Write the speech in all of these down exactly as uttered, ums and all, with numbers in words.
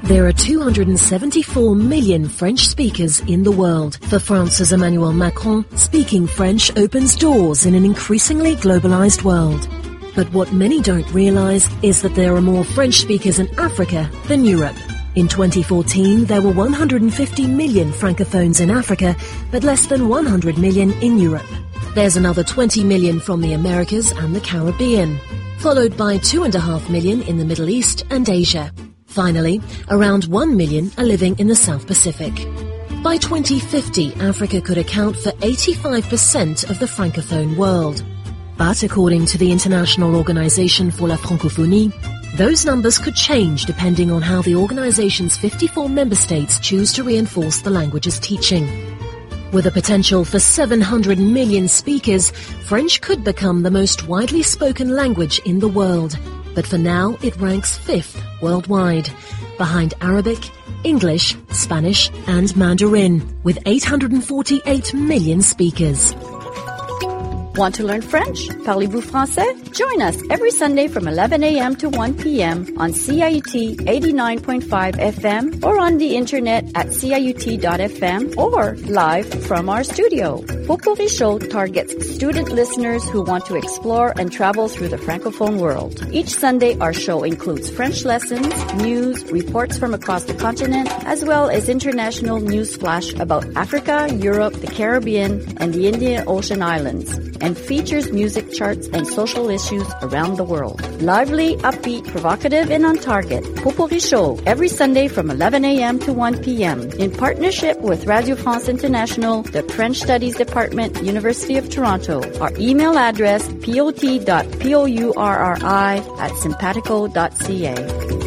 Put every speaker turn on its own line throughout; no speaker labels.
There are two hundred seventy-four million French speakers in the world. For France's Emmanuel Macron, speaking French opens doors in an increasingly globalized world. But what many don't realize is that there are more French speakers in Africa than Europe. In twenty fourteen, there were one hundred fifty million Francophones in Africa, but less than one hundred million in Europe. There's another twenty million from the Americas and the Caribbean, followed by two and a half million in the Middle East and Asia. Finally, around one million are living in the South Pacific. By twenty fifty, Africa could account for eighty-five percent of the Francophone world. But according to the International Organization for la Francophonie, those numbers could change depending on how the organization's fifty-four member states choose to reinforce the language's teaching. With a potential for seven hundred million speakers, French could become the most widely spoken language in the world. But for now, it ranks fifth worldwide, behind Arabic, English, Spanish, and Mandarin, with eight hundred forty-eight million speakers.
Want to learn French? Parlez-vous français? Join us every Sunday from eleven a.m. to one p.m. on C I U T eighty-nine point five F M or on the internet at C I U T dot F M or live from our studio. Potpourri Show targets student listeners who want to explore and travel through the Francophone world. Each Sunday, our show includes French lessons, news, reports from across the continent, as well as international news flash about Africa, Europe, the Caribbean, and the Indian Ocean Islands, and features music charts and social issues around the world. Lively, upbeat, provocative, and on target. Potpourri Show, every Sunday from eleven a.m. to one p.m. in partnership with Radio France International, the French Studies Department, University of Toronto. Our email address, pot dot pourri at simpatico dot c a.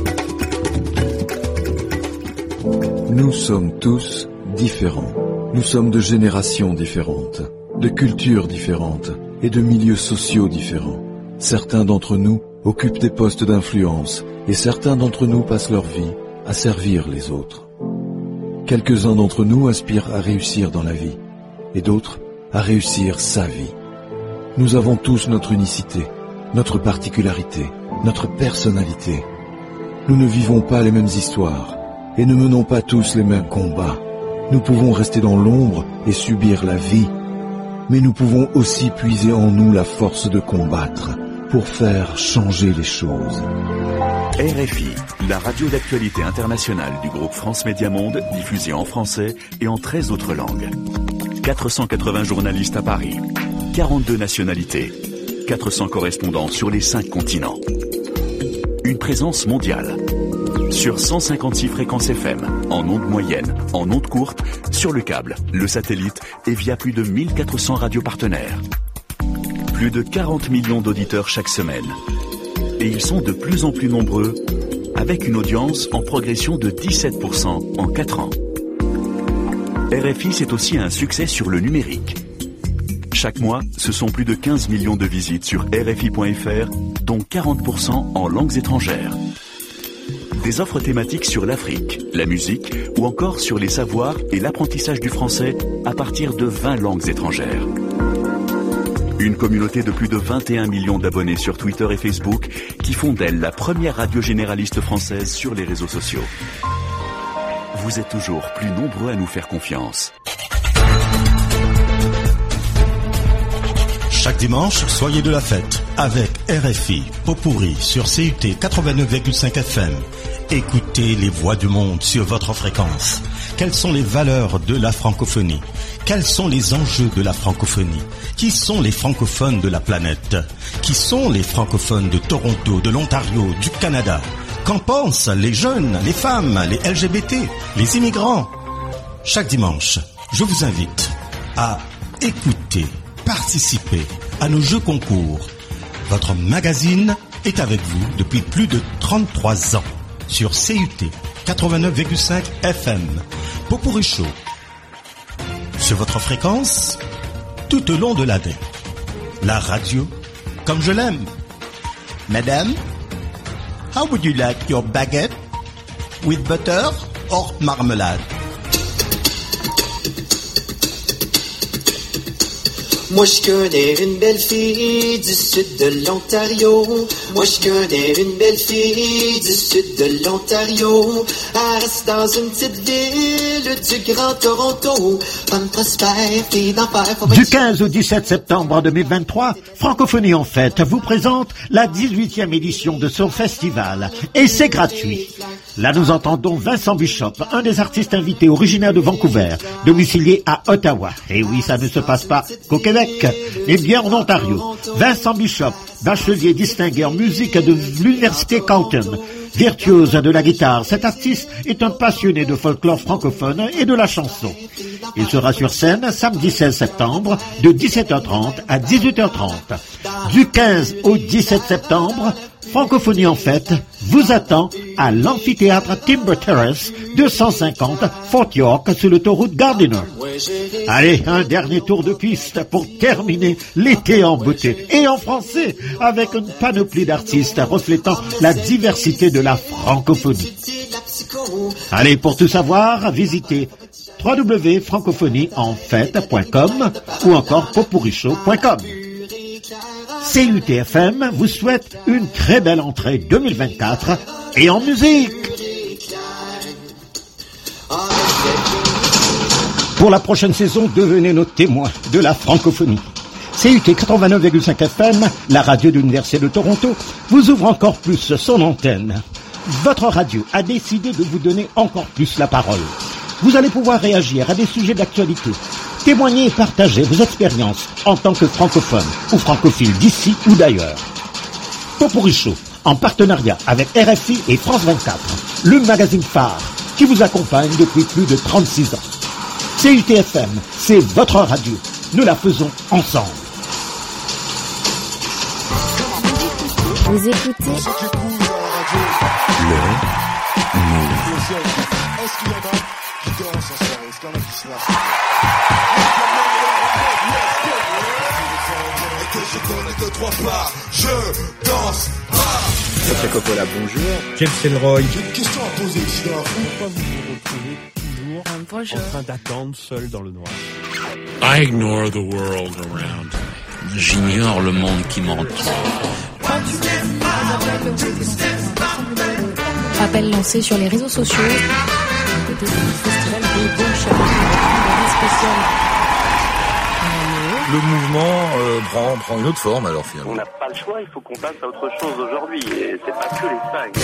Nous sommes tous différents. Nous sommes de générations différentes, de cultures différentes et de milieux sociaux différents. Certains d'entre nous occupent des postes d'influence et certains d'entre nous passent leur vie à servir les autres. Quelques-uns d'entre nous aspirent à réussir dans la vie et d'autres à réussir sa vie. Nous avons tous notre unicité, notre particularité, notre personnalité. Nous ne vivons pas les mêmes histoires et ne menons pas tous les mêmes combats. Nous pouvons rester dans l'ombre et subir la vie, mais nous pouvons aussi puiser en nous la force de combattre pour faire changer les choses.
R F I, la radio d'actualité internationale du groupe France Média Monde, diffusée en français et en treize autres langues. quatre cent quatre-vingts journalistes à Paris, quarante-deux nationalités, quatre cents correspondants sur les cinq continents. Une présence mondiale. Sur cent cinquante-six fréquences F M, en ondes moyennes, en ondes courtes, sur le câble, le satellite et via plus de mille quatre cents radios partenaires. Plus de quarante millions d'auditeurs chaque semaine. Et ils sont de plus en plus nombreux, avec une audience en progression de dix-sept pour cent en quatre ans. R F I, c'est aussi un succès sur le numérique. Chaque mois, ce sont plus de quinze millions de visites sur R F I point F R, dont quarante pour cent en langues étrangères. Des offres thématiques sur l'Afrique, la musique ou encore sur les savoirs et l'apprentissage du français à partir de vingt langues étrangères. Une communauté de plus de vingt et un millions d'abonnés sur Twitter et Facebook qui font d'elle la première radio généraliste française sur les réseaux sociaux. Vous êtes toujours plus nombreux à nous faire confiance.
Chaque dimanche, soyez de la fête avec R F I, Potpourri sur C U T quatre-vingt-neuf virgule cinq F M. Écoutez les voix du monde sur votre fréquence. Quelles sont les valeurs de la francophonie? Quels sont les enjeux de la francophonie? Qui sont les francophones de la planète? Qui sont les francophones de Toronto, de l'Ontario, du Canada? Qu'en pensent les jeunes, les femmes, les L G B T, les immigrants? Chaque dimanche, je vous invite à écouter, participer à nos jeux concours. Votre magazine est avec vous depuis plus de trente-trois ans sur C U T quatre-vingt-neuf virgule cinq F M. Potpourri Show sur votre fréquence tout au long de l'année. La radio comme je l'aime. Madame, how would you like your baguette? With butter or marmelade?
Moi je connais une belle fille du sud de l'Ontario. Moi je connais une belle fille du sud de l'Ontario. Elle reste dans une petite ville du Grand Toronto. Femme prospère, fille d'enfer.
Du quinze au dix-sept septembre deux mille vingt-trois, Francophonie en fête vous présente la dix-huitième édition de son festival. Et c'est gratuit. Là nous entendons Vincent Bishop, un des artistes invités originaire de Vancouver, domicilié à Ottawa. Et oui, ça ne se passe pas qu'au Québec, mais bien en Ontario. Vincent Bishop, bachelier distingué en musique de l'université Carleton, virtuose de la guitare, cet artiste est un passionné de folklore francophone et de la chanson. Il sera sur scène samedi seize septembre de dix-sept heures trente à dix-huit heures trente. Du quinze au dix-sept septembre, Francophonie en fête vous attend à l'amphithéâtre Timber Terrace deux cent cinquante Fort York sur l'autoroute Gardiner. Allez, un dernier tour de piste pour terminer l'été en beauté et en français avec une panoplie d'artistes reflétant la diversité de la francophonie. Allez, pour tout savoir, visitez w w w point francophonie en fête point com ou encore popurichaud point com. C U T F M vous souhaite une très belle entrée deux mille vingt-quatre et en musique. Pour la prochaine saison, devenez nos témoins de la francophonie. C U T quatre-vingt-neuf virgule cinq F M, la radio de l'Université de Toronto, vous ouvre encore plus son antenne. Votre radio a décidé de vous donner encore plus la parole. Vous allez pouvoir réagir à des sujets d'actualité, témoigner et partager vos expériences en tant que francophone ou francophile d'ici ou d'ailleurs. Popurichaud, en partenariat avec R F I et France vingt-quatre, le magazine phare qui vous accompagne depuis plus de trente-six ans. C U T F M, c'est votre radio. Nous la faisons ensemble.
Vous écoutez
Le
Je danse pas.
Sacré Coppola, bonjour.
Jensen Roy.
J'ai une question à poser, Xena.
Pourquoi vous vous retrouvez toujours bonjour. en train d'attendre seul dans le noir?
I ignore the world around. J'ignore le monde qui m'entoure.
Appel lancé sur les réseaux sociaux.
Le mouvement euh, prend, prend une autre forme alors finalement.
On n'a pas le choix, il faut qu'on passe à autre chose aujourd'hui. Et c'est pas que l'Espagne.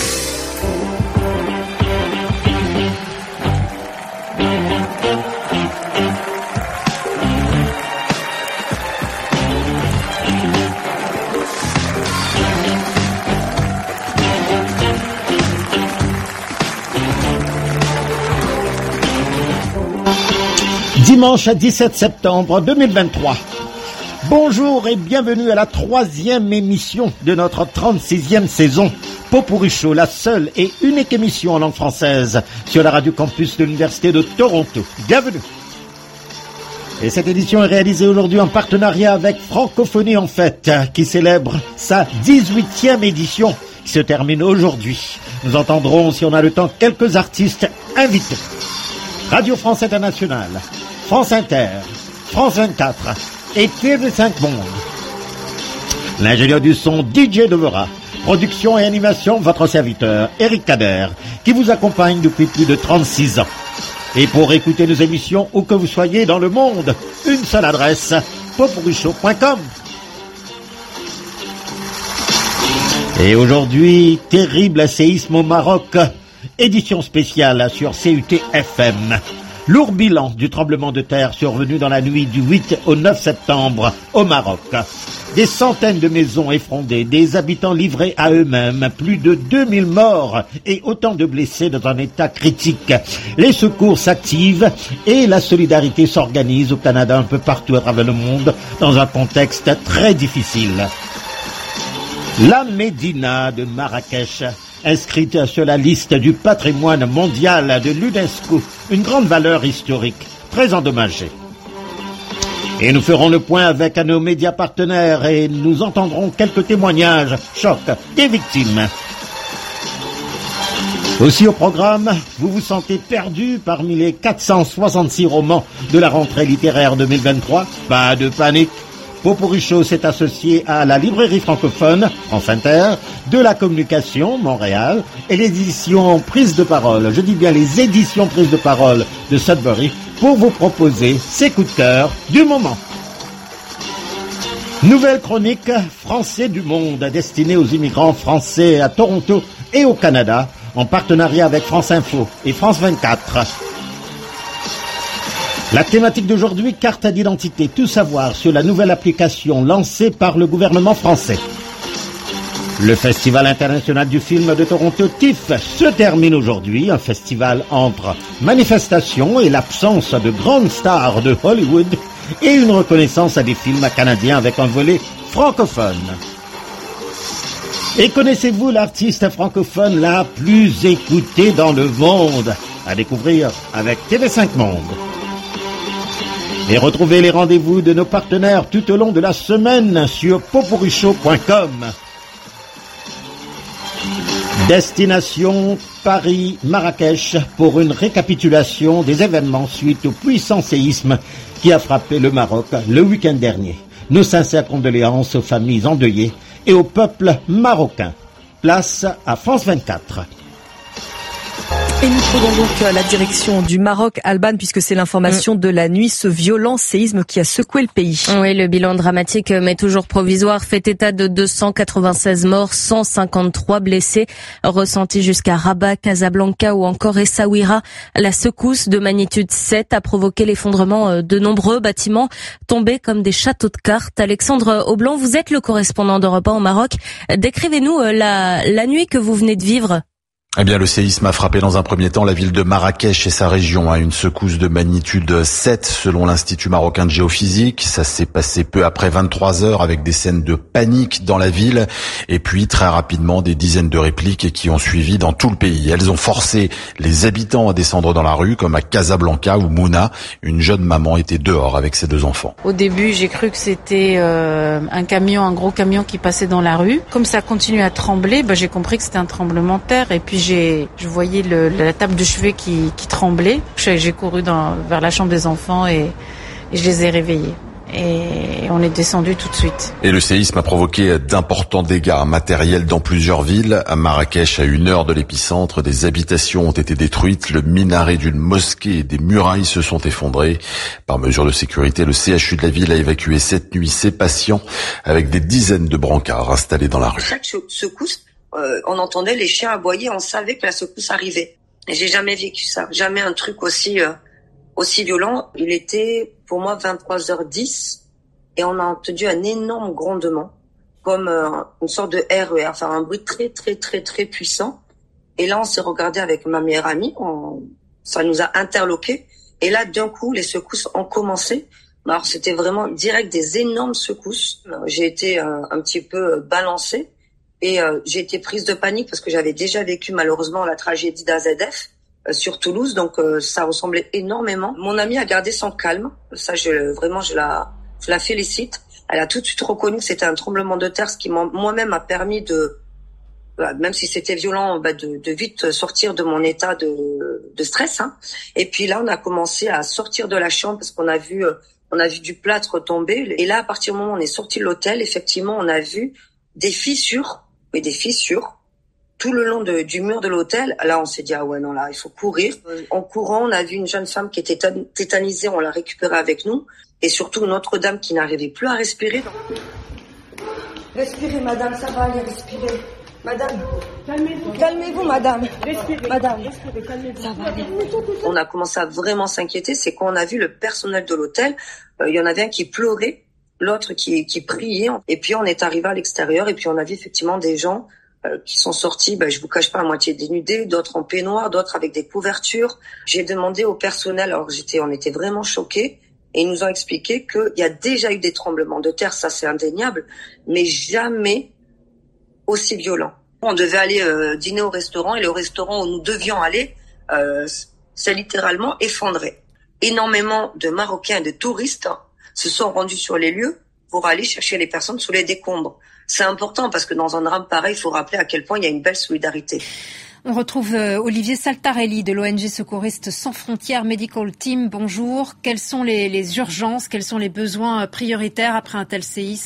Dimanche dix-sept septembre deux mille vingt-trois. Bonjour et bienvenue à la troisième émission de notre trente-sixième saison. Popurichaud, la seule et unique émission en langue française sur la radio campus de l'Université de Toronto. Bienvenue. Et cette édition est réalisée aujourd'hui en partenariat avec Francophonie en fête, qui célèbre sa dix-huitième édition, qui se termine aujourd'hui. Nous entendrons, si on a le temps, quelques artistes invités. Radio France Internationale, France Inter, France vingt-quatre et T V cinq Monde. L'ingénieur du son D J Devera. Production et animation, votre serviteur Eric Kader, qui vous accompagne depuis plus de trente-six ans. Et pour écouter nos émissions, où que vous soyez dans le monde, une seule adresse, popurichaud point com. Et aujourd'hui, terrible séisme au Maroc. Édition spéciale sur C U T F M. Lourd bilan du tremblement de terre survenu dans la nuit du huit au neuf septembre au Maroc. Des centaines de maisons effondrées, des habitants livrés à eux-mêmes, plus de deux mille morts et autant de blessés dans un état critique. Les secours s'activent et la solidarité s'organise au Canada, un peu partout à travers le monde, dans un contexte très difficile. La Médina de Marrakech, inscrite sur la liste du patrimoine mondial de l'UNESCO, une grande valeur historique, très endommagée. Et nous ferons le point avec nos médias partenaires et nous entendrons quelques témoignages chocs des victimes. Aussi au programme, vous vous sentez perdu parmi les quatre cent soixante-six romans de la rentrée littéraire deux mille vingt-trois? Pas de panique, Popurri Show s'est associé à la librairie francophone, France Inter, de la communication, Montréal, et l'édition Prise de Parole, je dis bien les éditions Prise de Parole de Sudbury, pour vous proposer ses coups de cœur du moment. Nouvelle chronique Français du monde, destinée aux immigrants français à Toronto et au Canada, en partenariat avec France Info et France vingt-quatre. La thématique d'aujourd'hui, carte d'identité, tout savoir sur la nouvelle application lancée par le gouvernement français. Le Festival international du film de Toronto, TIFF, se termine aujourd'hui, un festival entre manifestations et l'absence de grandes stars de Hollywood et une reconnaissance à des films canadiens avec un volet francophone. Et connaissez-vous l'artiste francophone la plus écoutée dans le monde? À découvrir avec T V cinq Monde. Et retrouvez les rendez-vous de nos partenaires tout au long de la semaine sur popurri show point com. Destination Paris-Marrakech pour une récapitulation des événements suite au puissant séisme qui a frappé le Maroc le week-end dernier. Nos sincères condoléances aux familles endeuillées et au peuple marocain. Place à France vingt-quatre.
Et nous prenons donc la direction du Maroc, Alban, puisque c'est l'information mmh. de la nuit, ce violent séisme qui a secoué le pays.
Oui, le bilan dramatique, mais toujours provisoire, fait état de deux cent quatre-vingt-seize morts, cent cinquante-trois blessés, ressentis jusqu'à Rabat, Casablanca ou encore Essaouira. La secousse de magnitude sept a provoqué l'effondrement de nombreux bâtiments tombés comme des châteaux de cartes. Alexandre Aublanc, vous êtes le correspondant d'Europe un au Maroc. Décrivez-nous la, la nuit que vous venez de vivre.
Eh bien, le séisme a frappé dans un premier temps la ville de Marrakech et sa région à une secousse de magnitude sept selon l'Institut marocain de géophysique. Ça s'est passé peu après vingt-trois heures avec des scènes de panique dans la ville et puis très rapidement des dizaines de répliques qui ont suivi dans tout le pays. Elles ont forcé les habitants à descendre dans la rue comme à Casablanca où Mouna, une jeune maman, était dehors avec ses deux enfants.
Au début, j'ai cru que c'était euh, un camion, un gros camion qui passait dans la rue. Comme ça continue à trembler, bah, j'ai compris que c'était un tremblement de terre et puis J'ai, je voyais le, la table de chevet qui, qui tremblait. J'ai couru dans, vers la chambre des enfants et, et je les ai réveillés. Et on est descendu tout de suite.
Et le séisme a provoqué d'importants dégâts matériels dans plusieurs villes. À Marrakech, à une heure de l'épicentre, des habitations ont été détruites. Le minaret d'une mosquée et des murailles se sont effondrés. Par mesure de sécurité, le C H U de la ville a évacué cette nuit ses patients avec des dizaines de brancards installés dans la rue.
Chaque secousse, Euh, on entendait les chiens aboyer, on savait que la secousse arrivait. Et j'ai jamais vécu ça, jamais un truc aussi euh, aussi violent. Il était pour moi vingt-trois heures dix et on a entendu un énorme grondement, comme euh, une sorte de R E R, enfin un bruit très très très très puissant. Et là on s'est regardé avec ma meilleure amie, on, ça nous a interloqués. Et là d'un coup les secousses ont commencé. Alors c'était vraiment direct des énormes secousses. J'ai été euh, un petit peu balancée. Et euh, j'ai été prise de panique parce que j'avais déjà vécu malheureusement la tragédie d'A Z F euh, sur Toulouse, donc euh, ça ressemblait énormément. Mon amie a gardé son calme, ça je vraiment je la je la félicite. Elle a tout de suite reconnu que c'était un tremblement de terre, ce qui moi-même a permis de, bah, même si c'était violent, bah, de, de vite sortir de mon état de, de stress. Hein. Et puis là, on a commencé à sortir de la chambre parce qu'on a vu euh, on a vu du plâtre tomber. Et là, à partir du moment où on est sorti de l'hôtel, effectivement, on a vu des fissures. Et des fissures tout le long de, du mur de l'hôtel. Là, on s'est dit, ah ouais, non, là, il faut courir. En courant, on a vu une jeune femme qui était tétanisée, on l'a récupérée avec nous. Et surtout, une autre dame qui n'arrivait plus à respirer.
Respirez, madame, ça va aller, respirez. Madame, calmez-vous. Calmez-vous, madame. Respirez. Madame, respirez, calmez-vous. Ça va aller.
On a commencé à vraiment s'inquiéter, c'est quand on a vu le personnel de l'hôtel. Euh, il y en avait un qui pleurait, l'autre qui, qui priait. Et puis, on est arrivé à l'extérieur et puis on a vu effectivement des gens euh, qui sont sortis, ben, je vous cache pas, à moitié dénudés, d'autres en peignoir, d'autres avec des couvertures. J'ai demandé au personnel, alors j'étais, on était vraiment choqués, et ils nous ont expliqué qu'il y a déjà eu des tremblements de terre, ça c'est indéniable, mais jamais aussi violents. On devait aller euh, dîner au restaurant et le restaurant où nous devions aller euh, s'est littéralement effondré. Énormément de Marocains et de touristes se sont rendus sur les lieux pour aller chercher les personnes sous les décombres. C'est important parce que dans un drame pareil, il faut rappeler à quel point il y a une belle solidarité.
On retrouve Olivier Saltarelli de l'O N G secouriste Sans Frontières Medical Team. Bonjour. Quelles sont les, les urgences, quels sont les besoins prioritaires après un tel séisme ?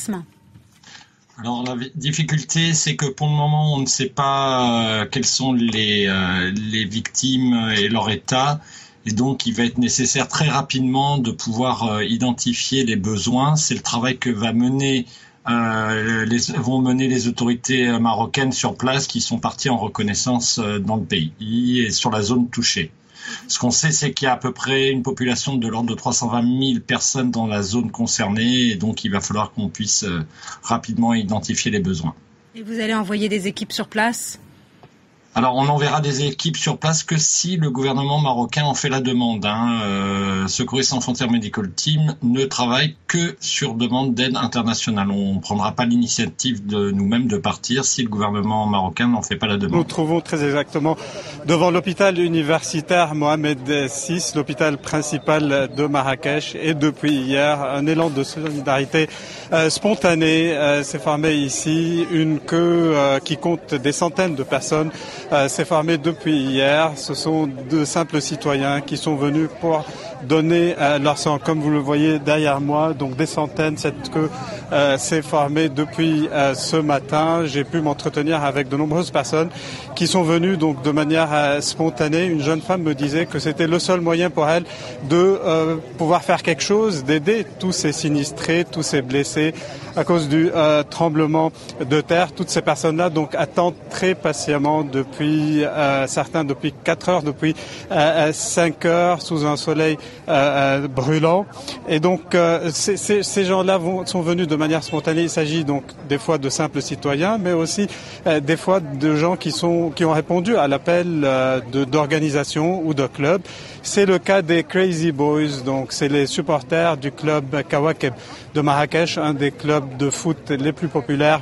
Alors la difficulté, c'est que pour le moment, on ne sait pas euh, quelles sont les, euh, les victimes et leur état. Et donc, il va être nécessaire très rapidement de pouvoir euh, identifier les besoins. C'est le travail que va mener Euh, les, vont mener les autorités marocaines sur place qui sont parties en reconnaissance euh, dans le pays et sur la zone touchée. Ce qu'on sait, c'est qu'il y a à peu près une population de l'ordre de trois cent vingt mille personnes dans la zone concernée et donc il va falloir qu'on puisse euh, rapidement identifier les besoins.
Et vous allez envoyer des équipes sur place ?
Alors, on enverra des équipes sur place que si le gouvernement marocain en fait la demande. Hein. Euh, Secouristes sans frontières Medical Team ne travaille que sur demande d'aide internationale. On ne prendra pas l'initiative de nous-mêmes de partir si le gouvernement marocain n'en fait pas la demande.
Nous nous trouvons très exactement devant l'hôpital universitaire Mohamed six, l'hôpital principal de Marrakech. Et depuis hier, un élan de solidarité euh, spontané euh, s'est formé ici. Une queue euh, qui compte des centaines de personnes Euh, s'est formé depuis hier. Ce sont de simples citoyens qui sont venus pour donner euh, leur sang, comme vous le voyez derrière moi. Donc des centaines, cette queue euh, s'est formée depuis euh, ce matin. J'ai pu m'entretenir avec de nombreuses personnes qui sont venues donc de manière euh, spontanée. Une jeune femme me disait que c'était le seul moyen pour elle de euh, pouvoir faire quelque chose, d'aider tous ces sinistrés, tous ces blessés à cause du euh, tremblement de terre. Toutes ces personnes-là donc attendent très patiemment depuis euh, certains depuis quatre heures, depuis euh, cinq heures sous un soleil euh, euh, brûlant. Et donc euh, ces, ces, ces gens-là vont, sont venus de manière spontanée. Il s'agit donc des fois de simples citoyens, mais aussi euh, des fois de gens qui sont qui ont répondu à l'appel euh, de, d'organisations ou de clubs. C'est le cas des Crazy Boys, donc c'est les supporters du club Kawakeb de Marrakech, un des clubs de foot les plus populaires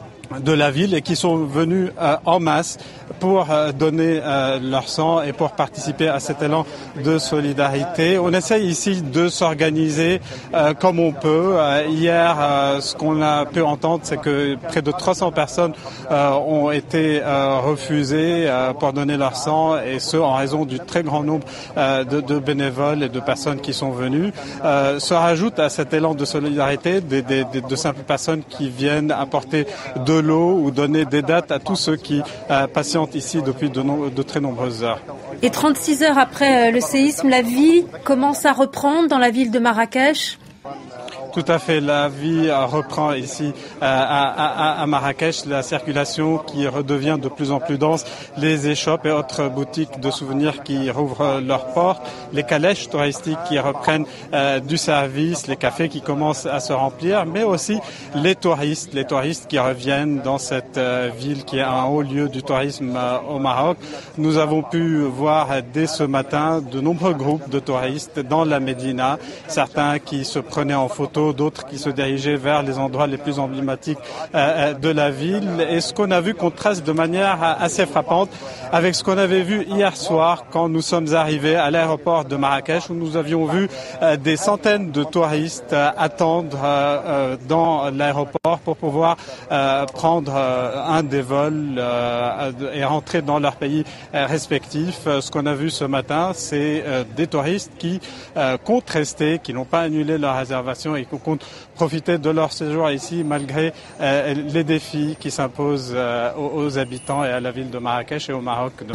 de la ville et qui sont venus euh, en masse pour euh, donner euh, leur sang et pour participer à cet élan de solidarité. On essaye ici de s'organiser euh, comme on peut. Euh, hier, euh, ce qu'on a pu entendre, c'est que près de trois cents personnes euh, ont été euh, refusées euh, pour donner leur sang, et ce en raison du très grand nombre euh, de, de bénévoles et de personnes qui sont venues. Euh, se rajoute à cet élan de solidarité des, des, des, de simples personnes qui viennent apporter de l'eau ou donner des dates à tous ceux qui euh, patientent ici depuis de, no- de très nombreuses heures.
Et trente-six heures après le séisme, la vie commence à reprendre dans la ville de Marrakech ?
Tout à fait, la vie reprend ici à, à, à Marrakech, la circulation qui redevient de plus en plus dense, les échoppes et autres boutiques de souvenirs qui rouvrent leurs portes, les calèches touristiques qui reprennent euh, du service, les cafés qui commencent à se remplir, mais aussi les touristes, les touristes qui reviennent dans cette euh, ville qui est un haut lieu du tourisme euh, au Maroc. Nous avons pu voir euh, dès ce matin de nombreux groupes de touristes dans la Médina, certains qui se prenaient en photo, d'autres qui se dirigeaient vers les endroits les plus emblématiques euh, de la ville. Et ce qu'on a vu contraste de manière assez frappante avec ce qu'on avait vu hier soir quand nous sommes arrivés à l'aéroport de Marrakech, où nous avions vu euh, des centaines de touristes euh, attendre euh, euh, dans l'aéroport pour pouvoir euh, prendre euh, un des vols euh, et rentrer dans leur pays euh, respectif. Euh, ce qu'on a vu ce matin, c'est euh, des touristes qui euh, comptent rester, qui n'ont pas annulé leur réservation et qui comptent profiter de leur séjour ici malgré euh, les défis qui s'imposent euh, aux, aux habitants et à la ville de Marrakech et au Maroc. De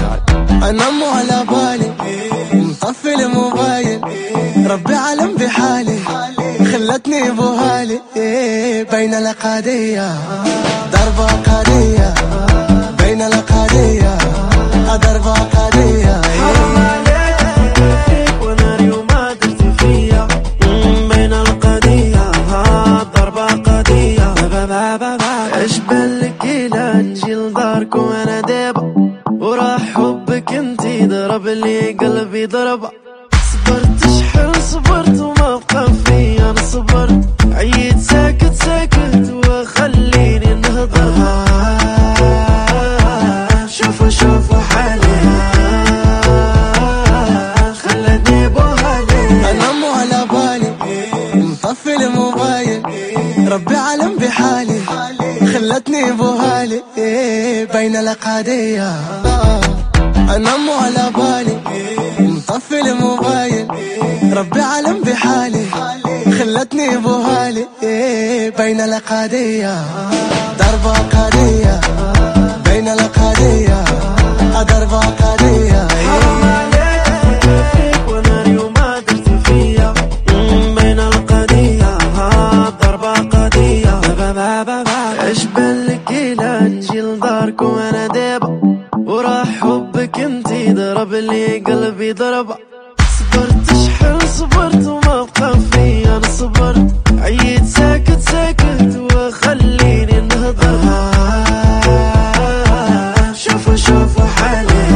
ايش بالك الى نجي لدارك وانا دابا وراح حبك انتي ضرب لي قلبي ضربه صبرت شحال صبرت وما بقى فيا انا صبرت عييت ساكت ساكت وخليني نهضر شوفوا شوفوا حالي خلتني بوهالي انا مو على بالي مطفي الموبايل ربي علم بحالي خلتني بوهالي
بين الأقادية أنام على بالي مطفي الموبايل ربي علم بحالي خلتني بوهالي بين الأقادية ضربة قادية بين الأقادية ضربة قادية
ايش بالك لا نجي لدارك وانا دابا وراح حبك انتي ضرب لي قلبي ضربة صبرت شحال صبرت وما بقى فيا انا صبرت عييت ساكت ساكت وخليني نهضر شوفوا شوفوا حالي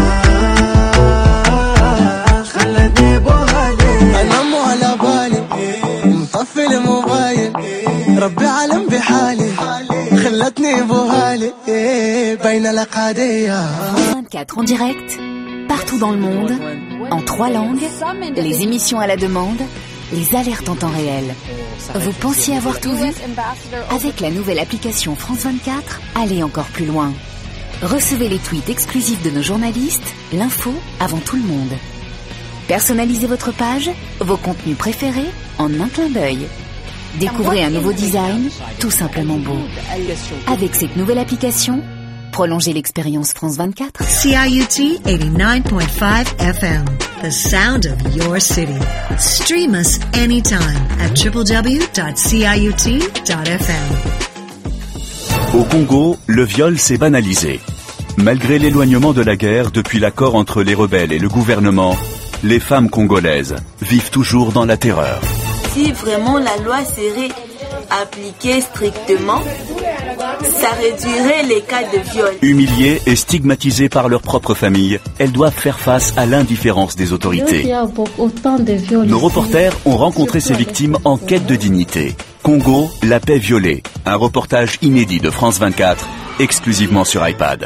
خلتني بوهالي
انام على بالي مطفي الموبايل ربي علم بحالي خلتني بوهالي بين الأقادية
vingt-quatre en direct, partout dans le monde, en trois langues, les émissions à la demande, les alertes en temps réel. Vous pensiez avoir tout vu? Avec la nouvelle application France vingt-quatre, allez encore plus loin. Recevez les tweets exclusifs de nos journalistes, l'info avant tout le monde. Personnalisez votre page, vos contenus préférés en un clin d'œil. Découvrez un nouveau design, tout simplement beau. Avec cette nouvelle application, prolongez l'expérience France vingt-quatre.
C I U T eighty-nine point five F M, the sound of your city. Stream us anytime at w w w dot c i u t dot f m.
Au Congo, le viol s'est banalisé. Malgré l'éloignement de la guerre depuis l'accord entre les rebelles et le gouvernement, les femmes congolaises vivent toujours dans la terreur.
Si vraiment la loi serait appliquée strictement, ça réduirait les cas de viol.
Humiliées et stigmatisées par leur propre famille, elles doivent faire face à l'indifférence des autorités.
Il y a autant de viols.
Nos reporters ont rencontré ces victimes en quête de dignité. Congo, la paix violée. Un reportage inédit de France vingt-quatre, exclusivement sur iPad.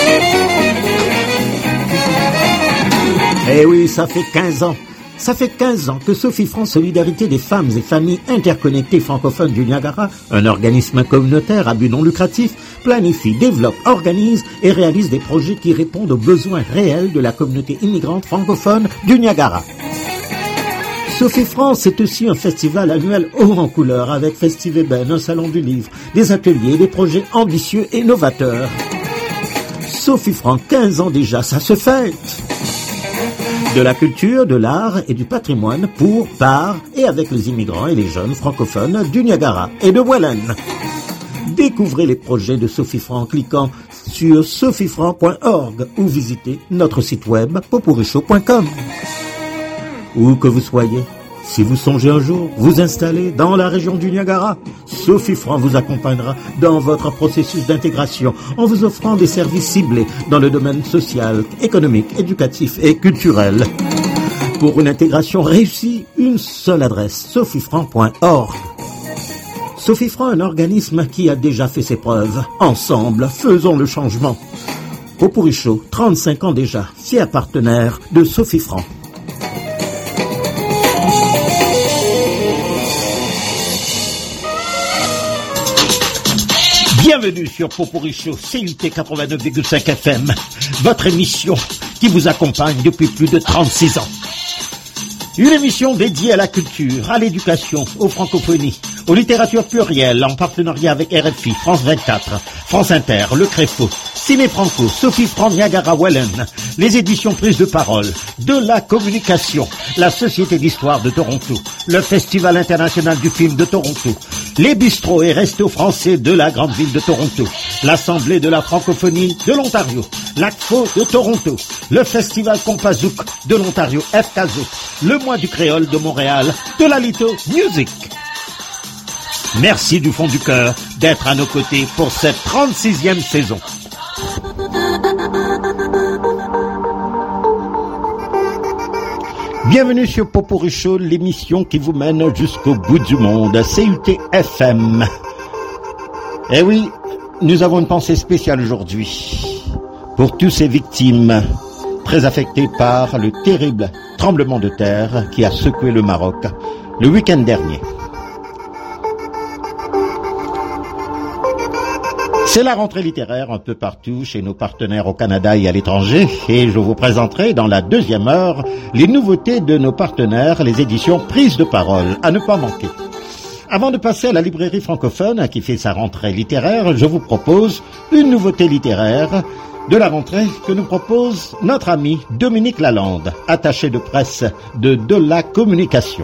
Eh oui, ça fait quinze ans. Ça fait quinze ans que Sophie France Solidarité des femmes et familles interconnectées francophones du Niagara, un organisme communautaire à but non lucratif, planifie, développe, organise et réalise des projets qui répondent aux besoins réels de la communauté immigrante francophone du Niagara. Sophie France, c'est aussi un festival annuel haut en couleur avec Festiveben, un salon du livre, des ateliers, des projets ambitieux et novateurs. Sophie France, quinze ans déjà, ça se fête. De la culture, de l'art et du patrimoine pour, par et avec les immigrants et les jeunes francophones du Niagara et de Welland. Découvrez les projets de Sophie Franc en cliquant sur sophie franc point org ou visitez notre site web popurichaud point com. Où que vous soyez, si vous songez un jour vous installer dans la région du Niagara, Sophie Franc vous accompagnera dans votre processus d'intégration en vous offrant des services ciblés dans le domaine social, économique, éducatif et culturel. Pour une intégration réussie, une seule adresse, sophie franc point org. Sophie Franc, un organisme qui a déjà fait ses preuves. Ensemble, faisons le changement. Popurichaud, trente-cinq ans déjà, fier partenaire de Sophie Franc. Bienvenue sur Popurichaud, C U T quatre-vingt-neuf virgule cinq F M, votre émission qui vous accompagne depuis plus de trente-six ans. Une émission dédiée à la culture, à l'éducation, aux francophonies, aux littératures plurielles en partenariat avec R F I, France vingt-quatre, France Inter, Le Créfo, Ciné Franco, Sophie Franc Niagara Welland, les éditions Prise de Parole, de la communication, la Société d'Histoire de Toronto, le Festival international du film de Toronto, les bistrots et restos français de la grande ville de Toronto, l'Assemblée de la francophonie de l'Ontario, l'A C F O de Toronto, le Festival Compazouk de l'Ontario, F C A Z O, le Mois du Créole de Montréal, de la Lito Music. Merci du fond du cœur d'être à nos côtés pour cette trente-sixième saison. Bienvenue sur Popurichaud, l'émission qui vous mène jusqu'au bout du monde, C U T F M. Eh oui, nous avons une pensée spéciale aujourd'hui pour tous ces victimes très affectées par le terrible tremblement de terre qui a secoué le Maroc le week-end dernier. C'est la rentrée littéraire un peu partout chez nos partenaires au Canada et à l'étranger et je vous présenterai dans la deuxième heure les nouveautés de nos partenaires, les éditions Prise de Parole, à ne pas manquer. Avant de passer à la librairie francophone qui fait sa rentrée littéraire, je vous propose une nouveauté littéraire de la rentrée que nous propose notre ami Dominique Lalande, attaché de presse de De la Communication.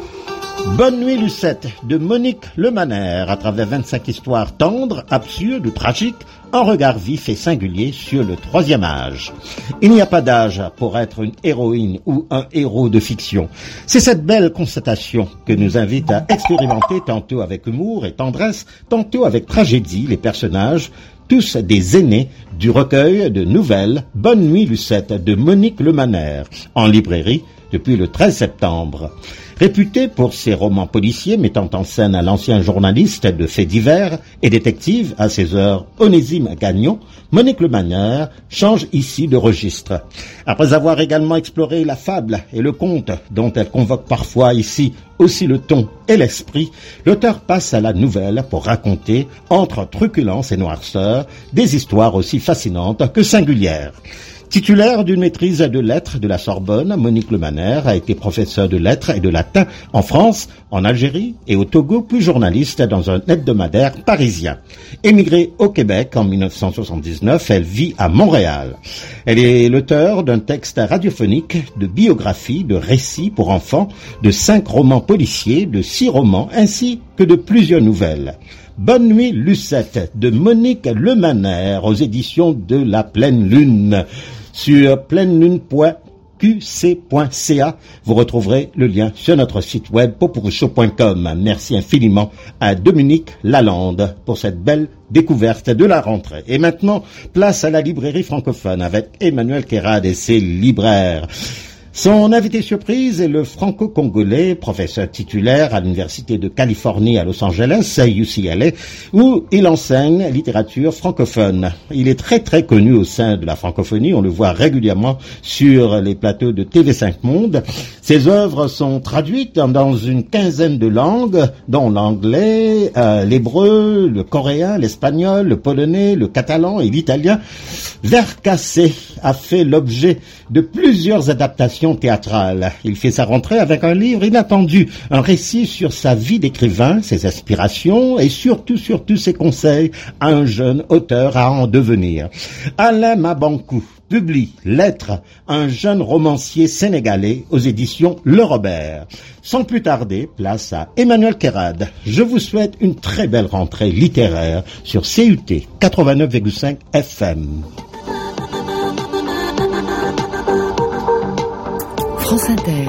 Bonne nuit Lucette de Monique Lemaner, à travers vingt-cinq histoires tendres, absurdes, tragiques, un regard vif et singulier sur le troisième âge. Il n'y a pas d'âge pour être une héroïne ou un héros de fiction. C'est cette belle constatation que nous invite à expérimenter tantôt avec humour et tendresse, tantôt avec tragédie les personnages, tous des aînés du recueil de nouvelles Bonne nuit Lucette de Monique Lemaner, en librairie depuis le treize septembre. Réputée pour ses romans policiers mettant en scène l'ancien journaliste de faits divers et détective à ses heures Onésime Gagnon, Monique Lemaner change ici de registre. Après avoir également exploré la fable et le conte dont elle convoque parfois ici aussi le ton et l'esprit, l'auteur passe à la nouvelle pour raconter, entre truculence et noirceur, des histoires aussi fascinantes que singulières. Titulaire d'une maîtrise de lettres de la Sorbonne, Monique Lemaner a été professeure de lettres et de latin en France, en Algérie et au Togo, puis journaliste dans un hebdomadaire parisien. Émigrée au Québec en dix-neuf cent soixante-dix-neuf, elle vit à Montréal. Elle est l'auteur d'un texte radiophonique, de biographies, de récits pour enfants, de cinq romans policiers, de six romans, ainsi que de plusieurs nouvelles. Bonne nuit Lucette de Monique Lemaner aux éditions de La Pleine Lune. Sur pleine lune point q c point c a, vous retrouverez le lien sur notre site web popourouchot point com. Merci infiniment à Dominique Lalande pour cette belle découverte de la rentrée. Et maintenant, place à la librairie francophone avec Emmanuel Kérad et ses libraires. Son invité surprise est le franco-congolais, professeur titulaire à l'Université de Californie à Los Angeles, U C L A, où il enseigne littérature francophone. Il est très très connu au sein de la francophonie, on le voit régulièrement sur les plateaux de T V cinq Monde. Ses œuvres sont traduites dans une quinzaine de langues, dont l'anglais, euh, l'hébreu, le coréen, l'espagnol, le polonais, le catalan et l'italien. Vercassé a fait l'objet de plusieurs adaptations théâtrales. Il fait sa rentrée avec un livre inattendu, un récit sur sa vie d'écrivain, ses aspirations et surtout, surtout ses conseils à un jeune auteur à en devenir. Alain Mabankou publie Lettres, un jeune romancier sénégalais aux éditions Le Robert. Sans plus tarder, place à Emmanuel Kérad. Je vous souhaite une très belle rentrée littéraire sur C U T quatre-vingt-neuf virgule cinq F M.
France Inter.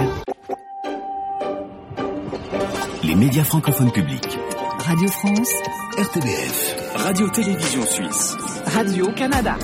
Les médias francophones publics.
Radio France.
R T B F. Radio-Télévision Suisse.
Radio-Canada.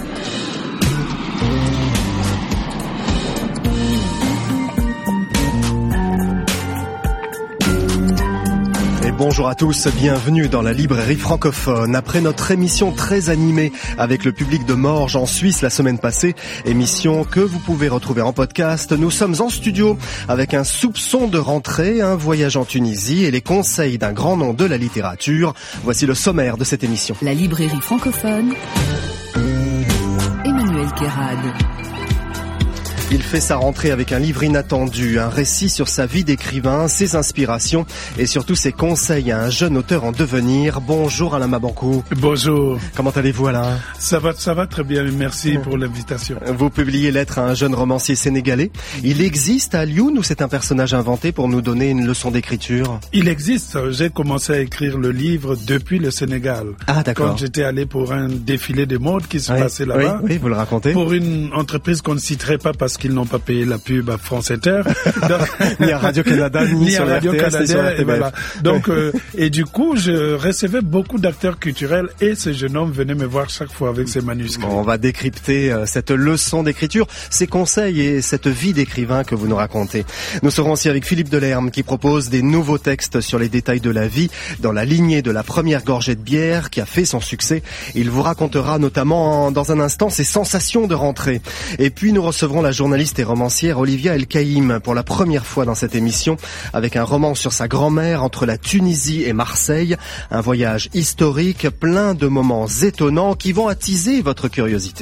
Bonjour à tous, bienvenue dans la librairie francophone. Après notre émission très animée avec le public de Morges en Suisse la semaine passée, émission que vous pouvez retrouver en podcast, nous sommes en studio avec un soupçon de rentrée, un voyage en Tunisie et les conseils d'un grand nom de la littérature. Voici le sommaire de cette émission.
La librairie francophone, Emmanuel Kérad.
Il fait sa rentrée avec un livre inattendu, un récit sur sa vie d'écrivain, ses inspirations et surtout ses conseils à un jeune auteur en devenir. Bonjour Alain Mabankou.
Bonjour.
Comment allez-vous Alain ?
Ça va, ça va très bien, merci pour l'invitation.
Vous publiez Lettres à un jeune romancier sénégalais. Il existe à Lyon ou c'est un personnage inventé pour nous donner une leçon d'écriture ?
Il existe, j'ai commencé à écrire le livre depuis le Sénégal.
Ah d'accord.
Quand j'étais allé pour un défilé de mode qui se oui, passait là-bas.
Oui, oui, vous le racontez.
Pour une entreprise qu'on ne citerait pas parce qu'ils n'ont pas payé la pub à France Inter.
Donc, ni à Radio-Canada, ni, ni sur à Radio-Canada, sur la T V F.
Et, voilà. Donc, euh, et du coup, je recevais beaucoup d'acteurs culturels et ce jeune homme venait me voir chaque fois avec ses manuscrits.
Bon, on va décrypter euh, cette leçon d'écriture, ces conseils et cette vie d'écrivain que vous nous racontez. Nous serons aussi avec Philippe Delerme qui propose des nouveaux textes sur les détails de la vie dans la lignée de la première gorgée de bière qui a fait son succès. Il vous racontera notamment en, dans un instant ses sensations de rentrée. Et puis nous recevrons la journée journaliste et romancière Olivia El-Kaïm pour la première fois dans cette émission avec un roman sur sa grand-mère entre la Tunisie et Marseille. Un voyage historique plein de moments étonnants qui vont attiser votre curiosité.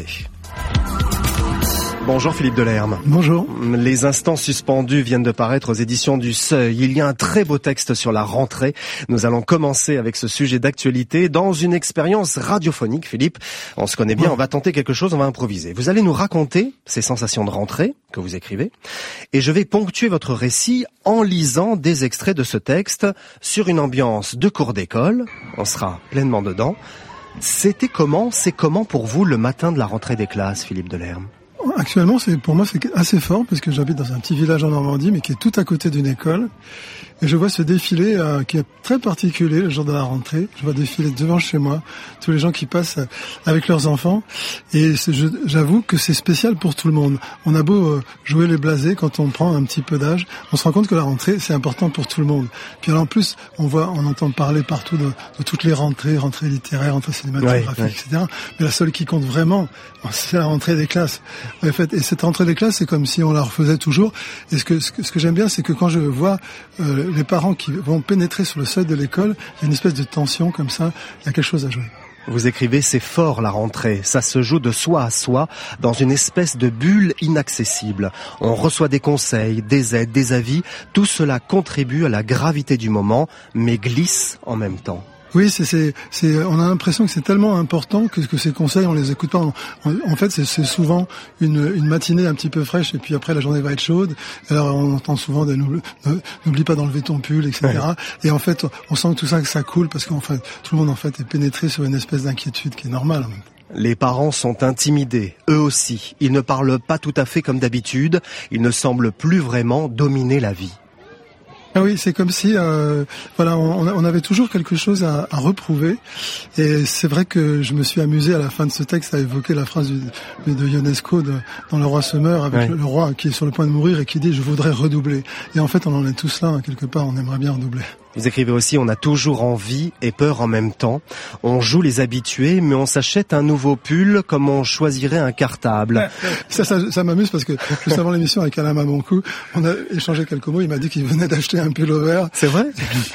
Bonjour Philippe Delerme.
Bonjour.
Les instants suspendus viennent de paraître aux éditions du Seuil. Il y a un très beau texte sur la rentrée. Nous allons commencer avec ce sujet d'actualité dans une expérience radiophonique. Philippe, on se connaît bien, on va tenter quelque chose, on va improviser. Vous allez nous raconter ces sensations de rentrée que vous écrivez et je vais ponctuer votre récit en lisant des extraits de ce texte sur une ambiance de cours d'école. On sera pleinement dedans. C'était comment, c'est comment pour vous le matin de la rentrée des classes, Philippe Delerme ?
Actuellement, c'est pour moi c'est assez fort parce que j'habite dans un petit village en Normandie, mais qui est tout à côté d'une école. Et je vois ce défilé euh, qui est très particulier le jour de la rentrée. Je vois défiler devant chez moi tous les gens qui passent avec leurs enfants. Et je, j'avoue que c'est spécial pour tout le monde. On a beau euh, jouer les blasés quand on prend un petit peu d'âge, on se rend compte que la rentrée c'est important pour tout le monde. Puis alors, en plus, on voit, on entend parler partout de, de toutes les rentrées, rentrées littéraires, rentrées cinématographiques, ouais, ouais. et cetera. Mais la seule qui compte vraiment, c'est la rentrée des classes. En fait, et cette rentrée des classes, c'est comme si on la refaisait toujours. Et ce que ce que, ce que j'aime bien, c'est que quand je vois euh, les parents qui vont pénétrer sur le seuil de l'école, il y a une espèce de tension comme ça, il y a quelque chose à jouer.
Vous écrivez, c'est fort la rentrée, ça se joue de soi à soi, dans une espèce de bulle inaccessible. On reçoit des conseils, des aides, des avis, tout cela contribue à la gravité du moment, mais glisse en même temps.
Oui, c'est, c'est, c'est, on a l'impression que c'est tellement important que, que ces conseils, on les écoute pas. En, en fait, c'est, c'est souvent une, une matinée un petit peu fraîche et puis après la journée va être chaude. Alors on entend souvent des n'oublie, n'oublie pas d'enlever ton pull, et cetera. Ouais. Et en fait, on sent que tout ça, que ça coule parce qu'en fait, tout le monde en fait est pénétré sur une espèce d'inquiétude qui est normale en même temps.
Les parents sont intimidés, eux aussi. Ils ne parlent pas tout à fait comme d'habitude. Ils ne semblent plus vraiment dominer la vie.
Ah oui, c'est comme si, euh, voilà, on, on avait toujours quelque chose à, à reprouver. Et c'est vrai que je me suis amusé à la fin de ce texte à évoquer la phrase de, de Ionesco de, dans Le Roi se meurt, avec ouais. le, le roi qui est sur le point de mourir et qui dit « je voudrais redoubler ». Et en fait, on en est tous là, quelque part, on aimerait bien redoubler.
Vous écrivez aussi, on a toujours envie et peur en même temps. On joue les habitués, mais on s'achète un nouveau pull comme on choisirait un cartable.
Ça, ça, ça m'amuse parce que juste avant l'émission avec Alain Maboncou, on a échangé quelques mots. Il m'a dit qu'il venait d'acheter un pull vert.
C'est vrai?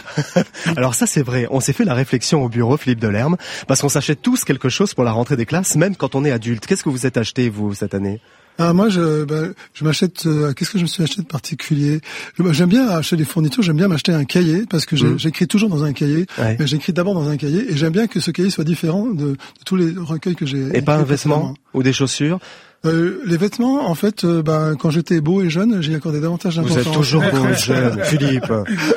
Alors ça, c'est vrai. On s'est fait la réflexion au bureau, Philippe Delerme, parce qu'on s'achète tous quelque chose pour la rentrée des classes, même quand on est adulte. Qu'est-ce que vous êtes acheté, vous, cette année?
Ah, moi, je, ben, je m'achète. Euh, qu'est-ce que je me suis acheté de particulier? ben, J'aime bien acheter des fournitures. J'aime bien m'acheter un cahier parce que mmh. j'écris toujours dans un cahier. Ouais. Mais j'écris d'abord dans un cahier et j'aime bien que ce cahier soit différent de, de tous les recueils que j'ai.
Et pas un vêtement ou des chaussures?
Euh, les vêtements, en fait, euh, bah, quand j'étais beau et jeune, j'y accordais davantage d'importance.
Vous êtes toujours beau et jeune, Philippe.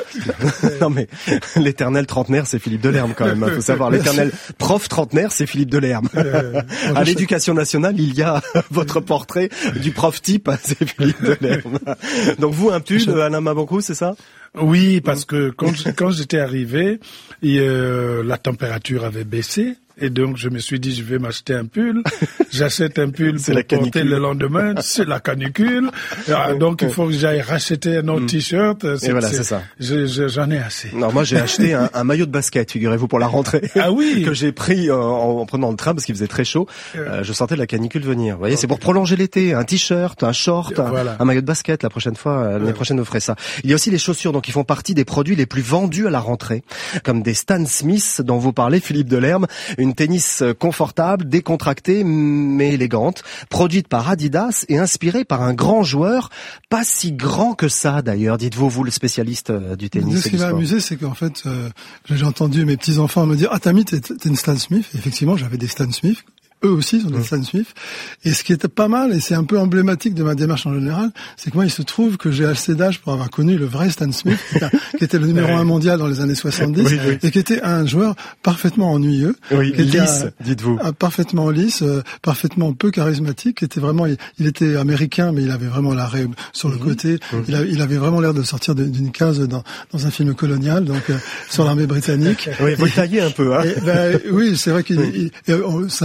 Non mais, l'éternel trentenaire, c'est Philippe Delerme quand même. Faut savoir, l'éternel prof trentenaire, c'est Philippe Delerme. Euh, à l'Éducation nationale, il y a votre portrait du prof type, c'est Philippe Delerme. Donc vous, un pull, Alain Maboncou, c'est ça?
Oui, parce que quand, quand j'étais arrivé, et, euh, la température avait baissé. Et donc, je me suis dit, je vais m'acheter un pull. J'achète un pull pour porter le lendemain. C'est la canicule. Donc, il faut que j'aille racheter un autre mmh. t-shirt.
C'est, Et voilà, c'est, c'est ça.
Je, je, j'en ai assez.
Non, moi, j'ai acheté un, un maillot de basket, figurez-vous, pour la rentrée.
Ah oui?
Que j'ai pris en, en prenant le train parce qu'il faisait très chaud. Euh, je sentais la canicule venir. Vous voyez, c'est pour prolonger l'été. Un t-shirt, un short, un, voilà. un maillot de basket. La prochaine fois, l'année ouais. prochaine, vous ferez ça. Il y a aussi les chaussures, donc, qui font partie des produits les plus vendus à la rentrée. Comme des Stan Smith, dont vous parlez, Philippe Delerme. Une tennis confortable, décontractée mais élégante, produite par Adidas et inspirée par un grand joueur, pas si grand que ça d'ailleurs, dites-vous, vous le spécialiste du tennis.
Ce qui m'a amusé, c'est qu'en fait, euh, j'ai entendu mes petits-enfants me dire « Ah, t'as mis t'es, t'es une Stan Smith ?» Et effectivement, j'avais des Stan Smith. Eux aussi sont des mmh. Stan Smith. Et ce qui était pas mal, et c'est un peu emblématique de ma démarche en général, c'est que moi, il se trouve que j'ai assez d'âge pour avoir connu le vrai Stan Smith, qui était, qui était le numéro un mondial dans les années soixante-dix, oui, oui. et qui était un joueur parfaitement ennuyeux.
Oui,
qui était
lisse,
un,
dites-vous.
Un, parfaitement lisse, euh, parfaitement peu charismatique, qui était vraiment, il, il était américain, mais il avait vraiment l'arrêt sur le mmh. côté. Mmh. Il, a, il avait vraiment l'air de sortir de, d'une case dans, dans un film colonial, donc euh, sur l'armée britannique.
Oui, vous le taillez un peu, hein.
Et, ben, oui, c'est vrai qu'il, mmh. il, et, on, sa seule fantaisie,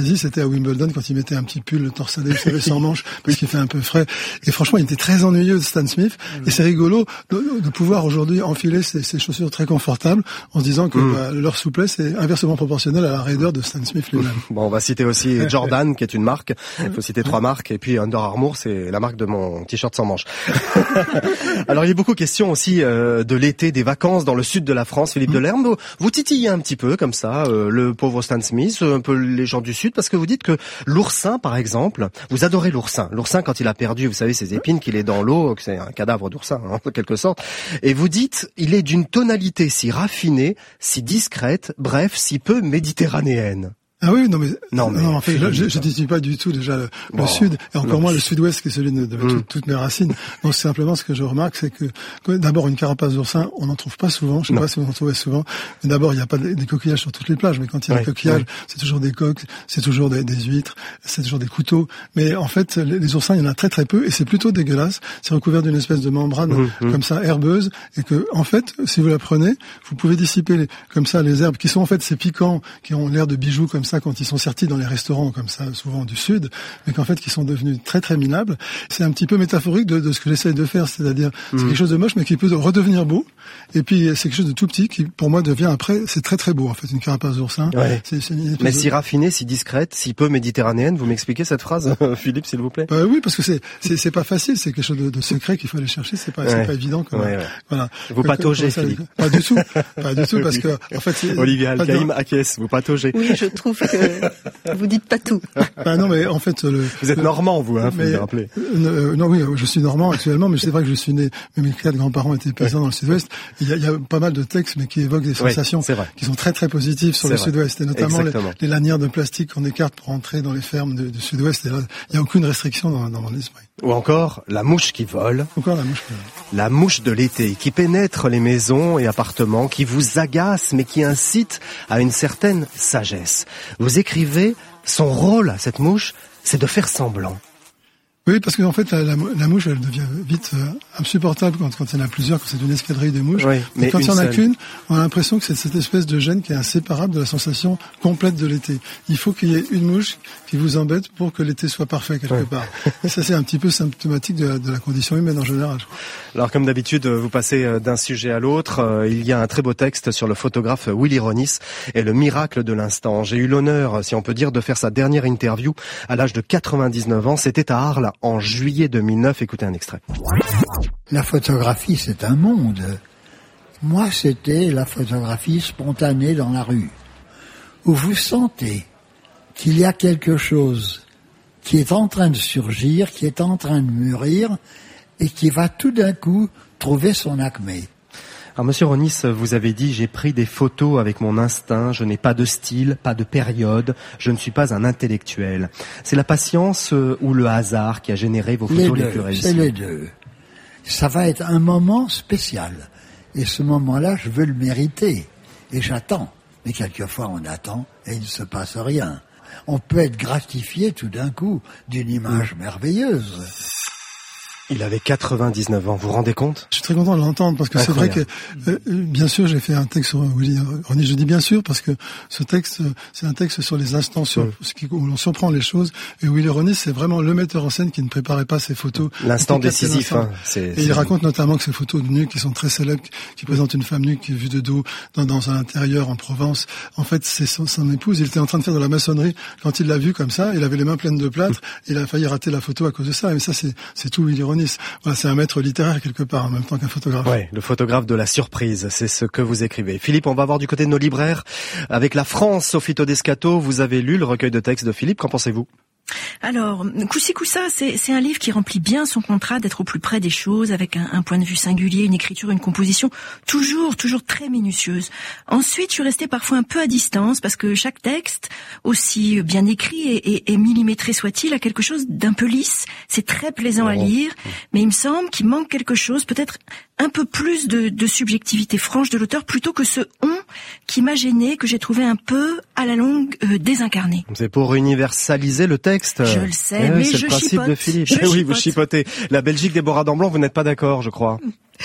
fantaisie, c'était à Wimbledon quand il mettait un petit pull torsadé, vous savez, sans manches, parce qu'il fait un peu frais. Et franchement, il était très ennuyeux, Stan Smith. Mmh. Et c'est rigolo de, de pouvoir aujourd'hui enfiler ces, ces chaussures très confortables en se disant que mmh. bah, leur souplesse est inversement proportionnelle à la raideur de Stan Smith lui-même.
Bon, on va citer aussi Jordan, qui est une marque. Il faut citer trois marques. Et puis Under Armour, c'est la marque de mon t-shirt sans manches. Alors, il y a beaucoup de questions aussi euh, de l'été, des vacances dans le sud de la France. Philippe mmh. Delerme, vous, vous titillez un petit peu comme ça, euh, le pauvre Stan Smith, un peu les gens du sud, parce que vous dites que l'oursin, par exemple, vous adorez l'oursin. L'oursin, quand il a perdu, vous savez, ses épines, qu'il est dans l'eau, que c'est un cadavre d'oursin, hein, en quelque sorte. Et vous dites, il est d'une tonalité si raffinée, si discrète, bref, si peu méditerranéenne.
Ah oui, non mais
non, mais
non, en fait, je, je, je désigne pas du tout déjà le,
bon,
le sud et encore
non,
moins le sud-ouest qui est celui de, de, de
mmh.
toutes mes racines. Donc simplement ce que je remarque, c'est que, que d'abord une carapace d'oursin, on n'en trouve pas souvent. Je sais non. pas si vous en trouvez souvent. Mais d'abord, il n'y a pas des, des coquillages sur toutes les plages, mais quand il y a ouais, des coquillages, ouais. c'est toujours des coques, c'est toujours des, des huîtres, c'est toujours des couteaux. Mais en fait, les, les oursins, il y en a très très peu et c'est plutôt dégueulasse. C'est recouvert d'une espèce de membrane mmh. comme ça herbeuse et que en fait, si vous la prenez, vous pouvez dissiper les, comme ça les herbes qui sont en fait ces piquants qui ont l'air de bijoux comme ça quand ils sont sertis dans les restaurants comme ça, souvent du sud, mais qu'en fait qui sont devenus très très minables. C'est un petit peu métaphorique de, de ce que j'essaye de faire, c'est-à-dire mmh. c'est quelque chose de moche mais qui peut redevenir beau. Et puis c'est quelque chose de tout petit qui, pour moi, devient après, c'est très très beau en fait, une carapace d'oursin.
Ouais.
C'est, c'est une
mais si raffinée, si discrète, si peu méditerranéenne, vous m'expliquez cette phrase, Philippe, s'il vous plaît?
Bah oui, parce que c'est c'est, c'est pas facile, c'est quelque chose de, de secret qu'il faut aller chercher. C'est pas ouais. c'est pas évident. Quand
ouais, ouais.
Voilà.
Vous pataugez, Philippe?
Pas du tout, pas du tout, parce que en fait. C'est,
Olivia Al-Kaïm acquiesce, vous pataugez.
Oui, je trouve que vous dites pas tout.
Bah non, mais en fait, le,
vous êtes
le,
normand, vous, hein, faut
mais,
le rappeler.
Euh, non, oui, je suis normand actuellement, mais c'est vrai que je suis né. Mes quatre grands-parents étaient paysans ouais. dans le Sud-Ouest. Il y, a, il y a pas mal de textes, mais qui évoquent des sensations
oui,
qui sont très très positives sur
c'est
le
vrai.
Sud-Ouest, et notamment les, les lanières de plastique qu'on écarte pour entrer dans les fermes du Sud-Ouest. Et là, il y a aucune restriction dans, dans mon esprit.
Ou encore la mouche qui vole.
Encore la mouche qui vole.
La mouche de l'été qui pénètre les maisons et appartements, qui vous agace, mais qui incite à une certaine sagesse. Vous écrivez, son rôle, cette mouche, c'est de faire semblant.
Oui, parce qu'en fait, la, la, la mouche, elle devient vite euh, insupportable quand, quand il y en a plusieurs, quand c'est une escadrille de mouches.
Oui, mais
et quand il y en a
seule.
qu'une, on a l'impression que c'est cette espèce de gêne qui est inséparable de la sensation complète de l'été. Il faut qu'il y ait une mouche qui vous embête pour que l'été soit parfait quelque oui. part. Et ça, c'est un petit peu symptomatique de la, de la condition humaine en général.
Alors, comme d'habitude, vous passez d'un sujet à l'autre. Il y a un très beau texte sur le photographe Willy Ronis et le miracle de l'instant. J'ai eu l'honneur, si on peut dire, de faire sa dernière interview à l'âge de quatre-vingt-dix-neuf ans. C'était à Arles, en juillet deux mille neuf. Écoutez un extrait.
La photographie, c'est un monde. Moi, c'était la photographie spontanée dans la rue, où vous sentez qu'il y a quelque chose qui est en train de surgir, qui est en train de mûrir, et qui va tout d'un coup trouver son acmé.
Alors, Monsieur Ronis, vous avez dit, j'ai pris des photos avec mon instinct, je n'ai pas de style, pas de période, je ne suis pas un intellectuel. C'est la patience ou le hasard qui a généré vos photos les, les plus réussies?
C'est les deux. Ça va être un moment spécial. Et ce moment-là, je veux le mériter. Et j'attends. Mais quelquefois, on attend et il ne se passe rien. On peut être gratifié tout d'un coup d'une image merveilleuse.
Il avait quatre-vingt-dix-neuf ans, vous vous rendez compte?
Je suis très content de l'entendre parce que incroyable. C'est vrai que, euh, bien sûr, j'ai fait un texte sur Willy Ronis. Je dis bien sûr parce que ce texte, c'est un texte sur les instants sur, mmh. où l'on surprend les choses. Et Willy Ronis, c'est vraiment le metteur en scène qui ne préparait pas ses photos.
L'instant décisif. Hein,
c'est, et c'est... il raconte notamment que ces photos de nu qui sont très célèbres, qui présentent une femme nue qui est vue de dos dans, dans un intérieur en Provence. En fait, c'est son, son épouse. Il était en train de faire de la maçonnerie quand il l'a vue comme ça. Il avait les mains pleines de plâtre. Mmh. Il a failli rater la photo à cause de ça. Mais ça, c'est, c'est tout Willy Ronis. Voilà, c'est un maître littéraire quelque part en même temps qu'un photographe.
Oui, le photographe de la surprise, c'est ce que vous écrivez. Philippe, on va voir du côté de nos libraires. Avec La France, Sophie Todescato, vous avez lu le recueil de textes de Philippe, qu'en pensez-vous?
Alors, Coussi Coussa, c'est, c'est un livre qui remplit bien son contrat d'être au plus près des choses, avec un, un point de vue singulier, une écriture, une composition toujours, toujours très minutieuse. Ensuite, je suis restée parfois un peu à distance, parce que chaque texte, aussi bien écrit et, et, et millimétré soit-il, a quelque chose d'un peu lisse. C'est très plaisant à lire, mais il me semble qu'il manque quelque chose, peut-être un peu plus de, de subjectivité franche de l'auteur, plutôt que ce « on » qui m'a gêné, que j'ai trouvé un peu, à la longue, euh, désincarné.
C'est pour universaliser le texte.
Je le sais,
eh
mais
oui, c'est
je
le principe
chipote.
de Philippe.
Je
eh oui,
chipote.
Vous chipotez. La Belgique, Déborah Damblon, vous n'êtes pas d'accord, je crois.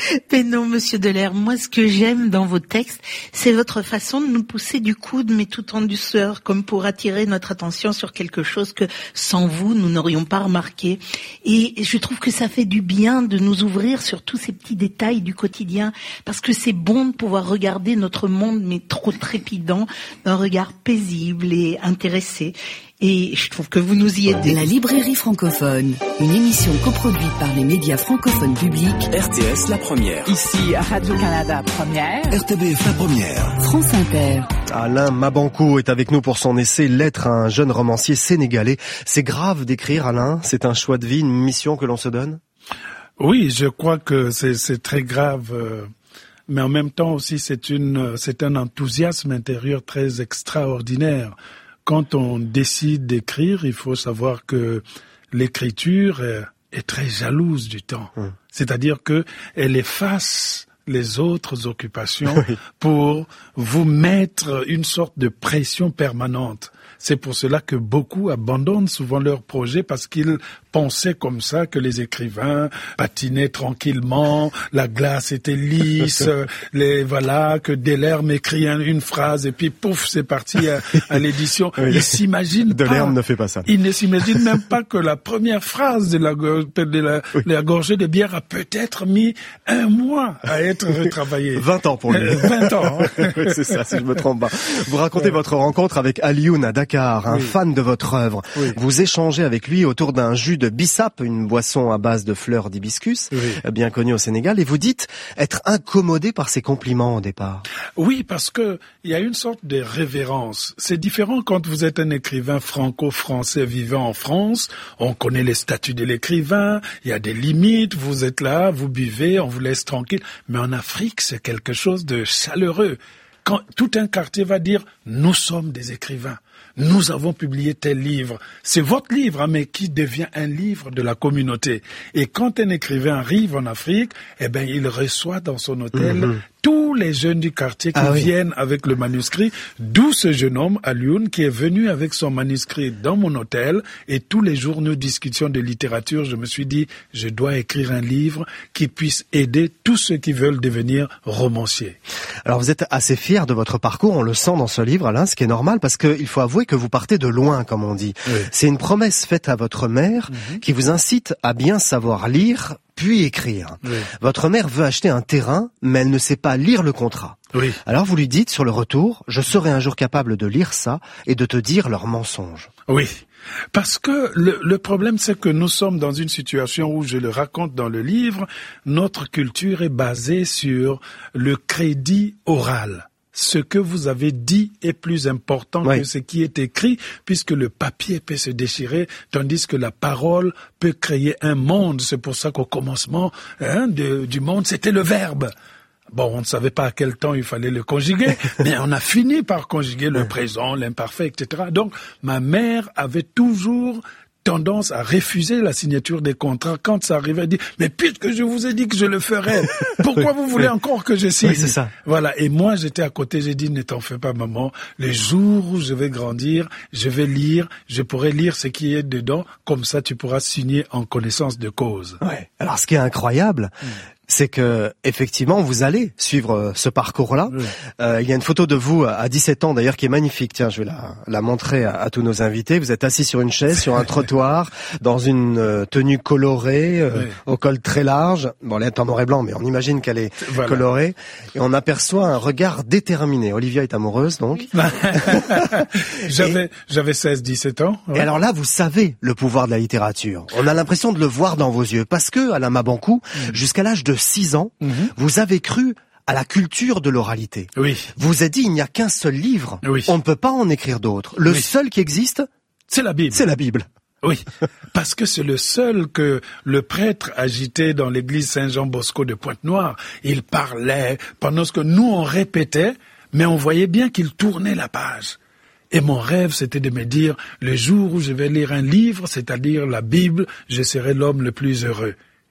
Mais non, monsieur Delair, moi ce que j'aime dans vos textes, c'est votre façon de nous pousser du coude, mais tout en douceur, comme pour attirer notre attention sur quelque chose que, sans vous, nous n'aurions pas remarqué. Et je trouve que ça fait du bien de nous ouvrir sur tous ces petits détails du quotidien, parce que c'est bon de pouvoir regarder notre monde, mais trop trépidant, d'un regard paisible et intéressé. Et je trouve que vous nous y aidez.
La librairie francophone, une émission coproduite par les médias francophones publics.
R T S La Première.
Ici Radio-Canada Première.
R T B F La Première.
France Inter.
Alain Mabankou est avec nous pour son essai « Lettre à un jeune romancier sénégalais ». C'est grave d'écrire, Alain? C'est un choix de vie, une mission que l'on se donne?
Oui, je crois que c'est, c'est très grave. Euh... Mais en même temps aussi, c'est une, c'est un enthousiasme intérieur très extraordinaire. Quand on décide d'écrire, il faut savoir que l'écriture est, est très jalouse du temps. Mmh. C'est-à-dire que elle efface les autres occupations oui. pour vous mettre une sorte de pression permanente. C'est pour cela que beaucoup abandonnent souvent leurs projets parce qu'ils pensaient comme ça que les écrivains patinaient tranquillement, la glace était lisse, les voilà que Delerme écrit une phrase et puis pouf, c'est parti à, à l'édition.
Oui.
Ils s'imaginent pas.
Delerme ne fait pas ça.
Ils ne s'imaginent même pas que la première phrase de la, de la, oui. la gorgée de bière a peut-être mis un mois à être retravaillée.
vingt ans pour lui.
vingt ans.
C'est ça, si je me trompe pas. Vous racontez ouais. votre rencontre avec Alioune à Dakar, un
oui.
fan de votre œuvre. Oui. Vous échangez avec lui autour d'un jus de bissap, une boisson à base de fleurs d'hibiscus, oui. bien connue au Sénégal, et vous dites être incommodé par ses compliments au départ.
Oui, parce que il y a une sorte de révérence. C'est différent quand vous êtes un écrivain franco-français vivant en France. On connaît les statuts de l'écrivain, il y a des limites, vous êtes là, vous buvez, on vous laisse tranquille. Mais en Afrique, c'est quelque chose de chaleureux. Quand tout un quartier va dire « nous sommes des écrivains ». Nous avons publié tel livre. C'est votre livre, hein, mais qui devient un livre de la communauté. Et quand un écrivain arrive en Afrique, eh ben, il reçoit dans son hôtel mm-hmm. tous les jeunes du quartier qui ah, viennent oui. avec le manuscrit. D'où ce jeune homme, Alioune, qui est venu avec son manuscrit dans mon hôtel. Et tous les jours, nous discutions de littérature. Je me suis dit, je dois écrire un livre qui puisse aider tous ceux qui veulent devenir romanciers.
Alors, vous êtes assez fier de votre parcours. On le sent dans ce livre, Alain, ce qui est normal, parce qu'il faut avouer que vous partez de loin, comme on dit. Oui. C'est une promesse faite à votre mère mm-hmm. qui vous incite à bien savoir lire, puis écrire. Oui. Votre mère veut acheter un terrain, mais elle ne sait pas lire le contrat.
Oui.
Alors vous lui dites, sur le retour, je serai un jour capable de lire ça et de te dire leurs mensonges.
Oui. Parce que le, le problème, c'est que nous sommes dans une situation où, je le raconte dans le livre, notre culture est basée sur le crédit oral. Ce que vous avez dit est plus important oui. que ce qui est écrit, puisque le papier peut se déchirer, tandis que la parole peut créer un monde. C'est pour ça qu'au commencement hein, de, du monde, c'était le verbe. Bon, on ne savait pas à quel temps il fallait le conjuguer, mais on a fini par conjuguer le présent, l'imparfait, et cetera. Donc, ma mère avait toujours tendance à refuser la signature des contrats. Quand ça arrivait, elle dit « Mais puisque je vous ai dit que je le ferais, pourquoi vous voulez encore que je signe ?»
Oui, c'est ça.
Voilà. Et moi, j'étais à côté, j'ai dit « Ne t'en fais pas, maman. Les jours où je vais grandir, je vais lire, je pourrai lire ce qui est dedans. Comme ça, tu pourras signer en connaissance de cause. »
Ouais. Alors, ce qui est incroyable, mmh. c'est que effectivement vous allez suivre ce parcours-là. Oui. Euh, il y a une photo de vous à dix-sept ans d'ailleurs qui est magnifique. Tiens, je vais la, la montrer à, à tous nos invités. Vous êtes assis sur une chaise, sur un trottoir, dans une euh, tenue colorée, euh, oui. au col très large. Bon, elle est en noir et blanc, mais on imagine qu'elle est voilà. colorée. Et on aperçoit un regard déterminé. Olivia est amoureuse, donc.
j'avais,
et,
j'avais seize dix-sept ans. Ouais.
Et alors là, vous savez le pouvoir de la littérature. On a l'impression de le voir dans vos yeux. Parce que, Alain Mabankou, mmh. jusqu'à l'âge de six ans, mmh. vous avez cru à la culture de l'oralité.
Oui.
Vous vous êtes dit, il n'y a qu'un seul livre.
Oui.
On ne peut pas en écrire d'autres. Le oui. seul qui existe,
c'est la Bible.
C'est la Bible.
Oui, parce que c'est le seul que le prêtre agitait dans l'église Saint-Jean-Bosco de Pointe-Noire. Il parlait pendant ce que nous on répétait, mais on voyait bien qu'il tournait la page. Et mon rêve, c'était de me dire, le jour où je vais lire un livre, c'est-à-dire la Bible, je serai l'homme le plus heureux.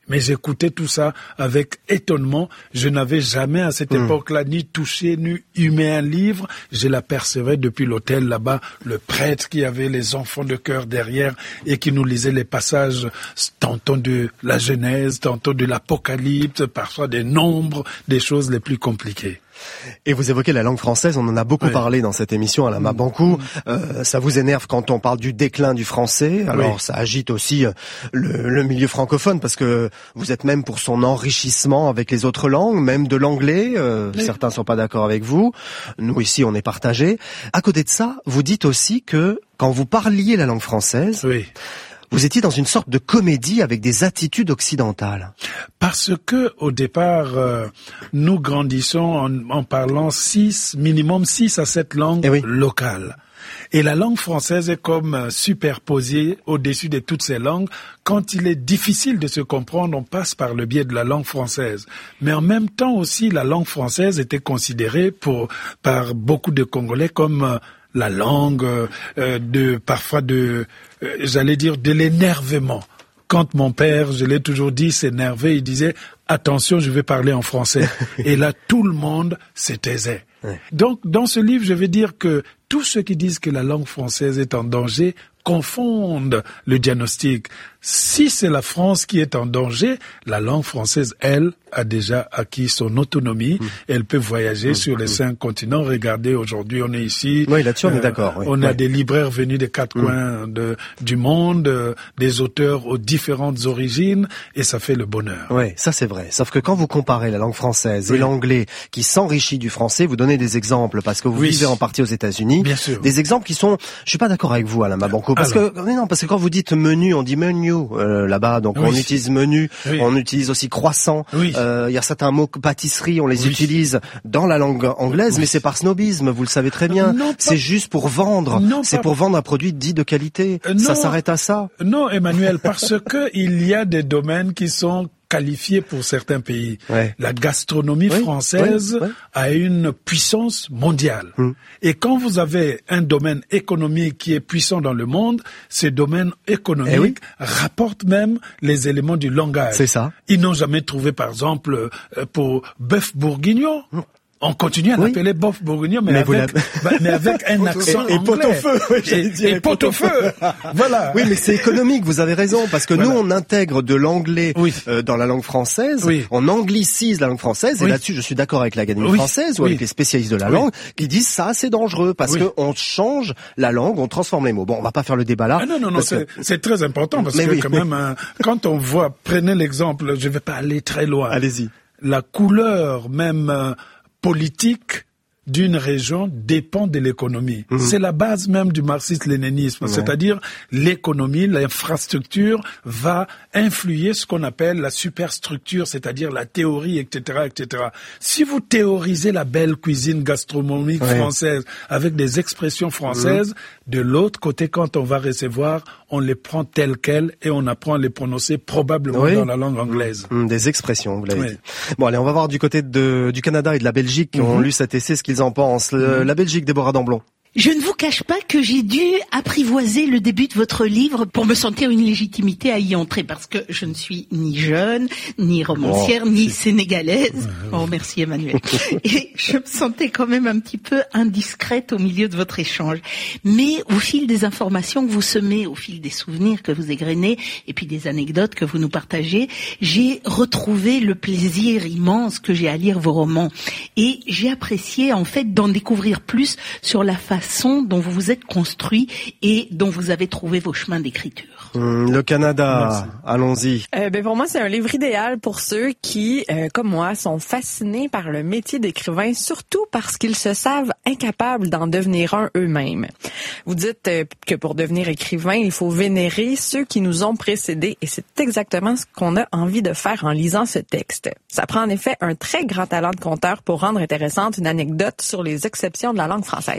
Mais j'écoutais tout ça avec étonnement. Je n'avais jamais à cette mmh. époque-là ni touché, ni humé un livre. Je l'apercevais depuis l'hôtel là-bas, le prêtre qui avait les enfants de cœur derrière et qui nous lisait les passages tantôt de la Genèse, tantôt de l'Apocalypse, parfois des nombres, des choses les plus compliquées.
Et vous évoquez la langue française, on en a beaucoup oui. parlé dans cette émission, Alain Mabankou. Euh, ça vous énerve quand on parle du déclin du français. Alors oui. ça agite aussi le, le milieu francophone parce que vous êtes même pour son enrichissement avec les autres langues, même de l'anglais. Euh, oui. Certains sont pas d'accord avec vous. Nous ici, on est partagés. À côté de ça, vous dites aussi que quand vous parliez la langue française, oui. vous étiez dans une sorte de comédie avec des attitudes occidentales.
Parce que au départ, euh, nous grandissons en, en parlant six, minimum six à sept langues eh oui. locales. Et la langue française est comme superposée au-dessus de toutes ces langues. Quand il est difficile de se comprendre, on passe par le biais de la langue française. Mais en même temps aussi, la langue française était considérée pour, par beaucoup de Congolais comme euh, la langue euh, de parfois de, euh, j'allais dire, de l'énervement. Quand mon père, je l'ai toujours dit, s'énervait, il disait « Attention, je vais parler en français ». Et là, tout le monde se taisait. Ouais. Donc, dans ce livre, je vais dire que tous ceux qui disent que la langue française est en danger confondent le diagnostic. Si c'est la France qui est en danger, la langue française, elle, a déjà acquis son autonomie. Mmh. Elle peut voyager mmh. sur les mmh. cinq continents. Regardez, aujourd'hui, on est ici.
Oui, là-dessus, on euh, est d'accord. Oui.
On a
ouais.
des libraires venus des quatre mmh. coins de, du monde, euh, des auteurs aux différentes origines, et ça fait le bonheur.
Oui, ça c'est vrai. Sauf que quand vous comparez la langue française oui. et l'anglais, qui s'enrichit du français, vous donnez des exemples, parce que vous oui. vivez en partie aux États-Unis.
Bien sûr.
Des exemples qui sont, je suis pas d'accord avec vous, Alain Mabankou, parce Alors. que, non, parce que quand vous dites menu, on dit menu, euh, là-bas, donc oui. on utilise menu, oui. on utilise aussi croissant, oui. euh, il y a certains mots pâtisserie, on les oui. utilise dans la langue anglaise, oui. mais c'est par snobisme, vous le savez très bien. Non, c'est pas... juste pour vendre, non, c'est pas... pour vendre un produit dit de qualité. Euh, ça s'arrête à ça.
Non, Emmanuel, parce que il y a des domaines qui sont qualifié pour certains pays. Ouais. La gastronomie oui, française oui, oui. a une puissance mondiale. Hum. Et quand vous avez un domaine économique qui est puissant dans le monde, ces domaines économiques eh oui. rapportent même les éléments du langage.
C'est ça.
Ils n'ont jamais trouvé, par exemple, pour bœuf bourguignon. Hum. On continue à l'appeler oui. bœuf bourguignon, mais, mais, avec, bah, mais avec un accent
et, et
anglais.
Pot-au-feu, oui,
et, dire, et pot-au-feu. Voilà.
Oui, mais c'est économique, vous avez raison, parce que voilà. nous, on intègre de l'anglais oui. euh, dans la langue française, oui. on anglicise la langue française, oui. et là-dessus, je suis d'accord avec l'Académie oui. française ou oui. avec les spécialistes de la oui. langue, qui disent ça, c'est dangereux, parce oui. que on change la langue, on transforme les mots. Bon, on va pas faire le débat là.
Ah non, non, non, c'est, que... c'est très important, parce mais que oui, quand oui. même, hein, quand on voit, prenez l'exemple, je vais pas aller très loin.
Allez-y.
La couleur, même euh, politique, d'une région dépend de l'économie. Mmh. C'est la base même du marxisme-léninisme, ouais. c'est-à-dire l'économie, l'infrastructure va influer ce qu'on appelle la superstructure, c'est-à-dire la théorie, et cetera, et cetera. Si vous théorisez la belle cuisine gastronomique ouais. française avec des expressions françaises, mmh. de l'autre côté, quand on va recevoir, on les prend telles quelles et on apprend à les prononcer probablement oui. dans la langue anglaise.
Mmh, des expressions, vous l'avez oui. dit. Bon, allez, on va voir du côté de, du Canada et de la Belgique qui mmh. ont lu cet essai, ce qu'ils en pensent. Le, la Belgique, Déborah Damblon.
Je ne vous cache pas que j'ai dû apprivoiser le début de votre livre pour me sentir une légitimité à y entrer, parce que je ne suis ni jeune, ni romancière, oh, ni si. sénégalaise. Oh, merci Emmanuel. Et je me sentais quand même un petit peu indiscrète au milieu de votre échange. Mais au fil des informations que vous semez, au fil des souvenirs que vous égrenez, et puis des anecdotes que vous nous partagez, j'ai retrouvé le plaisir immense que j'ai à lire vos romans. Et j'ai apprécié, en fait, d'en découvrir plus sur la façon dont vous vous êtes construit et dont vous avez trouvé vos chemins d'écriture.
Mmh, le Canada, Merci. allons-y.
Euh, ben pour moi, c'est un livre idéal pour ceux qui, euh, comme moi, sont fascinés par le métier d'écrivain, surtout parce qu'ils se savent incapables d'en devenir un eux-mêmes. Vous dites euh, que pour devenir écrivain, il faut vénérer ceux qui nous ont précédés, et c'est exactement ce qu'on a envie de faire en lisant ce texte. Ça prend en effet un très grand talent de conteur pour rendre intéressante une anecdote sur les exceptions de la langue française.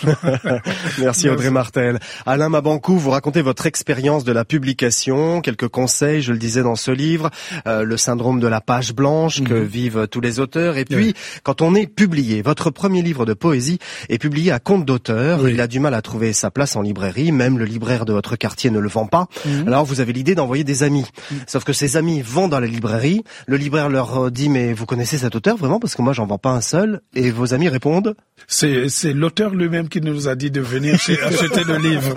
Merci Audrey Martel. Alain Mabanckou, vous racontez votre expérience de la publication, quelques conseils, je le disais dans ce livre, euh, le syndrome de la page blanche mm-hmm. que vivent tous les auteurs. Et puis, oui. quand on est publié, votre premier livre de poésie est publié à compte d'auteur. Oui. Il a du mal à trouver sa place en librairie, même le libraire de votre quartier ne le vend pas. Mm-hmm. Alors vous avez l'idée d'envoyer des amis. Mm-hmm. Sauf que ces amis vont dans la librairie, le libraire leur dit mais vous connaissez cet auteur vraiment parce que moi j'en vends pas un seul, et vos amis répondent
c'est c'est l'auteur lui-même qui nous a dit de venir chez, acheter le livre.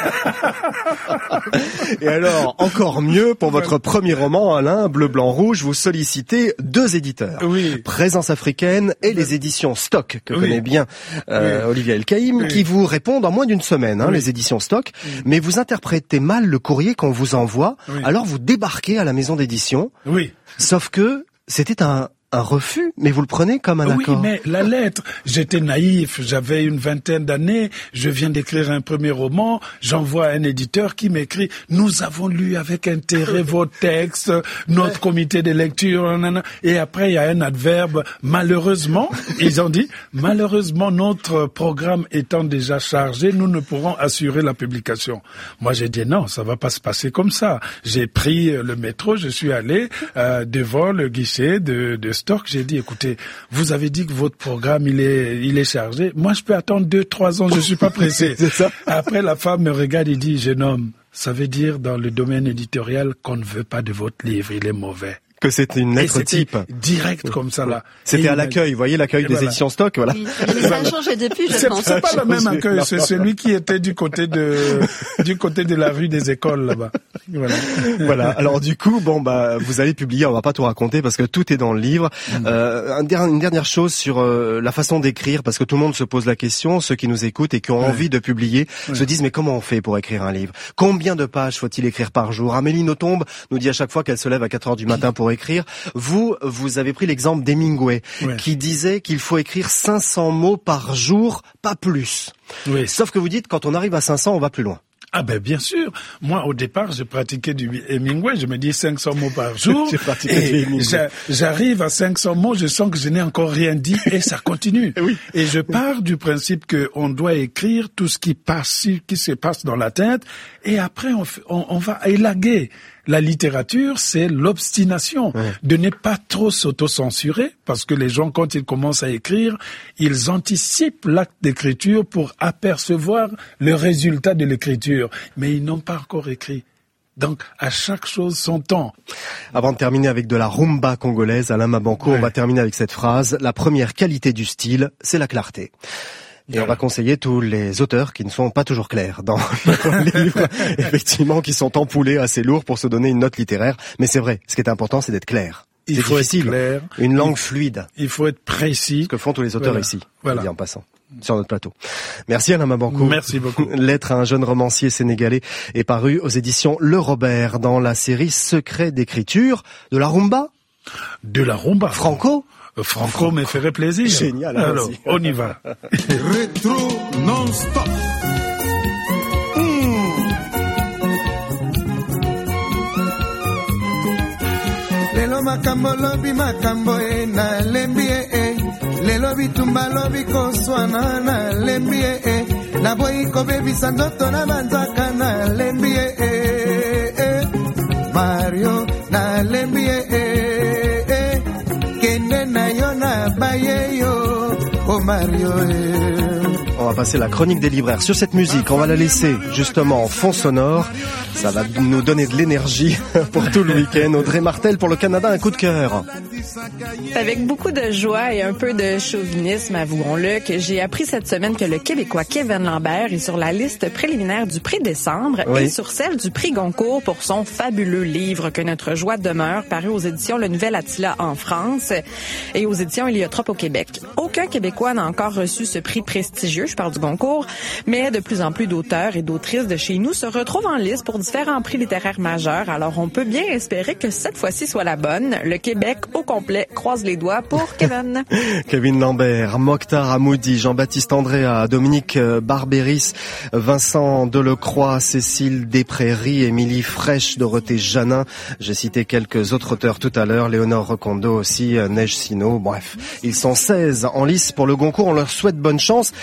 Et alors encore mieux pour votre premier roman Alain, Bleu Blanc Rouge, vous sollicitez deux éditeurs.
Oui.
Présence africaine et les éditions Stock que
oui.
connaît bien euh, oui. Olivier Elkaïm oui. qui vous répondent en moins d'une semaine hein, oui. les éditions Stock, oui. mais vous interprétez mal le courrier qu'on vous envoie. Oui. Alors vous débarquez à la maison d'édition.
Oui.
Sauf que c'était un un refus, mais vous le prenez comme un
oui,
accord.
Oui, mais la lettre, j'étais naïf, j'avais une vingtaine d'années, je viens d'écrire un premier roman, j'envoie un éditeur qui m'écrit « Nous avons lu avec intérêt vos textes, notre comité de lecture, nanana. » Et après, il y a un adverbe « Malheureusement », ils ont dit « Malheureusement, notre programme étant déjà chargé, nous ne pourrons assurer la publication. » Moi, j'ai dit « Non, ça va pas se passer comme ça. » J'ai pris le métro, je suis allé euh, devant le guichet de, de Stock, j'ai dit, écoutez, vous avez dit que votre programme, il est, il est chargé. Moi, je peux attendre deux, trois ans, je suis pas pressé.
C'est ça.
Après, la femme me regarde et dit, jeune homme, ça veut dire dans le domaine éditorial qu'on ne veut pas de votre livre, il est mauvais.
Que c'était une lettre type.
Direct comme ça, là.
C'était à l'accueil, vous voyez, l'accueil des voilà. éditions Stock, voilà.
Oui, mais ça a changé depuis, je
c'est,
pense.
C'est pas le même accueil, c'est celui qui était du côté de, du côté de la rue des écoles, là-bas. Voilà.
Voilà. Alors, du coup, bon, bah, vous allez publier, on va pas tout raconter parce que tout est dans le livre. Mmh. Euh, un, une dernière chose sur euh, la façon d'écrire, parce que tout le monde se pose la question, ceux qui nous écoutent et qui ont ouais. envie de publier, ouais. se disent, mais comment on fait pour écrire un livre? Combien de pages faut-il écrire par jour? Amélie Nothomb nous dit à chaque fois qu'elle se lève à quatre heures du matin pour écrire. Vous, vous avez pris l'exemple d'Hemingway, ouais. qui disait qu'il faut écrire cinq cents mots par jour, pas plus.
Oui.
Sauf que vous dites, quand on arrive à cinq cents, on va plus loin.
Ah ben bien sûr. Moi au départ, je pratiquais du Hemingway, je me dis cinq cents mots par jour. Et j'arrive à cinq cents mots, je sens que je n'ai encore rien dit et ça continue.
Oui.
Et je pars du principe que on doit écrire tout ce qui passe, qui se passe dans la tête, et après on, on, on va élaguer. La littérature, c'est l'obstination ouais. de ne pas trop s'auto-censurer, parce que les gens, quand ils commencent à écrire, ils anticipent l'acte d'écriture pour apercevoir le résultat de l'écriture, mais ils n'ont pas encore écrit. Donc, à chaque chose son temps.
Avant de terminer avec de la rumba congolaise, Alain Mabanckou, ouais. on va terminer avec cette phrase. La première qualité du style, c'est la clarté. Et on va conseiller tous les auteurs qui ne sont pas toujours clairs dans leurs livres, effectivement, qui sont empoulés assez lourds pour se donner une note littéraire. Mais c'est vrai, ce qui est important, c'est d'être clair.
Il
c'est
faut
difficile.
être clair.
Une langue fluide.
Il faut être précis.
Ce que font tous les auteurs
voilà.
ici,
voilà.
en passant, sur notre plateau. Merci Alain Mabanckou.
Merci beaucoup.
Lettre à un jeune romancier sénégalais est paru aux éditions Le Robert dans la série Secret d'écriture. De la rumba?
De la rumba.
Franco?
Franco, Franco me ferait plaisir.
Génial.
Alors, on y va.
Rétro non-stop. Mmh. Lelo makambo lobi makambo e na lembi e e. Lelo bitumba lobi koswana na lembi e e. Na boyi kobebisa ndoto na banzaka na lembi e e. Mario na lembi e e.
On va passer la chronique des libraires sur cette musique. On va la laisser justement en fond sonore. Ça va nous donner de l'énergie pour tout le week-end. Audrey Martel pour le Canada, un coup de cœur.
C'est avec beaucoup de joie et un peu de chauvinisme, avouons-le, que j'ai appris cette semaine que le Québécois Kevin Lambert est sur la liste préliminaire du prix Décembre oui. et sur celle du prix Goncourt pour son fabuleux livre Que notre joie demeure, paru aux éditions Le Nouvel Attila en France et aux éditions Héliotrope au Québec. Aucun Québécois n'a encore reçu ce prix prestigieux, je parle du Goncourt, mais de plus en plus d'auteurs et d'autrices de chez nous se retrouvent en liste pour différents prix littéraires majeurs. Alors on peut bien espérer que cette fois-ci soit la bonne. Le Québec au complet croise les doigts pour Kevin.
Kevin Lambert, Mokhtar Hamoudi, Jean-Baptiste Andréa, Dominique Barbéris, Vincent Delecroix, Cécile Desprairies, Émilie Fraîche, Dorothée Janin. J'ai cité quelques autres auteurs tout à l'heure, Léonore Recondo aussi, Neige Sino. Bref, ils sont seize en lice pour le Goncourt. On leur souhaite bonne chance et notamment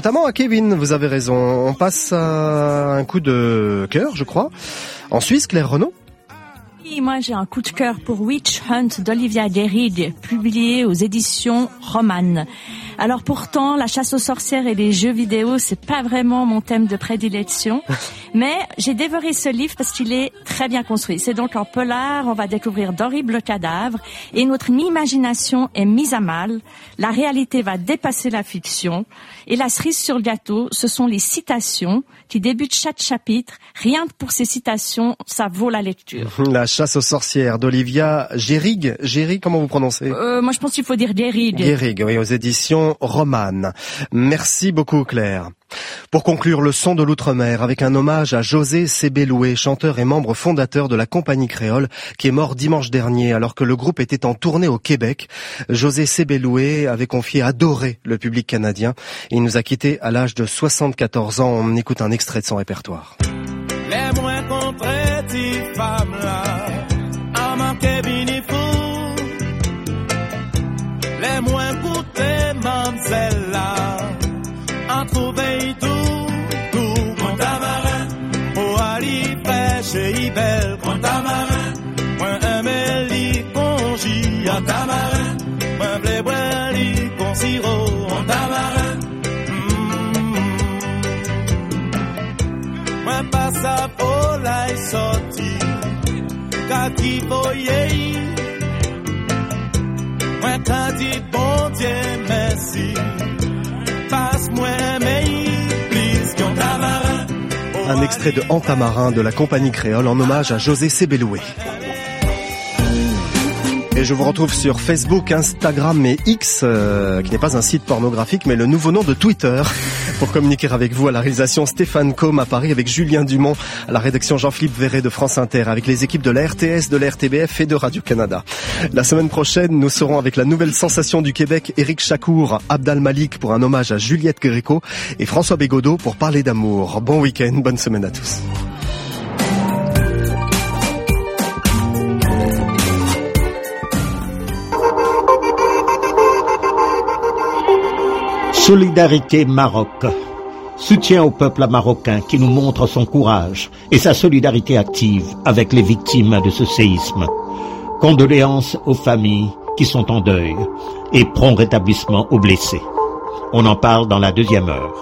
notamment à Kevin, vous avez raison. On passe à un coup de cœur, je crois. En Suisse, Claire Renaud.
Oui, moi j'ai un coup de cœur pour Witch Hunt d'Olivia Guérig, publié aux éditions Roman. Alors pourtant, la chasse aux sorcières et les jeux vidéo, c'est pas vraiment mon thème de prédilection, mais j'ai dévoré ce livre parce qu'il est très bien construit. C'est donc en polar, on va découvrir d'horribles cadavres et notre imagination est mise à mal. La réalité va dépasser la fiction et la cerise sur le gâteau, ce sont les citations qui débutent chaque chapitre. Rien que pour ces citations, ça vaut la lecture.
La chasse aux sorcières d'Olivia Guérig. Guérig, comment vous prononcez?
euh, Moi je pense qu'il faut dire Guérig.
Guérig, oui, aux éditions Roman. Merci beaucoup Claire. Pour conclure, le son de l'outre-mer avec un hommage à José Sebeloué, chanteur et membre fondateur de la compagnie créole, qui est mort dimanche dernier alors que le groupe était en tournée au Québec. José Sebeloué avait confié adorer le public canadien et il nous a quittés à l'âge de soixante-quatorze ans. On écoute un extrait de son répertoire.
Les moins contrées, femmes là, à manquer bini fou. Les moins goûtées, mamzelle là, en trouver tout, tout. Mon tamarin, oh ali pêche et belle. Mon tamarin, moi aimé li congi. En tamarin, moi blé bois li con sirop. Mon tamarin, moi passe à peau la sorti, kaki voyez. Moi t'as dit bon Dieu merci.
Un extrait de Antamarin de la compagnie créole en hommage à José Sebeloué. Et je vous retrouve sur Facebook, Instagram et X, euh, qui n'est pas un site pornographique, mais le nouveau nom de Twitter, pour communiquer avec vous. À la réalisation Stéphane Combe à Paris, avec Julien Dumont, à la rédaction Jean-Philippe Verret de France Inter, avec les équipes de la R T S, de la R T B F et de Radio-Canada. La semaine prochaine, nous serons avec la nouvelle sensation du Québec, Éric Chakour, Abdal Malik pour un hommage à Juliette Gréco et François Bégodeau pour parler d'amour. Bon week-end, bonne semaine à tous.
Solidarité Maroc. Soutien au peuple marocain qui nous montre son courage et sa solidarité active avec les victimes de ce séisme. Condoléances aux familles qui sont en deuil et prompt rétablissement aux blessés. On en parle dans la deuxième heure.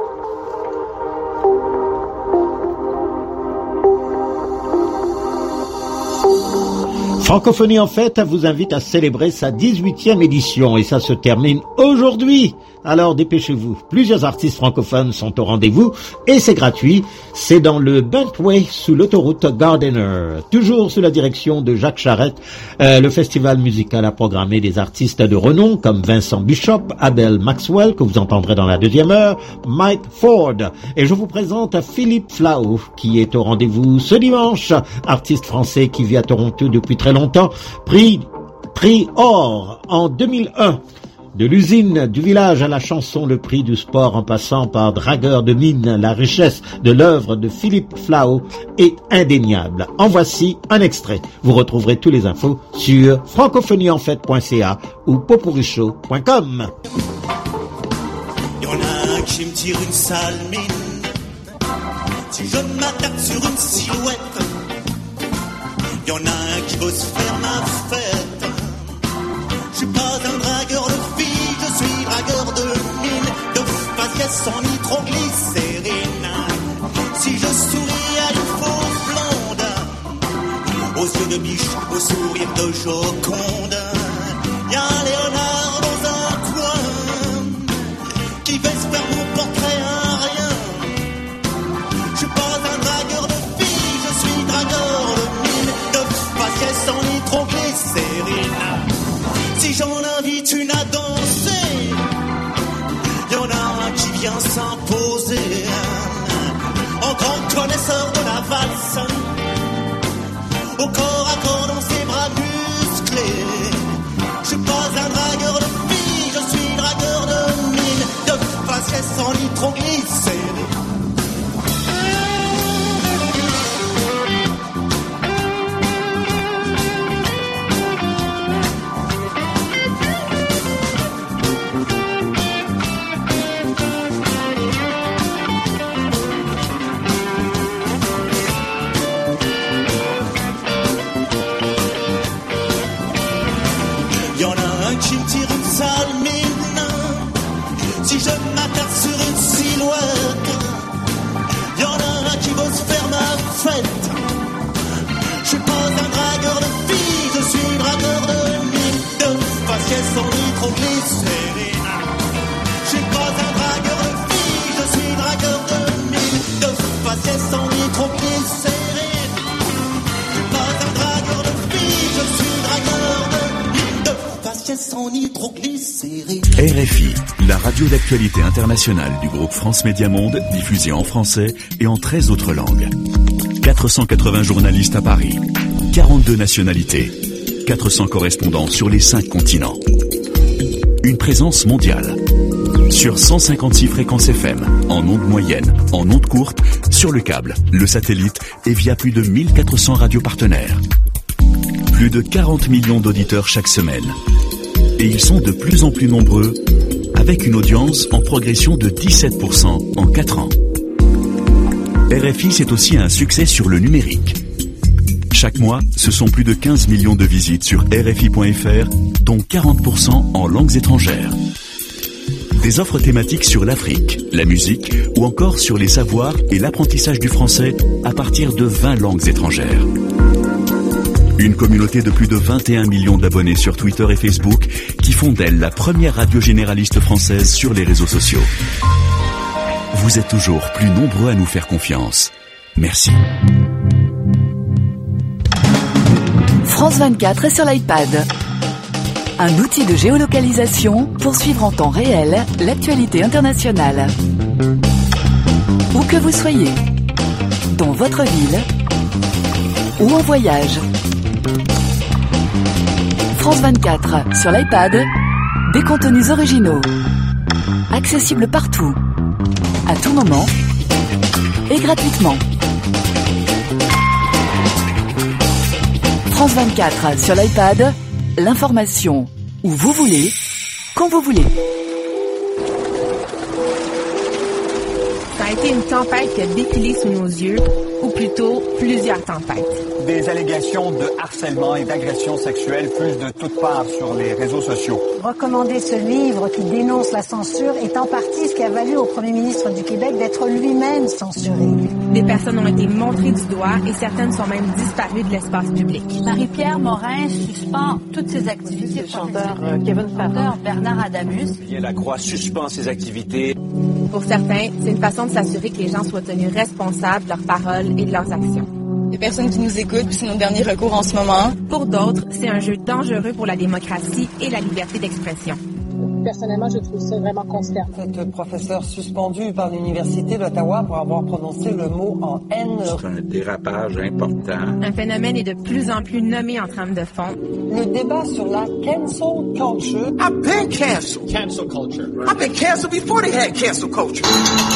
Francophonie en fête vous invite à célébrer sa dix-huitième édition et ça se termine aujourd'hui. Alors dépêchez-vous. Plusieurs artistes francophones sont au rendez-vous et c'est gratuit. C'est dans le Bentway sous l'autoroute Gardiner. Toujours sous la direction de Jacques Charette. Euh, le festival musical a programmé des artistes de renom comme Vincent Bishop, Adele Maxwell que vous entendrez dans la deuxième heure, Mike Ford. Et je vous présente Philippe Flau qui est au rendez-vous ce dimanche. Artiste français qui vit à Toronto depuis très longtemps. Prix, prix or en deux mille un. De l'usine du village à la chanson, le prix du sport en passant par Dragueur de mine, la richesse de l'œuvre de Philippe Flau est indéniable. En voici un extrait. Vous retrouverez tous les infos sur francophonieenfête point c a ou popurichaud point com.
Y'en a un qui me tire une sale mine. Si je m'attaque sur une silhouette, y'en a un qui veut se faire ma fête. Je suis pas un dragueur de filles, je suis dragueur de mine, de faciès sans nitroglycérine. Si je souris à une fausse blonde, aux yeux de biche, au sourire de Joconde, y'a Léonard dans un coin qui veut se faire mon portrait à rien. Je suis pas un dragueur de filles, je suis dragueur de mine, de faciès sans nitroglycérine. Si j'en invite une à danser, y'en a un qui vient s'imposer. En grand connaisseur de la valse, au corps à corps dans ses bras musclés. Je suis pas un dragueur de filles, je suis dragueur de mine, de faciès sans nitroglycérine. Y'en a un qui me tire une sale mine. Si je m'attarde sur une silhouette, y'en a un qui va se faire ma fête. Je suis pas un dragueur de filles, je suis dragueur de mine. De faciès sans nitroglycérine. Je suis pas un dragueur de filles, je suis dragueur de mine. De faciès sans nitroglycérine. Pas un dragueur de filles, je suis dragueur de mine. De faciès sans nitroglycérine.
R F I, la radio d'actualité internationale du groupe France Média Monde, diffusée en français et en treize autres langues. quatre cent quatre-vingts journalistes à Paris, quarante-deux nationalités, quatre cents correspondants sur les cinq continents. Une présence mondiale. Sur cent cinquante-six fréquences F M, en ondes moyennes, en ondes courtes, sur le câble, le satellite et via plus de mille quatre cents radios partenaires. Plus de quarante millions d'auditeurs chaque semaine. Et ils sont de plus en plus nombreux, avec une audience en progression de dix-sept pour cent en quatre ans. R F I, c'est aussi un succès sur le numérique. Chaque mois, ce sont plus de quinze millions de visites sur R F I point F R, dont quarante pour cent en langues étrangères. Des offres thématiques sur l'Afrique, la musique ou encore sur les savoirs et l'apprentissage du français à partir de vingt langues étrangères. Une communauté de plus de vingt et un millions d'abonnés sur Twitter et Facebook qui font d'elle la première radio généraliste française sur les réseaux sociaux. Vous êtes toujours plus nombreux à nous faire confiance. Merci.
France vingt-quatre est sur l'iPad. Un outil de géolocalisation pour suivre en temps réel l'actualité internationale. Où que vous soyez, dans votre ville ou en voyage. France vingt-quatre sur l'iPad, des contenus originaux, accessibles partout, à tout moment et gratuitement. France vingt-quatre sur l'iPad, l'information où vous voulez, quand vous voulez.
Ça a été une tempête qui a défilé sous nos yeux, ou plutôt plusieurs tempêtes.
Des allégations de harcèlement et d'agression sexuelle fusent de toutes parts sur les réseaux sociaux.
Recommander ce livre qui dénonce la censure est en partie ce qui a valu au premier ministre du Québec d'être lui-même censuré.
Des personnes ont été montrées du doigt et certaines sont même disparues de l'espace public.
Marie-Pierre Morin suspend toutes ses activités.
Le chanteur euh, Kevin Farmer.
Bernard Adamus.
Bien Lacroix suspend ses activités.
Pour certains, c'est une façon de s'assurer que les gens soient tenus responsables de leurs paroles et de leurs actions.
Les personnes qui nous écoutent, c'est notre dernier recours en ce moment.
Pour d'autres, c'est un jeu dangereux pour la démocratie et la liberté d'expression.
Personnellement, je trouve ça vraiment consternant.
Cette professeure suspendue par l'Université d'Ottawa pour avoir prononcé le mot en haine.
C'est un dérapage important.
Un phénomène est de plus en plus nommé en trame de fond.
Le débat sur la cancel culture.
I've been canceled. Cancel culture. Right? I've been canceled before they had cancel culture.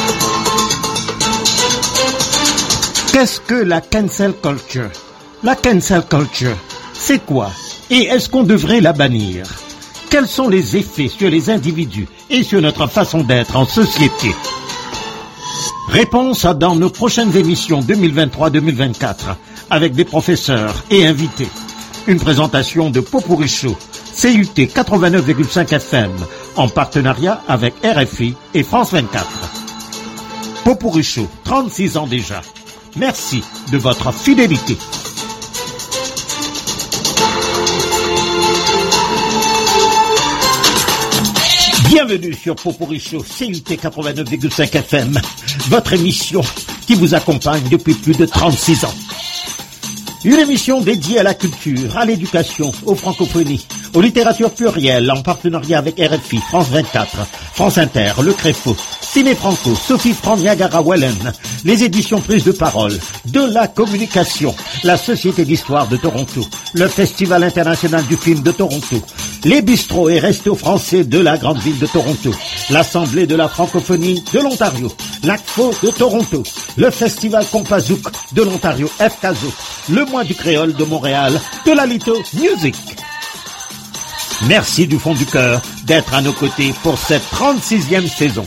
Qu'est-ce que la cancel culture? La cancel culture, c'est quoi? Et est-ce qu'on devrait la bannir? Quels sont les effets sur les individus et sur notre façon d'être en société? Réponse dans nos prochaines émissions deux mille vingt-trois deux mille vingt-quatre avec des professeurs et invités. Une présentation de Popurrí Show, C U T quatre-vingt-neuf virgule cinq F M, en partenariat avec R F I et France vingt-quatre. Popurrí Show, trente-six ans déjà. Merci de votre fidélité. Bienvenue sur Popurrí Show, C U T quatre-vingt-neuf virgule cinq F M, votre émission qui vous accompagne depuis plus de trente-six ans. Une émission dédiée à la culture, à l'éducation, aux francophonies, aux littératures plurielles, en partenariat avec R F I, France vingt-quatre, France Inter, Le Créfo, Ciné Franco, Sophie Franck Niagara Wellen, les éditions Prises de Parole, de la communication, la Société d'Histoire de Toronto, le Festival international du film de Toronto, les bistrots et restos français de la grande ville de Toronto, l'Assemblée de la francophonie de l'Ontario, l'A C F O de Toronto, le Festival Compazouk de l'Ontario, F C A S O, le Mois du Créole de Montréal, de la Lito Music. Merci du fond du cœur d'être à nos côtés pour cette trente-sixième saison.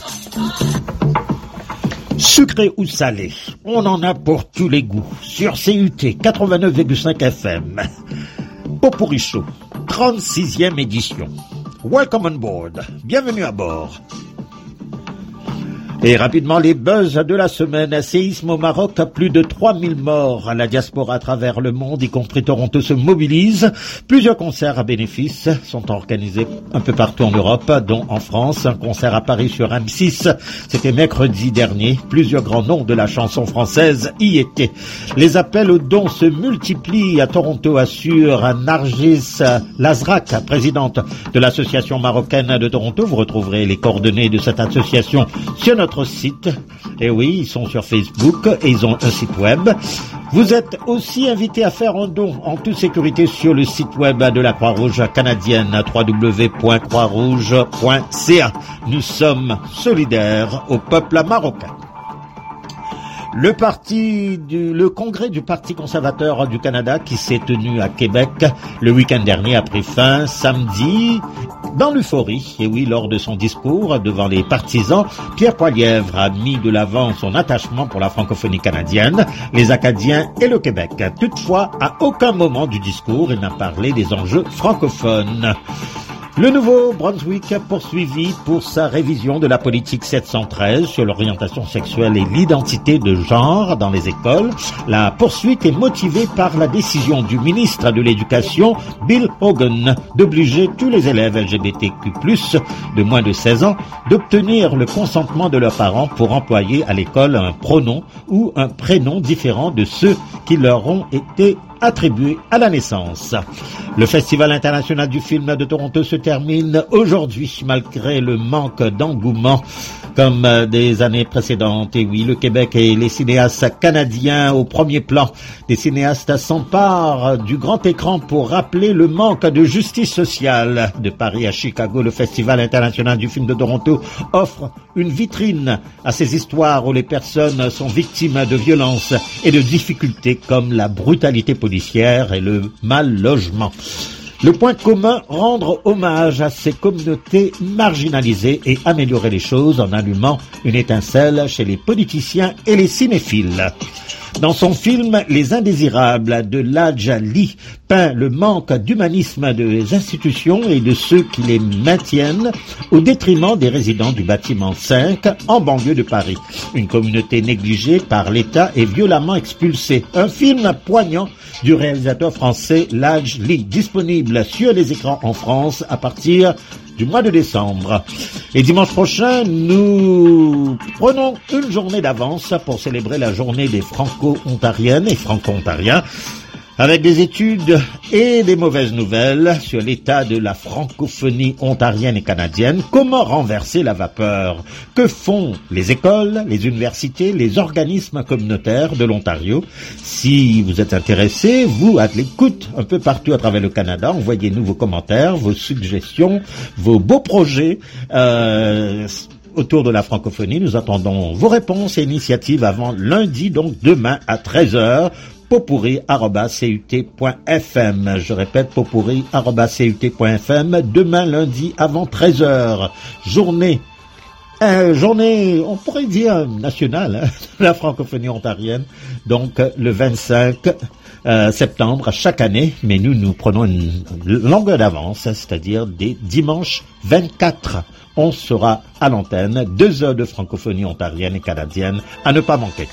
Sucré ou salé, on en a pour tous les goûts sur C U T quatre-vingt-neuf virgule cinq F M. Popurrí Show, trente-sixième édition. Welcome on board. Bienvenue à bord. Et rapidement, les buzz de la semaine. Séisme au Maroc, plus de trois mille morts. La diaspora à travers le monde, y compris Toronto, se mobilise. Plusieurs concerts à bénéfice sont organisés un peu partout en Europe, dont en France. Un concert à Paris sur M six, c'était mercredi dernier. Plusieurs grands noms de la chanson française y étaient. Les appels aux dons se multiplient à Toronto, assure Nargis Lazrak, présidente de l'association marocaine de Toronto. Vous retrouverez les coordonnées de cette association sur notre site. Et oui, ils sont sur Facebook et ils ont un site web. Vous êtes aussi invité à faire un don en toute sécurité sur le site web de la Croix-Rouge canadienne, w w w point croix rouge point c a. Nous sommes solidaires au peuple marocain. Le parti du, le congrès du Parti conservateur du Canada qui s'est tenu à Québec le week-end dernier a pris fin samedi dans l'euphorie. Et oui, lors de son discours devant les partisans, Pierre Poilievre a mis de l'avant son attachement pour la francophonie canadienne, les Acadiens et le Québec. Toutefois, à aucun moment du discours, il n'a parlé des enjeux francophones. Le Nouveau-Brunswick poursuivi pour sa révision de la politique sept cent treize sur l'orientation sexuelle et l'identité de genre dans les écoles. La poursuite est motivée par la décision du ministre de l'Éducation, Bill Hogan, d'obliger tous les élèves L G B T Q plus, de moins de seize ans, d'obtenir le consentement de leurs parents pour employer à l'école un pronom ou un prénom différent de ceux qui leur ont été attribué à la naissance. Le Festival international du film de Toronto se termine aujourd'hui, malgré le manque d'engouement comme des années précédentes. Et oui, le Québec et les cinéastes canadiens au premier plan. Des cinéastes s'emparent du grand écran pour rappeler le manque de justice sociale. De Paris à Chicago, le Festival international du film de Toronto offre une vitrine à ces histoires où les personnes sont victimes de violences et de difficultés comme la brutalité policière et le mal logement. Le point commun, rendre hommage à ces communautés marginalisées et améliorer les choses en allumant une étincelle chez les politiciens et les cinéphiles. Dans son film Les Indésirables de Ladja Lee, peint le manque d'humanisme des institutions et de ceux qui les maintiennent au détriment des résidents du bâtiment cinq en banlieue de Paris. Une communauté négligée par l'État et violemment expulsée. Un film poignant du réalisateur français Ladja Lee, disponible sur les écrans en France à partir du mois de décembre. Et dimanche prochain, nous prenons une journée d'avance pour célébrer la journée des franco-ontariennes et franco-ontariens, avec des études et des mauvaises nouvelles sur l'état de la francophonie ontarienne et canadienne. Comment renverser la vapeur? Que font les écoles, les universités, les organismes communautaires de l'Ontario? Si vous êtes intéressés, vous, à l'écoute un peu partout à travers le Canada, envoyez-nous vos commentaires, vos suggestions, vos beaux projets euh, autour de la francophonie. Nous attendons vos réponses et initiatives avant lundi, donc demain à treize heures. Popourri arobase c u t point f m. Je répète, popourri arobase c u t point f m. Demain, lundi, avant treize heures. Journée, euh, journée, on pourrait dire nationale, hein, de la francophonie ontarienne. Donc, le vingt-cinq euh, septembre, chaque année. Mais nous, nous prenons une longueur d'avance, c'est-à-dire des dimanches vingt-quatre. On sera à l'antenne. Deux heures de francophonie ontarienne et canadienne à ne pas manquer.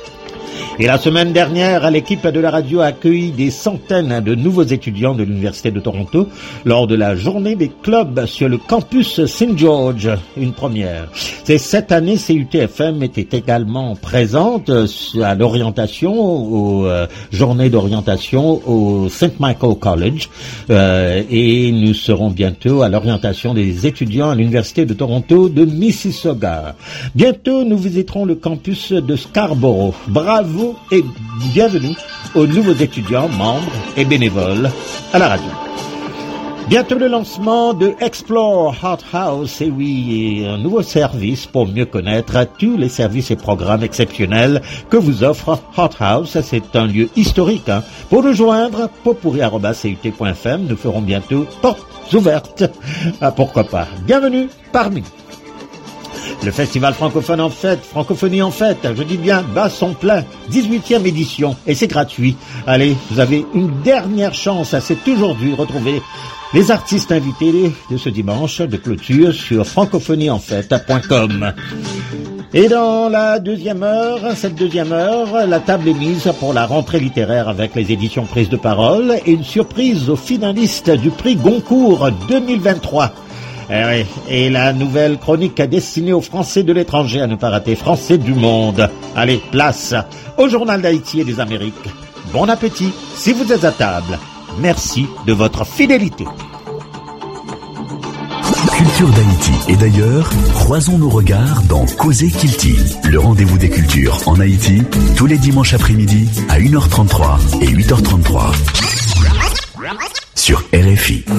Et la semaine dernière, l'équipe de la radio a accueilli des centaines de nouveaux étudiants de l'Université de Toronto lors de la journée des clubs sur le campus Saint George, une première. Et cette année, C U T F M était également présente à l'orientation, aux euh, journées d'orientation au Saint Michael College, euh, et nous serons bientôt à l'orientation des étudiants à l'Université de Toronto de Mississauga. Bientôt, nous visiterons le campus de Scarborough. Bravo et bienvenue aux nouveaux étudiants, membres et bénévoles à la radio. Bientôt le lancement de Explore Hot House, et oui, et un nouveau service pour mieux connaître tous les services et programmes exceptionnels que vous offre Hot House. C'est un lieu historique, hein. Pour nous joindre, popourri arobase c u t point f m, nous ferons bientôt portes ouvertes. Ah, pourquoi pas. Bienvenue parmi nous. Le festival francophone en fête, francophonie en fête, je dis bien, bat son plein, dix-huitième édition, et c'est gratuit. Allez, vous avez une dernière chance, c'est aujourd'hui, retrouver les artistes invités de ce dimanche de clôture sur francophonie en fête point com. Et dans la deuxième heure, cette deuxième heure, la table est mise pour la rentrée littéraire avec les éditions Prises de Parole et une surprise aux finalistes du prix Goncourt deux mille vingt-trois. Et, oui, et la nouvelle chronique destinée aux Français de l'étranger à ne pas rater, Français du monde. Allez, place au Journal d'Haïti et des Amériques. Bon appétit si vous êtes à table. Merci de votre fidélité.
Culture d'Haïti et d'ailleurs, croisons nos regards dans Causer Kilti, le rendez-vous des cultures en Haïti, tous les dimanches après-midi à une heure trente-trois et huit heures trente-trois sur R F I.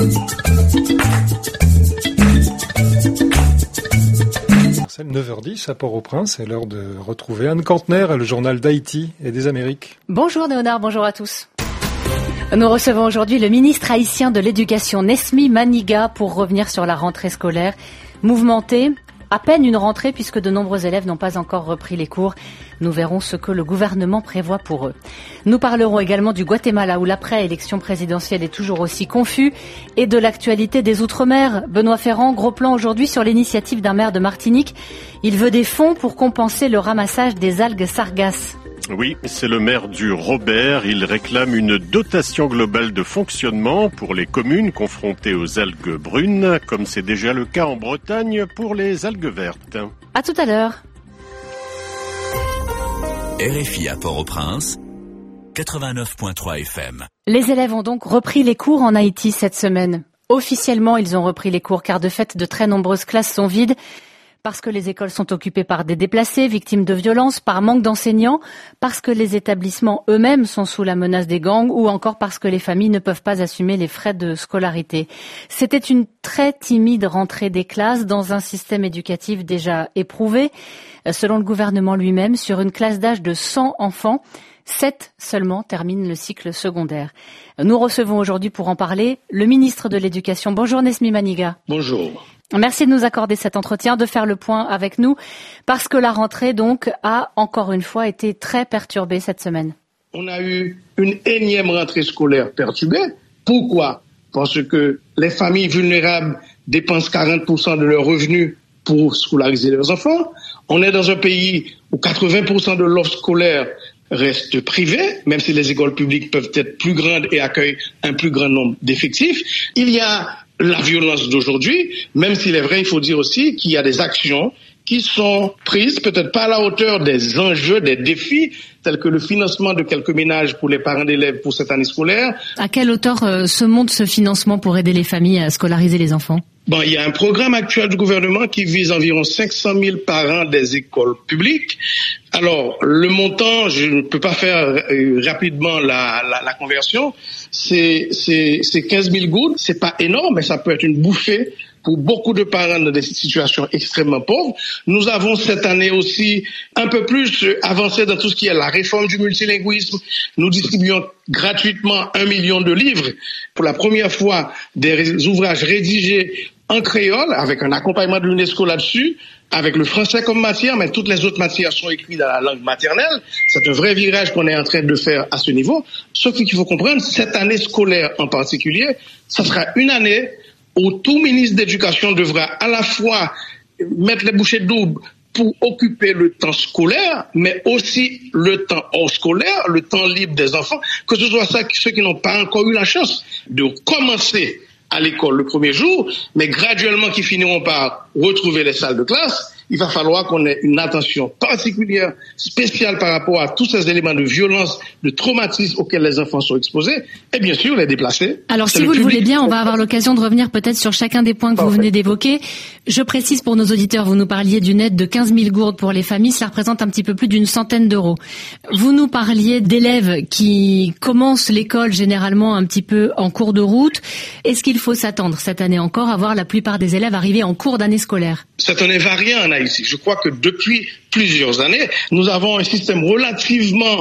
C'est neuf heures dix à Port-au-Prince, c'est l'heure de retrouver Anne Cantner à le Journal d'Haïti et des Amériques.
Bonjour Léonard, bonjour à tous. Nous recevons aujourd'hui le ministre haïtien de l'Éducation, Nesmi Maniga, pour revenir sur la rentrée scolaire mouvementée. À peine une rentrée puisque de nombreux élèves n'ont pas encore repris les cours. Nous verrons ce que le gouvernement prévoit pour eux. Nous parlerons également du Guatemala où l'après-élection présidentielle est toujours aussi confus et de l'actualité des Outre-mer. Benoît Ferrand, gros plan aujourd'hui sur l'initiative d'un maire de Martinique. Il veut des fonds pour compenser le ramassage des algues sargasses.
Oui, c'est le maire du Robert. Il réclame une dotation globale de fonctionnement pour les communes confrontées aux algues brunes, comme c'est déjà le cas en Bretagne pour les algues vertes.
À tout à l'heure.
R F I à Port-au-Prince, quatre-vingt-neuf virgule trois F M.
Les élèves ont donc repris les cours en Haïti cette semaine. Officiellement, ils ont repris les cours car de fait, de très nombreuses classes sont vides. Parce que les écoles sont occupées par des déplacés, victimes de violences, par manque d'enseignants, parce que les établissements eux-mêmes sont sous la menace des gangs ou encore parce que les familles ne peuvent pas assumer les frais de scolarité. C'était une très timide rentrée des classes dans un système éducatif déjà éprouvé. Selon le gouvernement lui-même, sur une classe d'âge de cent enfants, sept seulement terminent le cycle secondaire. Nous recevons aujourd'hui pour en parler le ministre de l'Éducation. Bonjour Nesmi Maniga.
Bonjour.
Merci de nous accorder cet entretien, de faire le point avec nous, parce que la rentrée, donc, a encore une fois été très perturbée cette semaine.
On a eu une énième rentrée scolaire perturbée. Pourquoi ? Parce que les familles vulnérables dépensent quarante pour cent de leurs revenus pour scolariser leurs enfants. On est dans un pays où quatre-vingts pour cent de l'offre scolaire reste privée, même si les écoles publiques peuvent être plus grandes et accueillent un plus grand nombre d'effectifs. Il y a la violence d'aujourd'hui, même s'il est vrai, il faut dire aussi qu'il y a des actions qui sont prises, peut-être pas à la hauteur des enjeux, des défis, tels que le financement de quelques ménages pour les parents d'élèves pour cette année scolaire.
À quelle hauteur euh, se monte ce financement pour aider les familles à scolariser les enfants ?
Bon, il y a un programme actuel du gouvernement qui vise environ cinq cent mille parents des écoles publiques. Alors, le montant, je ne peux pas faire euh, rapidement la, la, la conversion, c'est, c'est, c'est quinze mille gouttes. C'est pas énorme, mais ça peut être une bouffée pour beaucoup de parents dans des situations extrêmement pauvres. Nous avons cette année aussi un peu plus avancé dans tout ce qui est la réforme du multilinguisme. Nous distribuons gratuitement un million de livres. Pour la première fois, des ouvrages rédigés en créole, avec un accompagnement de l'UNESCO là-dessus, avec le français comme matière, mais toutes les autres matières sont écrites dans la langue maternelle. C'est un vrai virage qu'on est en train de faire à ce niveau. Sauf qu'il faut comprendre, cette année scolaire en particulier, ça sera une année où tout ministre d'éducation devra à la fois mettre les bouchées doubles pour occuper le temps scolaire, mais aussi le temps hors scolaire, le temps libre des enfants, que ce soit ça, ceux qui n'ont pas encore eu la chance de commencer à l'école le premier jour, mais graduellement qui finiront par retrouver les salles de classe. Il va falloir qu'on ait une attention particulière, spéciale par rapport à tous ces éléments de violence, de traumatisme auxquels les enfants sont exposés, et bien sûr les déplacés.
Alors si vous le voulez bien, on va avoir l'occasion de revenir peut-être sur chacun des points que vous venez d'évoquer. Je précise pour nos auditeurs, vous nous parliez d'une aide de quinze mille gourdes pour les familles, cela représente un petit peu plus d'une centaine d'euros. Vous nous parliez d'élèves qui commencent l'école généralement un petit peu en cours de route. Est-ce qu'il faut s'attendre cette année encore à voir la plupart des élèves arriver en cours d'année scolaire ?
C'est un invariant en Haïti. Je crois que depuis plusieurs années, nous avons un système relativement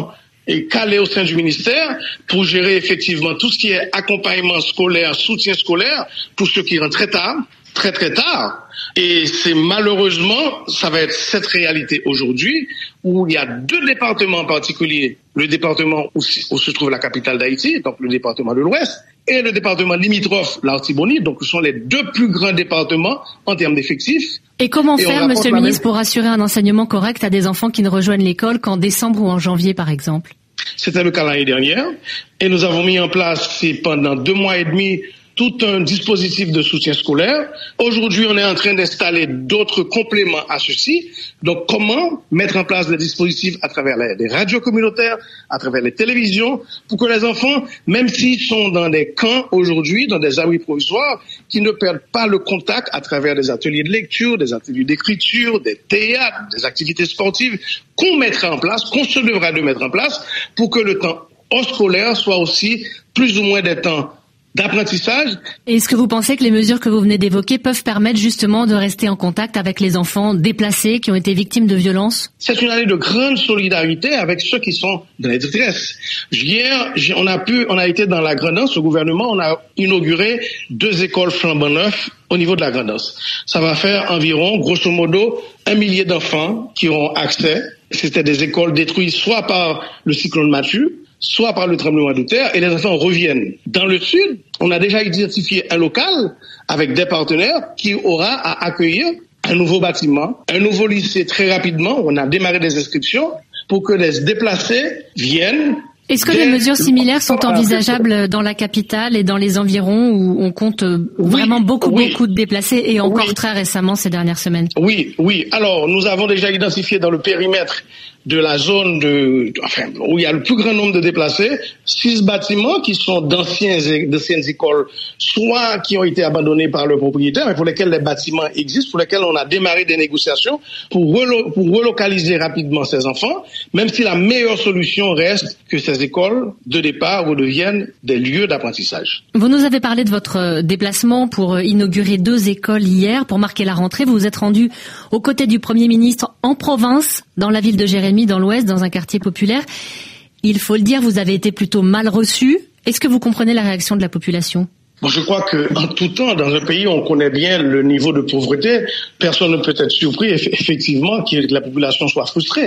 et calés au sein du ministère pour gérer effectivement tout ce qui est accompagnement scolaire, soutien scolaire pour ceux qui rentrent très tard, très très tard. Et c'est malheureusement, ça va être cette réalité aujourd'hui où il y a deux départements en particulier, le département où, où se trouve la capitale d'Haïti, donc le département de l'Ouest, et le département limitrophe, l'Artibonite, donc ce sont les deux plus grands départements en termes d'effectifs.
Et comment
et
faire, Monsieur le ministre, pour assurer un enseignement correct à des enfants qui ne rejoignent l'école qu'en décembre ou en janvier, par exemple?
C'était le cas l'année dernière, et nous avons mis en place pendant deux mois et demi tout un dispositif de soutien scolaire. Aujourd'hui, on est en train d'installer d'autres compléments à ceci. Donc, comment mettre en place des dispositifs à travers les, les radios communautaires, à travers les télévisions, pour que les enfants, même s'ils sont dans des camps aujourd'hui, dans des abris provisoires, qu'ils ne perdent pas le contact à travers des ateliers de lecture, des ateliers d'écriture, des théâtres, des activités sportives qu'on mettra en place, qu'on se devra de mettre en place, pour que le temps scolaire soit aussi plus ou moins des temps d'apprentissage.
Et est-ce que vous pensez que les mesures que vous venez d'évoquer peuvent permettre justement de rester en contact avec les enfants déplacés qui ont été victimes de violences?
C'est une année de grande solidarité avec ceux qui sont dans la détresse. Hier, on a pu, on a été dans la Grand'Anse, le gouvernement, on a inauguré deux écoles flambant neuves au niveau de la Grand'Anse. Ça va faire environ, grosso modo, un millier d'enfants qui auront accès. C'était des écoles détruites soit par le cyclone Mathieu, soit par le tremblement de terre, et les enfants reviennent. Dans le sud, on a déjà identifié un local avec des partenaires qui aura à accueillir un nouveau bâtiment, un nouveau lycée très rapidement. On a démarré des inscriptions pour que les déplacés viennent.
Est-ce que des mesures similaires sont envisageables dans la capitale et dans les environs où on compte vraiment oui, beaucoup, oui. beaucoup de déplacés et encore oui. très récemment ces dernières semaines? Oui, oui. Alors, nous avons déjà identifié dans le périmètre de la zone de, enfin, où il y a le plus grand nombre de déplacés, six bâtiments qui sont d'anciennes, d'anciennes écoles, soit qui ont été abandonnés par le propriétaire, mais pour lesquels les bâtiments existent, pour lesquels on a démarré des négociations pour, relo- pour relocaliser rapidement ces enfants, même si la meilleure solution reste que ces écoles de départ redeviennent des lieux d'apprentissage. Vous nous avez parlé de votre déplacement pour inaugurer deux écoles hier, pour marquer la rentrée. Vous vous êtes rendu aux côtés du Premier ministre en province, dans la ville de Jérémy, dans l'Ouest, dans un quartier populaire. Il faut le dire, vous avez été plutôt mal reçu. Est-ce que vous comprenez la réaction de la population?
Bon, je crois que en tout temps, dans un pays où on connaît bien le niveau de pauvreté, personne ne peut être surpris, effectivement, que la population soit frustrée.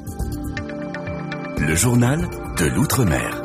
Le journal de l'Outre-mer.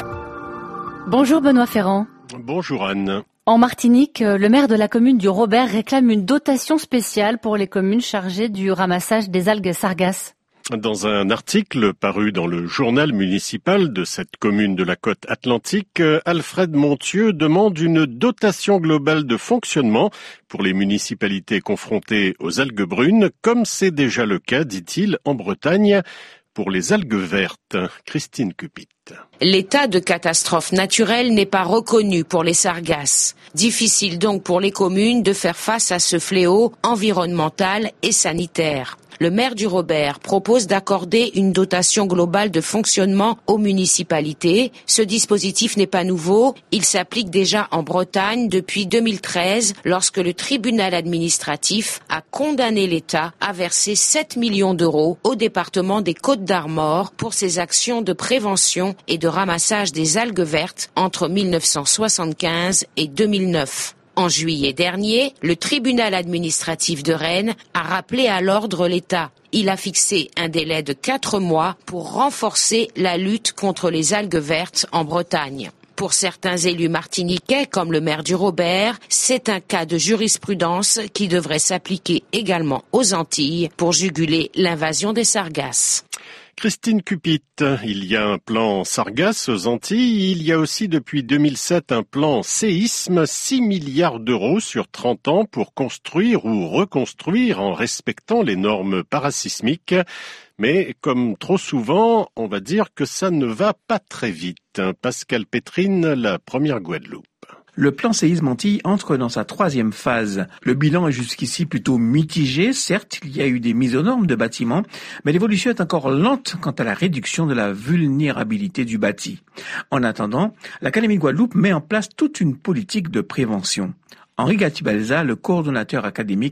Bonjour Benoît Ferrand.
Bonjour Anne.
En Martinique, le maire de la commune du Robert réclame une dotation spéciale pour les communes chargées du ramassage des algues sargasses.
Dans un article paru dans le journal municipal de cette commune de la côte atlantique, Alfred Montieu demande une dotation globale de fonctionnement pour les municipalités confrontées aux algues brunes, comme c'est déjà le cas, dit-il, en Bretagne, pour les algues vertes. Christine Cupit.
L'état de catastrophe naturelle n'est pas reconnu pour les sargasses. Difficile donc pour les communes de faire face à ce fléau environnemental et sanitaire. Le maire du Robert propose d'accorder une dotation globale de fonctionnement aux municipalités. Ce dispositif n'est pas nouveau. Il s'applique déjà en Bretagne depuis deux mille treize, lorsque le tribunal administratif a condamné l'État à verser sept millions d'euros au département des Côtes-d'Armor pour ses actions de prévention et de ramassage des algues vertes entre mille neuf cent soixante-quinze et deux mille neuf. En juillet dernier, le tribunal administratif de Rennes a rappelé à l'ordre l'État. Il a fixé un délai de quatre mois pour renforcer la lutte contre les algues vertes en Bretagne. Pour certains élus martiniquais, comme le maire du Robert, c'est un cas de jurisprudence qui devrait s'appliquer également aux Antilles pour juguler l'invasion des sargasses.
Christine Cupit, il y a un plan Sargasses aux Antilles, il y a aussi depuis deux mille sept un plan séisme, six milliards d'euros sur trente ans pour construire ou reconstruire en respectant les normes parasismiques. Mais comme trop souvent, on va dire que ça ne va pas très vite. Pascal Pétrine, la première Guadeloupe.
Le plan séisme Antilles entre dans sa troisième phase. Le bilan est jusqu'ici plutôt mitigé. Certes, il y a eu des mises aux normes de bâtiments, mais l'évolution est encore lente quant à la réduction de la vulnérabilité du bâti. En attendant, l'Académie de Guadeloupe met en place toute une politique de prévention. Henri Gatibalza, le coordonnateur académique,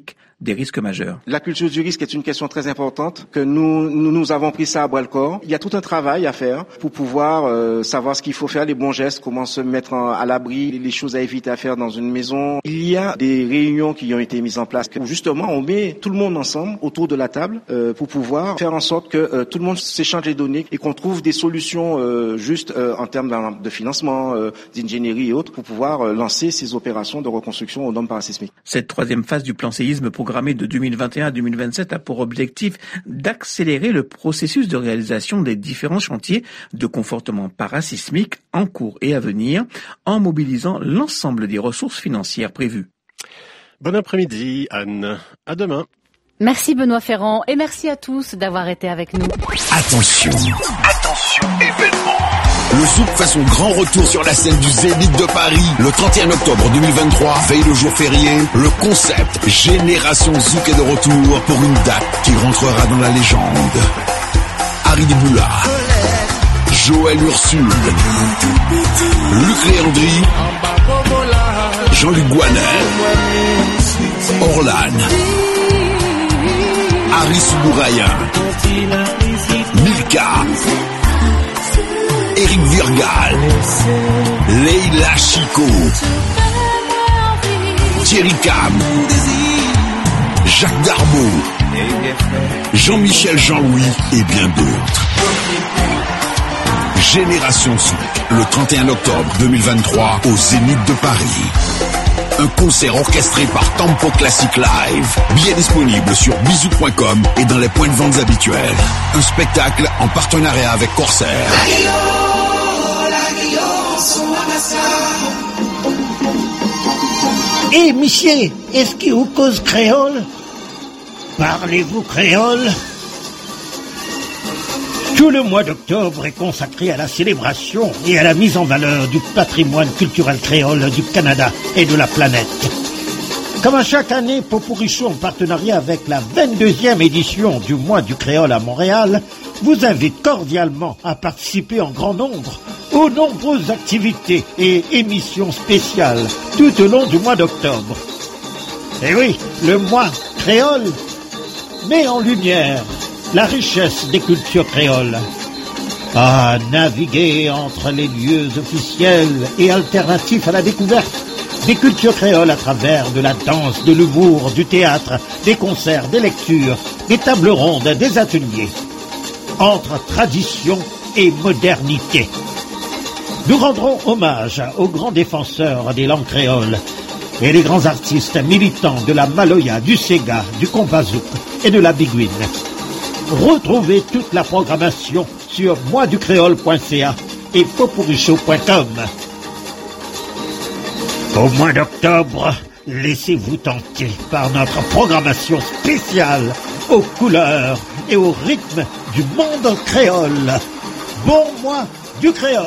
des risques majeurs.
La culture du risque est une question très importante que nous, nous, nous avons pris ça à bras-le-corps. Il y a tout un travail à faire pour pouvoir euh, savoir ce qu'il faut faire, les bons gestes, comment se mettre en, à l'abri, les choses à éviter à faire dans une maison. Il y a des réunions qui ont été mises en place où justement on met tout le monde ensemble autour de la table euh, pour pouvoir faire en sorte que euh, tout le monde s'échange les données et qu'on trouve des solutions euh, justes euh, en termes de financement, euh, d'ingénierie et autres pour pouvoir euh, lancer ces opérations de reconstruction aux normes parasismiques.
Cette troisième phase du plan séisme programmée de deux mille vingt et un à deux mille vingt-sept a pour objectif d'accélérer le processus de réalisation des différents chantiers de confortement parasismique en cours et à venir en mobilisant l'ensemble des ressources financières prévues.
Bon après-midi, Anne. À demain.
Merci Benoît Ferrand et merci à tous d'avoir été avec nous.
Attention, attention, événement. Le Zouk fait son grand retour sur la scène du Zénith de Paris le trente et un octobre deux mille vingt-trois, veille le jour férié. Le concept Génération Zouk est de retour pour une date qui rentrera dans la légende. Harry Diboula, Joël Ursule, Luc Léandri, Jean-Luc Guanet, Orlan, Harry Soubourayan, Milka, Eric Virgal, Leila Chico, Thierry Cam, Jacques Darbo, Jean-Michel Jean-Louis et bien d'autres. Génération Zouk, le trente et un octobre deux mille vingt-trois au Zénith de Paris. Un concert orchestré par Tempo Classic Live. Billets disponibles sur bisou point com et dans les points de vente habituels. Un spectacle en partenariat avec Corsair.
Eh, hey, monsieur, est-ce qu'il vous cause créole? Parlez-vous créole? Tout le mois d'octobre est consacré à la célébration et à la mise en valeur du patrimoine culturel créole du Canada et de la planète. Comme à chaque année, Popuricho, en partenariat avec la vingt-deuxième édition du mois du créole à Montréal, vous invite cordialement à participer en grand nombre aux nombreuses activités et émissions spéciales tout au long du mois d'octobre. Et oui, le mois créole met en lumière la richesse des cultures créoles. À naviguer entre les lieux officiels et alternatifs à la découverte des cultures créoles à travers de la danse, de l'humour, du théâtre, des concerts, des lectures, des tables rondes, des ateliers. Entre tradition et modernité. Nous rendrons hommage aux grands défenseurs des langues créoles et les grands artistes militants de la Maloya, du Sega, du Combazouk et de la Biguine. Retrouvez toute la programmation sur moi du créole point c a et popuricho point com. Au mois d'octobre, laissez-vous tenter par notre programmation spéciale aux couleurs et au rythme du monde créole. Bon mois du créole.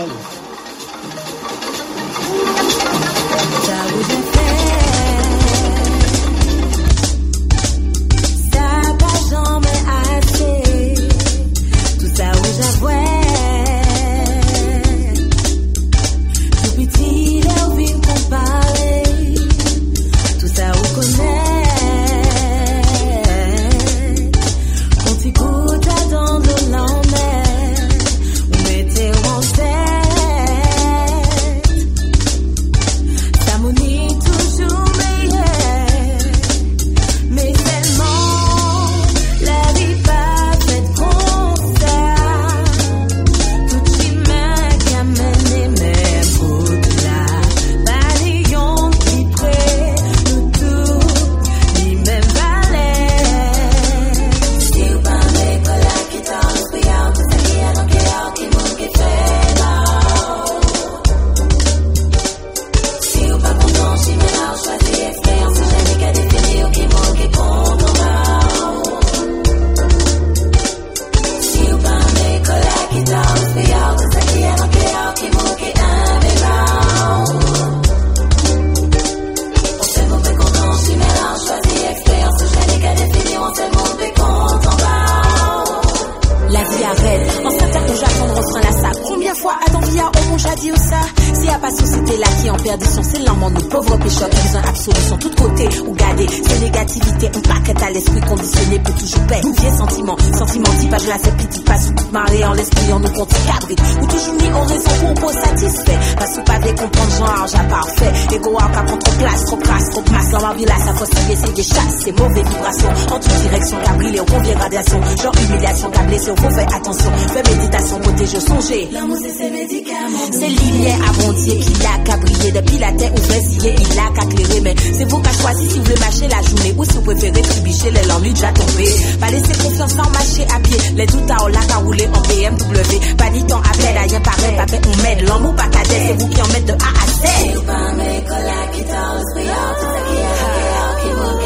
Perdition, c'est l'amant, nos pauvres pécheurs qui ont absolu sur tous côtés ou gardés.
de négativité, un paquet à l'esprit conditionné pour toujours paix. Vieux sentiment, sentiment qui pas de la fait petit, pas sous toute marée en l'esprit, on nous compte cadré. Ou toujours mis en raison pour pas satisfait. Parce que pas de comprendre genre, j'ai parfait. Ego à prend trop place, trop crasse, trop masse dans ma vie là, ça faut essayer des chasses, c'est mauvais vibrations. En toute direction, cabrilé, au convient radiation. Genre humiliation, câblé, c'est au faut faire attention. Fais méditation, protéger, songer. L'amour c'est ses médicaments. C'est l'hiver abondier qui l'a cabrié. Depuis la terre ouverte, il a qu'à clairer. Mais c'est vous qui avez choisi si vous voulez mâcher la journée. Ou si vous préférez tribicher les l'ennui déjà tombé. Pas laisser confiance sans marcher à pied. Les doutes à la qu'à rouler en B M W. Pas ni temps appel, rien pareil. Pas fait on m'aide. L'amour pas cadet, c'est vous qui en mettez de A à Z. C'est pas mes collègues qui t'en l'esprit. Tout ça qui est qui m'ont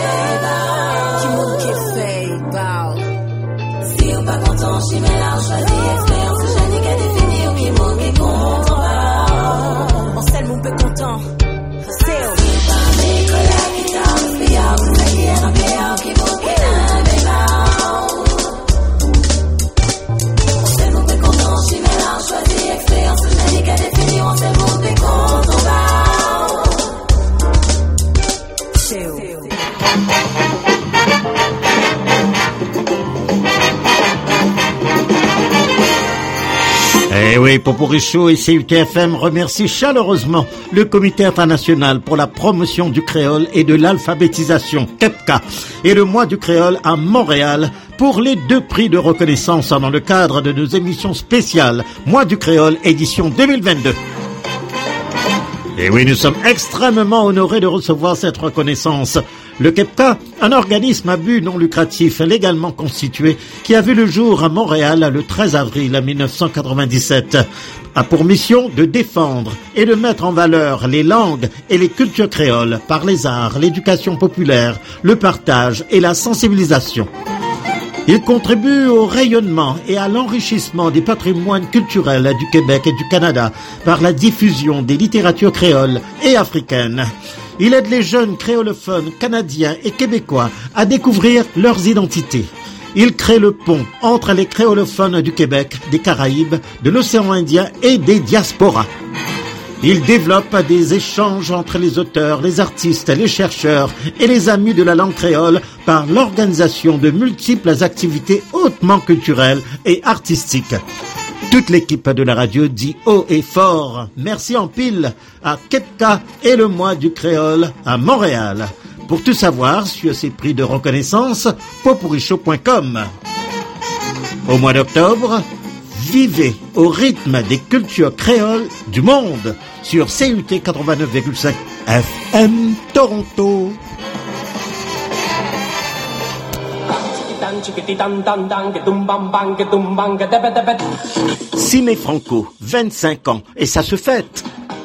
qui fait. Qui m'ont qui fait. Bow. Si on pas content, j'y mets là, on choisit expérience. Je n'ai qu'à définir qui m'ont qui content. On sait le monde peu content. C'est pas mes collègues qui t'en l'esprit. Tout ça qui est qui m'ont qui on sait le monde peu content, j'y mets là, on choisit expérience. Je n'ai qu'à définir, on sait le monde peu content.
Eh oui, Poporicho et C U T F M remercient chaleureusement le Comité international pour la promotion du créole et de l'alphabétisation, KEPCA, et le mois du créole à Montréal pour les deux prix de reconnaissance dans le cadre de nos émissions spéciales Mois du créole édition deux mille vingt-deux. Et oui, nous sommes extrêmement honorés de recevoir cette reconnaissance. Le KEPCA, un organisme à but non lucratif légalement constitué qui a vu le jour à Montréal le treize avril mille neuf cent quatre-vingt-dix-sept, a pour mission de défendre et de mettre en valeur les langues et les cultures créoles par les arts, l'éducation populaire, le partage et la sensibilisation. Il contribue au rayonnement et à l'enrichissement des patrimoines culturels du Québec et du Canada par la diffusion des littératures créoles et africaines. Il aide les jeunes créolophones canadiens et québécois à découvrir leurs identités. Il crée le pont entre les créolophones du Québec, des Caraïbes, de l'océan Indien et des diasporas. Il développe des échanges entre les auteurs, les artistes, les chercheurs et les amis de la langue créole par l'organisation de multiples activités hautement culturelles et artistiques. Toute l'équipe de la radio dit haut et fort merci en pile à KEPCA et le mois du créole à Montréal. Pour tout savoir sur ces prix de reconnaissance, poporicho point com. Au mois d'octobre, vivez au rythme des cultures créoles du monde sur C U T quatre-vingt-neuf virgule cinq F M Toronto. Ciné Franco, vingt-cinq ans, et ça se fête.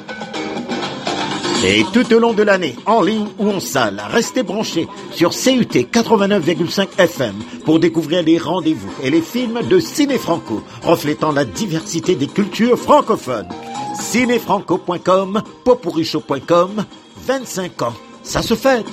Et tout au long de l'année, en ligne ou en salle, restez branchés sur C U T quatre-vingt-neuf virgule cinq F M pour découvrir les rendez-vous et les films de Ciné Franco, reflétant la diversité des cultures francophones. ciné franco point com, poporicho point com, vingt-cinq ans, ça se fête.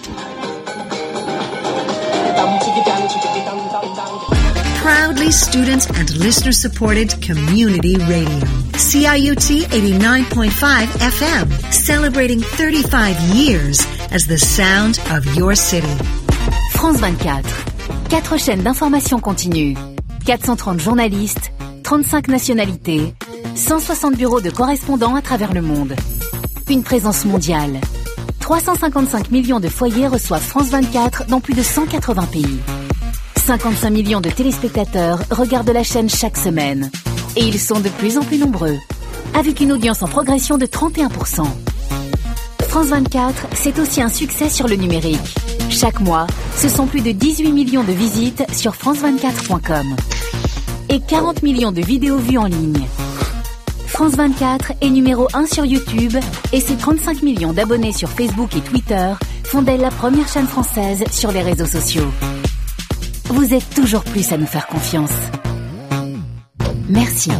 Proudly student and listener supported community radio. C I U T eighty-nine point five F M, celebrating thirty-five years as the sound of your city.
France vingt-quatre. Quatre chaînes d'information continue. quatre cent trente journalistes, trente-cinq nationalités, cent soixante bureaux de correspondants à travers le monde. Une présence mondiale. trois cent cinquante-cinq millions de foyers reçoivent France vingt-quatre dans plus de cent quatre-vingts pays. cinquante-cinq millions de téléspectateurs regardent la chaîne chaque semaine. Et ils sont de plus en plus nombreux, avec une audience en progression de trente et un pour cent. France vingt-quatre, c'est aussi un succès sur le numérique. Chaque mois, ce sont plus de dix-huit millions de visites sur france vingt-quatre point com et quarante millions de vidéos vues en ligne. France vingt-quatre est numéro un sur YouTube et ses trente-cinq millions d'abonnés sur Facebook et Twitter font d'elle la première chaîne française sur les réseaux sociaux. Vous êtes toujours plus à nous faire confiance. Merci.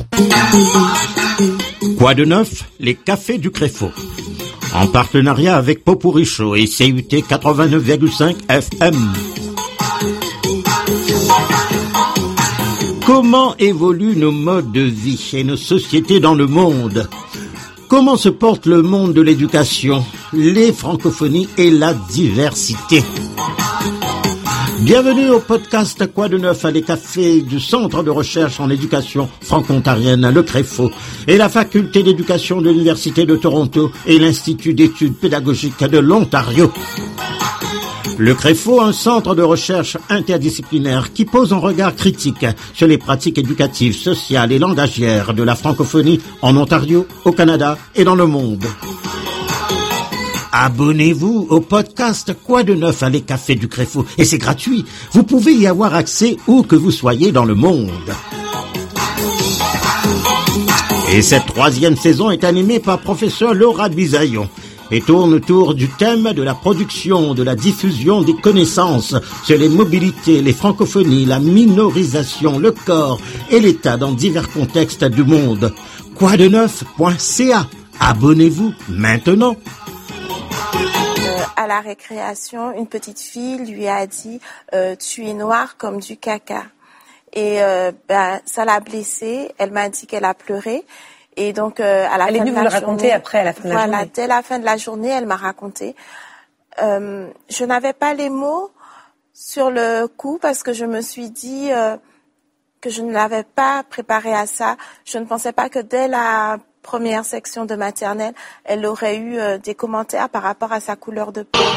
Quoi de neuf? Les cafés du Créfo. En partenariat avec Poporicho et C U T quatre-vingt-neuf virgule cinq F M. Comment évoluent nos modes de vie et nos sociétés dans le monde? Comment se porte le monde de l'éducation, les francophonies et la diversité? Bienvenue au podcast Quoi de neuf à les cafés du Centre de recherche en éducation franco-ontarienne, le CREFO, et la Faculté d'éducation de l'Université de Toronto et l'Institut d'études pédagogiques de l'Ontario. Le CREFO, un centre de recherche interdisciplinaire qui pose un regard critique sur les pratiques éducatives, sociales et langagières de la francophonie en Ontario, au Canada et dans le monde. Abonnez-vous au podcast Quoi de neuf à les cafés du CREFO et c'est gratuit. Vous pouvez y avoir accès où que vous soyez dans le monde. Et cette troisième saison est animée par professeur Laura Bisaillon et tourne autour du thème de la production, de la diffusion des connaissances sur les mobilités, les francophonies, la minorisation, le corps et l'État dans divers contextes du monde. quoi de neuf point c a. Abonnez-vous maintenant.
À la récréation, une petite fille lui a dit euh, « tu es noir comme du caca ». Et euh, ben, ça l'a blessée, elle m'a dit qu'elle a pleuré. Et donc, euh, à la
elle
fin
est venue
de la
vous le
journée,
raconter après, à la fin de la
voilà,
journée.
dès la fin de la journée, elle m'a raconté. Euh, je n'avais pas les mots sur le coup parce que je me suis dit euh, que je ne l'avais pas préparée à ça. Je ne pensais pas que dès la première section de maternelle, elle aurait eu euh, des commentaires par rapport à sa couleur de peau.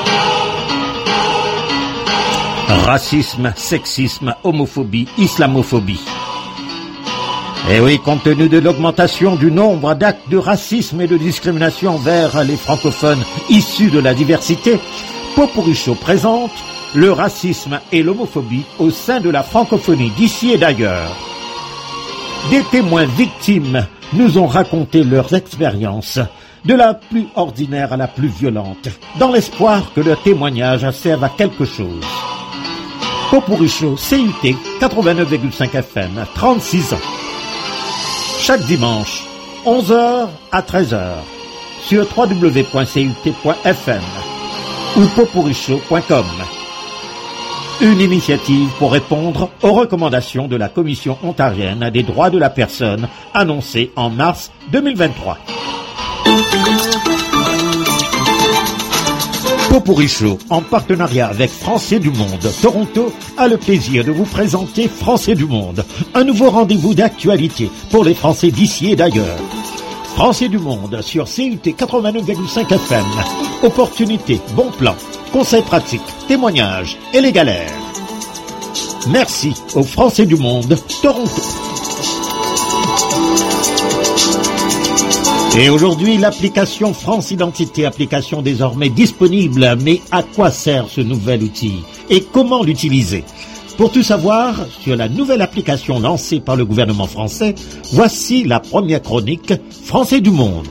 Racisme, sexisme, homophobie, islamophobie. Et oui, compte tenu de l'augmentation du nombre d'actes de racisme et de discrimination envers les francophones issus de la diversité, Poporicho présente le racisme et l'homophobie au sein de la francophonie d'ici et d'ailleurs. Des témoins victimes nous ont raconté leurs expériences, de la plus ordinaire à la plus violente, dans l'espoir que leur témoignage serve à quelque chose. Poporicho, C U T quatre-vingt-neuf virgule cinq F M, trente-six ans. Chaque dimanche, onze heures à treize heures, sur w w w point c u t point f m ou poporicho point com. Une initiative pour répondre aux recommandations de la Commission ontarienne des droits de la personne annoncée en mars deux mille vingt-trois. Poporicho, en partenariat avec Français du Monde Toronto, a le plaisir de vous présenter Français du Monde, un nouveau rendez-vous d'actualité pour les Français d'ici et d'ailleurs. Français du Monde sur C U T quatre-vingt-neuf virgule cinq F M. Opportunités, bons plans, conseils pratiques, témoignages et les galères. Merci aux Français du Monde Toronto. Et aujourd'hui, l'application France Identité, application désormais disponible. Mais à quoi sert ce nouvel outil et comment l'utiliser? Pour tout savoir sur la nouvelle application lancée par le gouvernement français, voici la première chronique Français du Monde.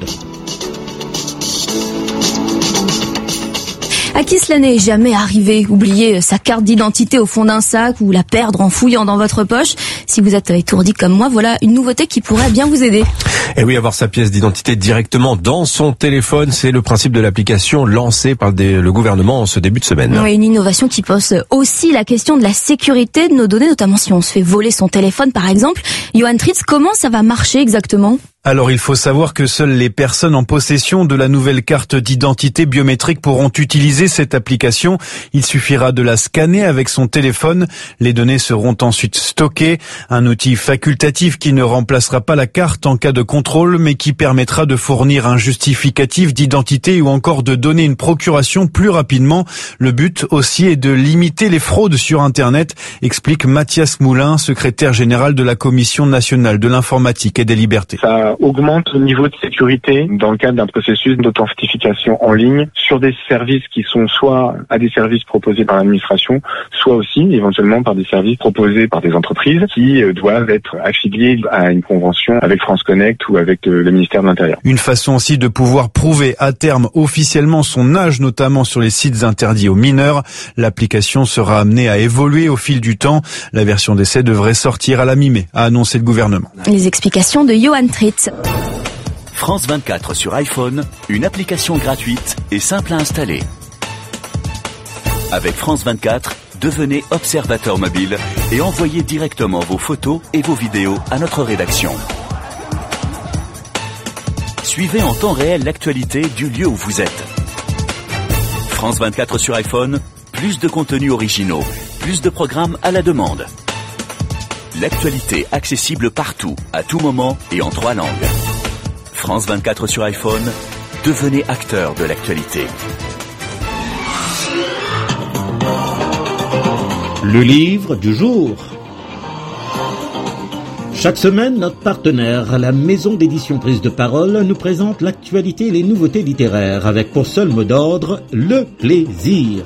À qui cela n'est jamais arrivé, oublier sa carte d'identité au fond d'un sac ou la perdre en fouillant dans votre poche? Si vous êtes étourdi comme moi, voilà une nouveauté qui pourrait bien vous aider.
Et oui, avoir sa pièce d'identité directement dans son téléphone, c'est le principe de l'application lancée par le gouvernement en ce début de semaine.
Oui, une innovation qui pose aussi la question de la sécurité de nos données, notamment si on se fait voler son téléphone par exemple. Johan Tritz, comment ça va marcher exactement ?
Alors il faut savoir que seules les personnes en possession de la nouvelle carte d'identité biométrique pourront utiliser cette application. Il suffira de la scanner avec son téléphone. Les données seront ensuite stockées. Un outil facultatif qui ne remplacera pas la carte en cas de contrôle, mais qui permettra de fournir un justificatif d'identité ou encore de donner une procuration plus rapidement. Le but aussi est de limiter les fraudes sur Internet, explique Mathias Moulin, secrétaire général de la Commission nationale de l'informatique et des libertés.
Ça augmente le niveau de sécurité dans le cadre d'un processus d'authentification en ligne sur des services qui sont soit à des services proposés par l'administration, soit aussi éventuellement par des services proposés par des entreprises qui doivent être affiliés à une convention avec France Connect ou avec le ministère de l'Intérieur.
Une façon aussi de pouvoir prouver à terme officiellement son âge, notamment sur les sites interdits aux mineurs. L'application sera amenée à évoluer au fil du temps. La version d'essai devrait sortir à la mi-mai, a annoncé le gouvernement.
Les explications de Johan Tritz.
France vingt-quatre sur iPhone, une application gratuite et simple à installer. Avec France vingt-quatre, devenez observateur mobile et envoyez directement vos photos et vos vidéos à notre rédaction. Suivez en temps réel l'actualité du lieu où vous êtes. France vingt-quatre sur iPhone, plus de contenus originaux, plus de programmes à la demande. L'actualité accessible partout, à tout moment et en trois langues. France vingt-quatre sur iPhone, devenez acteur de l'actualité.
Le livre du jour. Chaque semaine, notre partenaire, la maison d'édition Prise de Parole, nous présente l'actualité et les nouveautés littéraires avec pour seul mot d'ordre, le plaisir.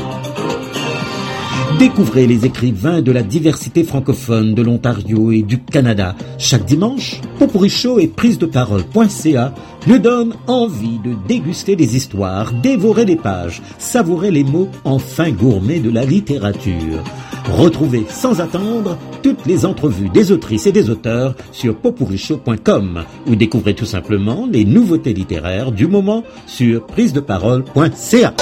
Découvrez les écrivains de la diversité francophone de l'Ontario et du Canada. Chaque dimanche, Popurrí Show et prise de parole point c a nous donnent envie de déguster les histoires, dévorer les pages, savourer les mots en fin gourmet de la littérature. Retrouvez sans attendre toutes les entrevues des autrices et des auteurs sur popurrí show point com ou découvrez tout simplement les nouveautés littéraires du moment sur prise de parole point c a.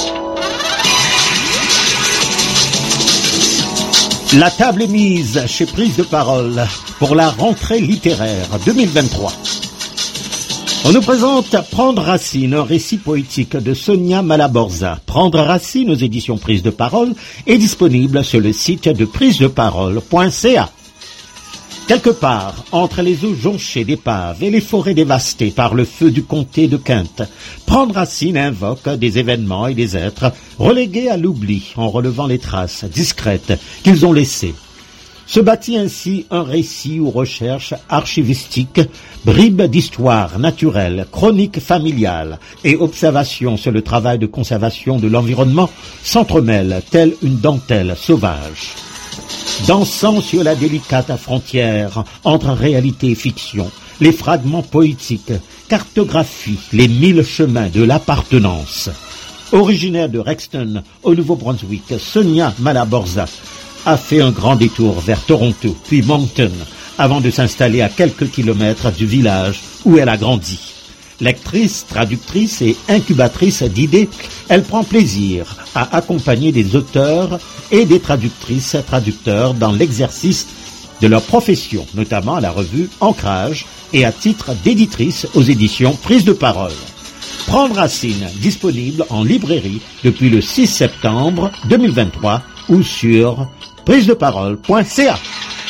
La table est mise chez Prise de Parole pour la rentrée littéraire deux mille vingt-trois. On nous présente Prendre Racine, un récit poétique de Sonia Malaborza. Prendre Racine aux éditions Prise de Parole est disponible sur le site de prise de parole point c a. Quelque part, entre les eaux jonchées d'épaves et les forêts dévastées par le feu du comté de Kent, Prendre Racine invoque des événements et des êtres relégués à l'oubli en relevant les traces discrètes qu'ils ont laissées. Se bâtit ainsi un récit ou recherche archivistique, bribes d'histoire naturelle, chroniques familiales et observations sur le travail de conservation de l'environnement s'entremêlent telle une dentelle sauvage. Dansant sur la délicate frontière entre réalité et fiction, les fragments poétiques cartographient les mille chemins de l'appartenance. Originaire de Rexton, au Nouveau-Brunswick, Sonia Malaborza a fait un grand détour vers Toronto, puis Moncton, avant de s'installer à quelques kilomètres du village où elle a grandi. Lectrice, traductrice et incubatrice d'idées, elle prend plaisir à accompagner des auteurs et des traductrices et traducteurs dans l'exercice de leur profession, notamment à la revue Ancrage et à titre d'éditrice aux éditions Prise de Parole. Prendre Racine, disponible en librairie depuis le six septembre deux mille vingt-trois ou sur prise de parole point c a.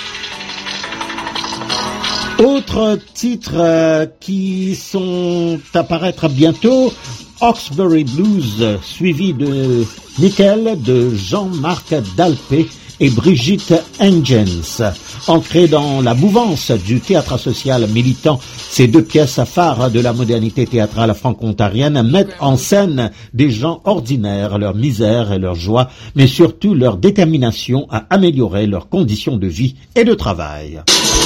Autres titres euh, qui sont à paraître bientôt, Hawkesbury Blues, suivi de Nickel, de Jean-Marc Dalpé et Brigitte Engens. Ancrées dans la mouvance du théâtre social militant, ces deux pièces phares de la modernité théâtrale franco-ontarienne mettent en scène des gens ordinaires, leur misère et leur joie, mais surtout leur détermination à améliorer leurs conditions de vie et de travail.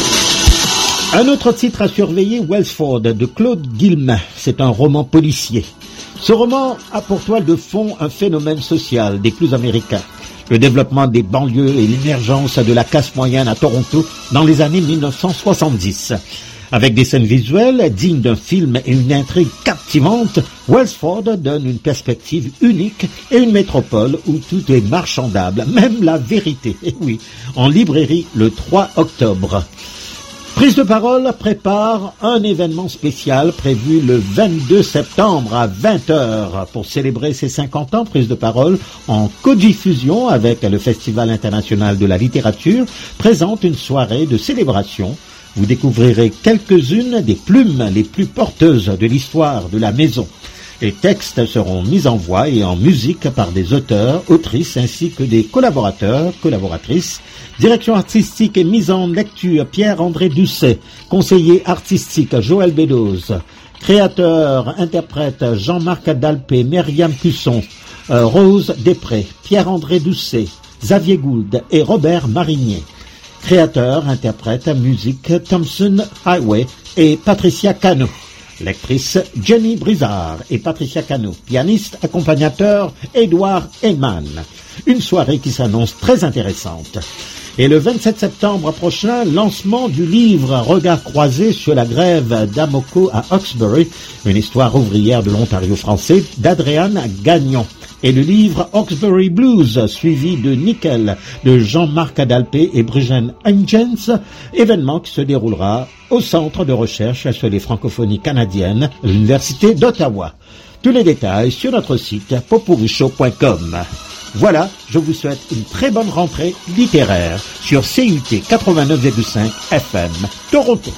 Un autre titre à surveiller, Welsford, de Claude Guillemin. C'est un roman policier. Ce roman a pour toile de fond un phénomène social des plus américains. Le développement des banlieues et l'émergence de la classe moyenne à Toronto dans les années mille neuf cent soixante-dix. Avec des scènes visuelles dignes d'un film et une intrigue captivante, Welsford donne une perspective unique et une métropole où tout est marchandable, même la vérité. Et oui, en librairie le trois octobre. Prise de Parole prépare un événement spécial prévu le vingt-deux septembre à vingt heures pour célébrer ses cinquante ans. Prise de Parole en codiffusion avec le Festival international de la littérature présente une soirée de célébration. Vous découvrirez quelques-unes des plumes les plus porteuses de l'histoire de la maison. Les textes seront mis en voix et en musique par des auteurs, autrices ainsi que des collaborateurs, collaboratrices. Direction artistique et mise en lecture Pierre-André Doucet. Conseiller artistique Joël Bédoz. Créateur, interprète Jean-Marc Dalpé, Myriam Cusson, euh, Rose Després, Pierre-André Doucet, Xavier Gould et Robert Marinier. Créateur, interprète, musique Thompson Highway et Patricia Cano. Lectrice Jenny Brizard et Patricia Cano. Pianiste, accompagnateur Edouard Heyman. Une soirée qui s'annonce très intéressante. Et le vingt-sept septembre prochain, lancement du livre Regard croisé sur la grève d'Amoco à Hawkesbury, une histoire ouvrière de l'Ontario français d'Adriane Gagnon. et le livre Hawkesbury Blues, suivi de Nickel de Jean-Marc Adalpé et Brigitte Huygens, événement qui se déroulera au Centre de recherche sur les francophonies canadiennes de l'Université d'Ottawa. Tous les détails sur notre site popurichow point com. Voilà, je vous souhaite une très bonne rentrée littéraire sur C U T quatre-vingt-neuf virgule cinq F M Toronto.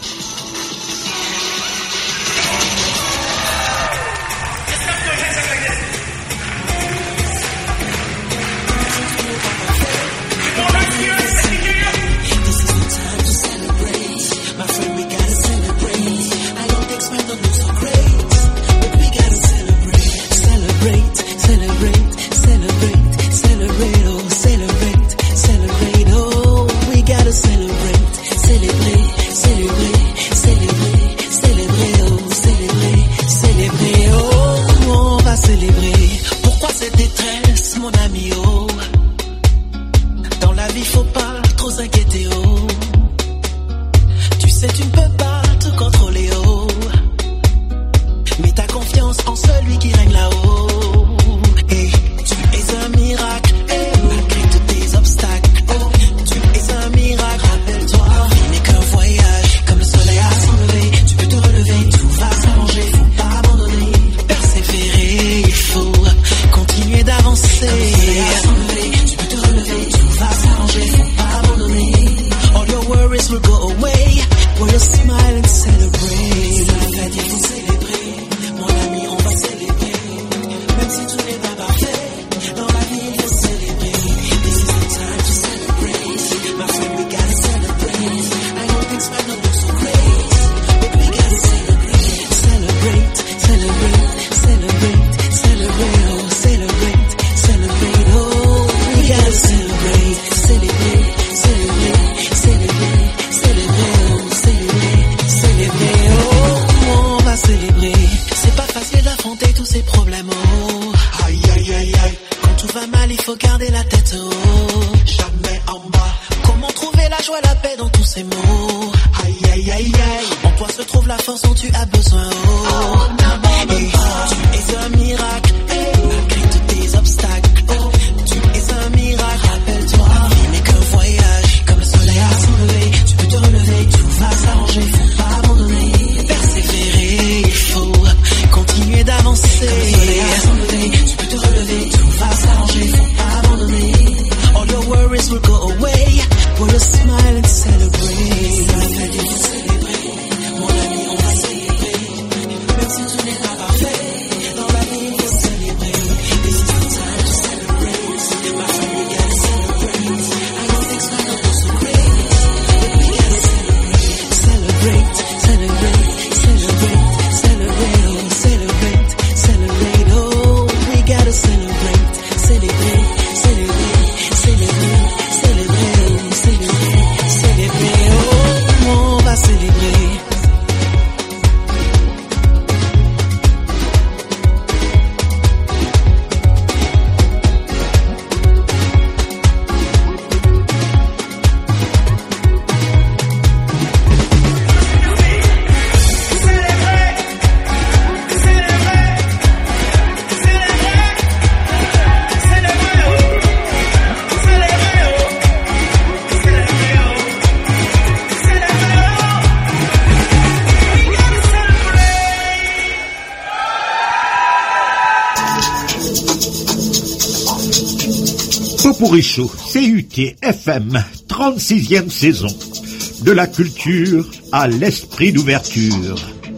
Popurichow, C U T F M, trente-sixième saison. De la culture à l'esprit d'ouverture.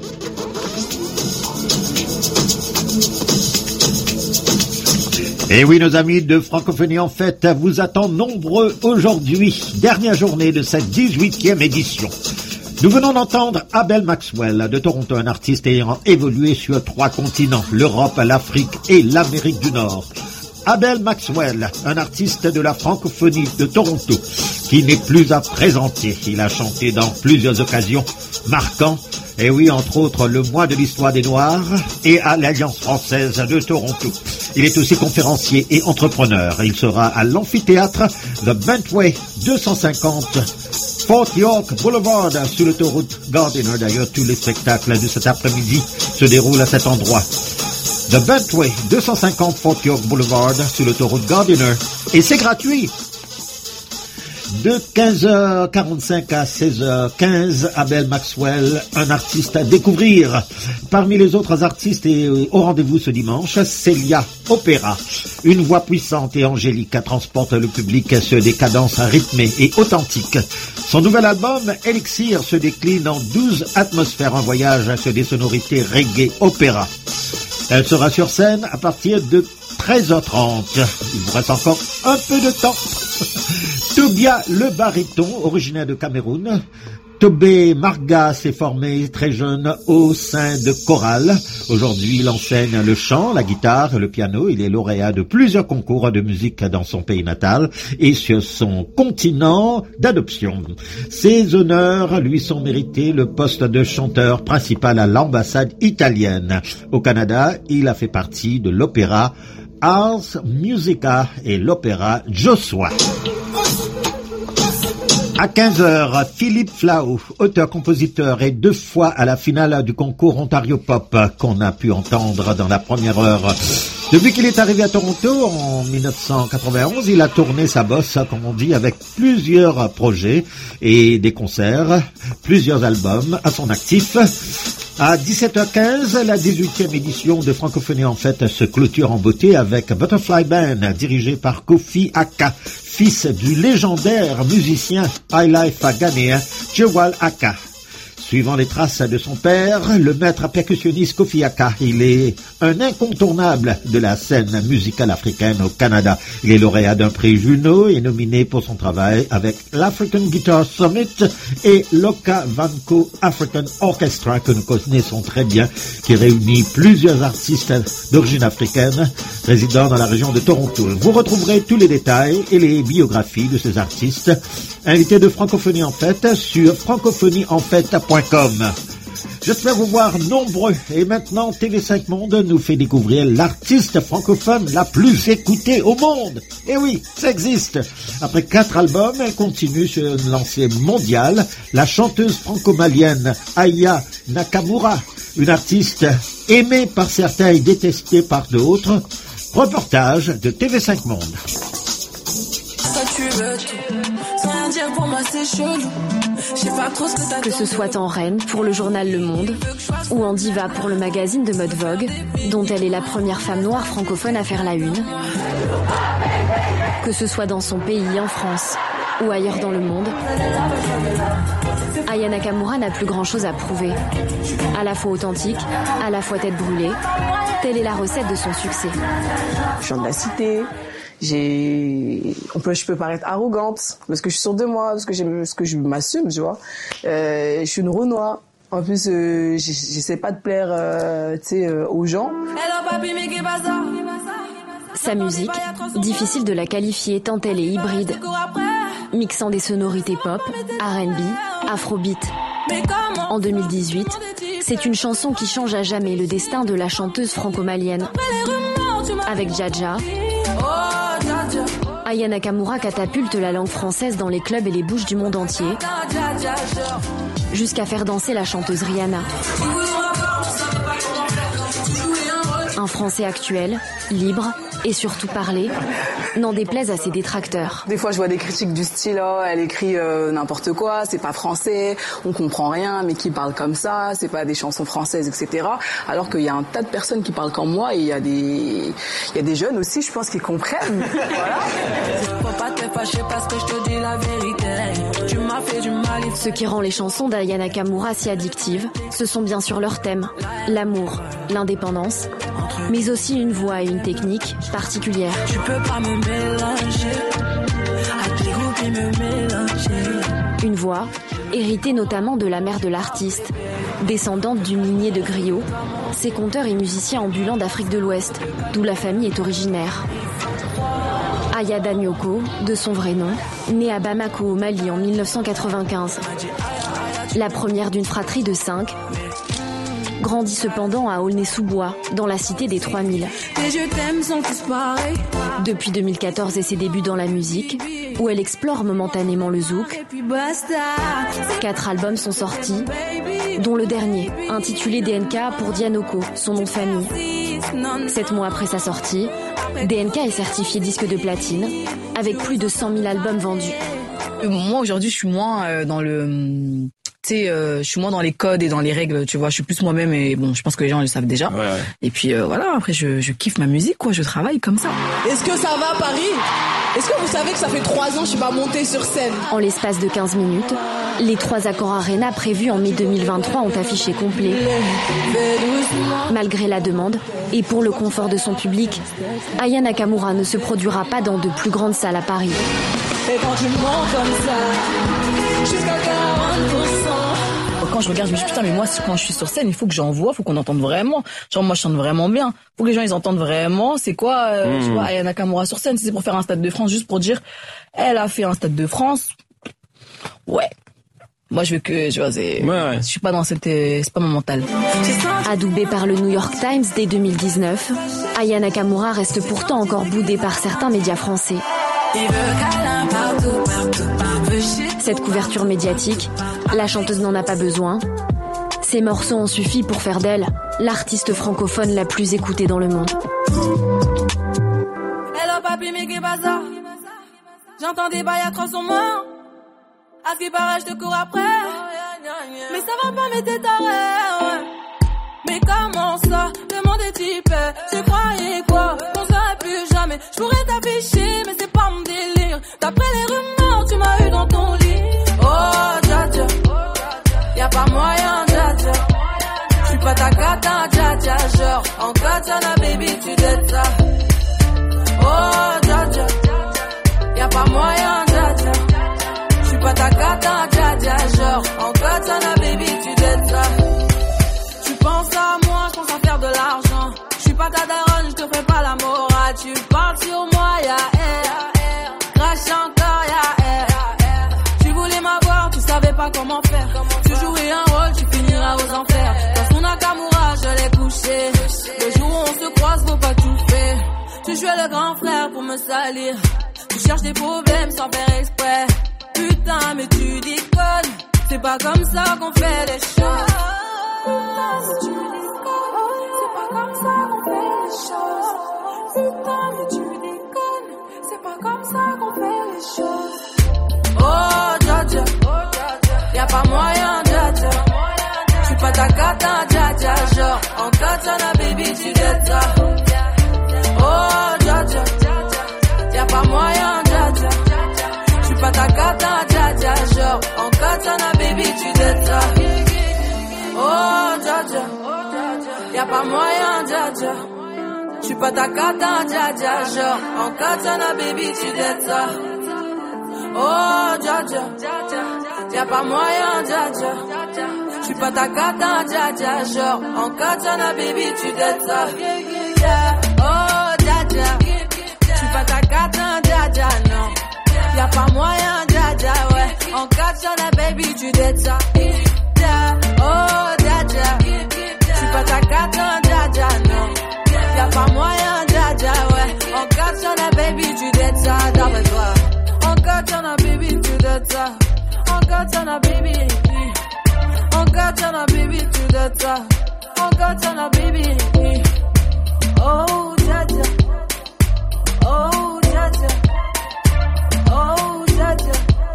Et oui, nos amis de Francophonie en Fête vous attendent nombreux aujourd'hui. Dernière journée de cette dix-huitième édition. Nous venons d'entendre Abel Maxwell de Toronto, un artiste ayant évolué sur trois continents, l'Europe, l'Afrique et l'Amérique du Nord. Abel Maxwell, un artiste de la francophonie de Toronto, qui n'est plus à présenter. Il a chanté dans plusieurs occasions marquantes, et oui, entre autres, le mois de l'histoire des Noirs et à l'Alliance française de Toronto. Il est aussi conférencier et entrepreneur. Il sera à l'amphithéâtre The Bentway deux cent cinquante Fort York Boulevard sur l'autoroute Gardiner. D'ailleurs, tous les spectacles de cet après-midi se déroulent à cet endroit. The Bentway, deux cent cinquante Fort York Boulevard, sur l'autoroute Gardiner. Et c'est gratuit. De quinze heures quarante-cinq à seize heures quinze, Abel Maxwell, un artiste à découvrir. Parmi les autres artistes et au rendez-vous ce dimanche, Célia Opéra. Une voix puissante et angélique transporte le public sur des cadences rythmées et authentiques. Son nouvel album, Elixir, se décline en douze atmosphères, un voyage sur des sonorités reggae opéra. Elle sera sur scène à partir de treize heures trente. Il vous reste encore un peu de temps. Tobia le baryton, originaire de Cameroun. Tobé Marga s'est formé très jeune au sein de chorales. Aujourd'hui, il enseigne le chant, la guitare, le piano. Il est lauréat de plusieurs concours de musique dans son pays natal et sur son continent d'adoption. Ces honneurs lui sont mérités le poste de chanteur principal à l'ambassade italienne. Au Canada, il a fait partie de l'opéra Ars Musica et l'opéra Joshua. À quinze heures, Philippe Flau, auteur-compositeur, est deux fois à la finale du concours Ontario Pop qu'on a pu entendre dans la première heure. Depuis qu'il est arrivé à Toronto en dix-neuf cent quatre-vingt-onze, il a tourné sa bosse, comme on dit, avec plusieurs projets et des concerts, plusieurs albums à son actif. À dix-sept heures quinze, la dix-huitième édition de Francophonie en fête se clôture en beauté avec Butterfly Band, dirigé par Kofi Aka, fils du légendaire musicien highlife ghanéen Djewal Aka. Suivant les traces de son père, le maître percussionniste Kofi Aka, il est un incontournable de la scène musicale africaine au Canada. Il est lauréat d'un prix Juno et nominé pour son travail avec l'African Guitar Summit et l'Oka Vanco African Orchestra, que nous connaissons très bien, qui réunit plusieurs artistes d'origine africaine résidant dans la région de Toronto. Vous retrouverez tous les détails et les biographies de ces artistes invités de Francophonie en fête sur francophonie en fête point com. J'espère vous voir nombreux. Et maintenant, T V cinq Monde nous fait découvrir l'artiste francophone la plus écoutée au monde. Et oui, ça existe. Après quatre albums, elle continue sur une lancée mondiale. La chanteuse franco-malienne Aya Nakamura, une artiste aimée par certains et détestée par d'autres. Reportage de T V cinq Monde.
Que ce soit en reine pour le journal Le Monde ou en diva pour le magazine de mode Vogue, dont elle est la première femme noire francophone à faire la une. Que ce soit dans son pays, en France ou ailleurs dans le monde, Aya Nakamura n'a plus grand chose à prouver. À la fois authentique, à la fois tête brûlée, telle est la recette de son succès.
Je viens de la cité. J'ai, on peut, je peux paraître arrogante parce que je suis sûre de moi, parce que j'aime, parce que je m'assume, tu vois. Euh, je suis une Renoir. En plus, euh, j'essaie pas de plaire, euh, tu sais, euh, aux gens.
Sa musique, difficile de la qualifier tant elle est hybride, mixant des sonorités pop, R and B, afrobeat. En deux mille dix-huit, c'est une chanson qui change à jamais le destin de la chanteuse franco-malienne. Avec Dja-Dja, Aya Nakamura catapulte la langue française dans les clubs et les bouches du monde entier, jusqu'à faire danser la chanteuse Rihanna. Un français actuel, libre et surtout parlé, n'en déplaise à ses détracteurs.
Des fois, je vois des critiques du style oh, elle écrit euh, n'importe quoi, c'est pas français, on comprend rien, mais qui parle comme ça, c'est pas des chansons françaises, et cetera. Alors qu'il y a un tas de personnes qui parlent comme moi et il y a des, il y a des jeunes aussi, je pense, qui comprennent. Voilà. Faut pas te fâcher parce que je te dis la vérité. Tu m'as fait du mal.
Ce qui rend les chansons d'Aya Nakamura si addictives, ce sont bien sûr leurs thèmes, l'amour, l'indépendance, mais aussi une voix et une technique particulière.
Tu peux pas me mélanger, à tes groupes qui me mélanger.
Une voix héritée notamment de la mère de l'artiste, descendante d'une lignée de griots, ces conteurs et musiciens ambulants d'Afrique de l'Ouest, d'où la famille est originaire. Aya Danyoko, de son vrai nom, née à Bamako au Mali en mille neuf cent quatre-vingt-quinze. La première d'une fratrie de cinq, grandit cependant à Aulnay-sous-Bois, dans la cité des trois mille. Depuis deux mille quatorze et ses débuts dans la musique, où elle explore momentanément le zouk, quatre albums sont sortis, dont le dernier, intitulé D N K pour Dianoko, son nom de famille. Sept mois après sa sortie, D N K est certifié disque de platine, avec plus de cent mille albums vendus.
Moi, aujourd'hui, je suis moins euh, dans le... Tu sais, euh, je suis moins dans les codes et dans les règles, tu vois. Je suis plus moi-même et bon, je pense que les gens le savent déjà.
Ouais, ouais.
Et puis euh, voilà, après, je, je kiffe ma musique, quoi. Je travaille comme ça.
Est-ce que ça va, Paris ? Est-ce que vous savez que ça fait trois ans que je suis pas montée sur scène ?
En l'espace de quinze minutes, les trois accords Arena prévus en mai deux mille vingt-trois ont affiché complet. Malgré la demande, et pour le confort de son public, Aya Nakamura ne se produira pas dans de plus grandes salles à Paris.
Et quand tu mens comme ça, jusqu'à quarante pour cent.
Quand je regarde, je me dis putain, mais moi, quand je suis sur scène, il faut que j'envoie, il faut qu'on entende vraiment. Genre, moi, je chante vraiment bien. Il faut que les gens, ils entendent vraiment. C'est quoi, euh, mmh. je sais pas, Aya Nakamura sur scène, si c'est pour faire un Stade de France, juste pour dire, elle a fait un Stade de France. Ouais. Moi, je veux que, tu vois, c'est, ouais, ouais. je suis pas dans cette, c'est pas mon mental.
Adoubée par le New York Times dès deux mille dix-neuf, Aya Nakamura reste pourtant encore boudée par certains médias français. Cette couverture médiatique, la chanteuse n'en a pas besoin. Ces morceaux ont suffi pour faire d'elle l'artiste francophone la plus écoutée dans le monde.
Hello papi, mais qu'est-ce que ça? J'entends des bails atroces en moi. À ce qui paraît, je te cours après. Mais ça va pas, mais t'es taré, ouais. Mais comment ça, le monde est typé. Tu croyais quoi, qu'on serait plus jamais. Je pourrais t'afficher, mais c'est pas mon délire. D'après les rumeurs, tu m'as eu dans ton lit. Oh, dja dja, y'a pas moyen, dja dja. J'suis pas ta cata, dja dja. Genre, en katana, baby, tu dettes ça. Oh, dja dja, y'a pas moyen, dja dja. J'suis pas ta cata, dja dja. Genre, en katana, baby, tu dettes ça. Tu penses à moi, je pense à faire de l'argent. J'suis pas ta daronne, j'te fais pas la morale. Tu parles sur moi, y'a air. Crache encore, y'a air. Tu voulais m'avoir, tu savais pas comment faire. Tu jouais un rôle, tu finiras aux enfers. Dans son Nakamura, je l'ai couché. Le jour où on se croise, faut pas tout faire. Tu jouais le grand frère pour me salir. Tu cherches des problèmes sans faire exprès. Putain, mais tu déconnes. C'est pas comme ça qu'on fait les choses. Putain, mais tu déconnes. C'est pas comme ça qu'on fait les choses. Putain, mais tu déconnes. C'est pas comme ça qu'on fait les choses. Oh, dja dja, y'a pas moyen, dja dja. J'suis pas ta cata, dja dja. Genre, en katana, baby, tu dettes ça. Oh, dja dja, y'a pas moyen, dja dja. J'suis pas ta cata, dja dja. Genre, en katana, baby, tu dettes ça. Oh, dja dja, y'a pas moyen, dja dja. J'suis pas ta cata, dja dja. Genre, en katana, baby, tu dettes ça. Oh, dja dja, y'a pas moyen, dja dja. J'suis pas ta cata, dja dja. Genre, en katana, baby, tu dettes ça. Oh, dja dja, j'suis pas ta cata, dja dja, non. Y'a pas moyen, dja dja, ouais. En katana, baby, tu dettes ça. Oh, dja dja, j'suis pas ta cata, dja dja, non. Y'a pas moyen, dja dja, ouais. En katana, baby, tu dettes ça, d'après toi. En katana, baby, tu dettes ça. En katana, baby. En katana, baby, tu dettes ça. En katana, baby. Oh, dja dja. Oh, dja dja. Oh, dja dja.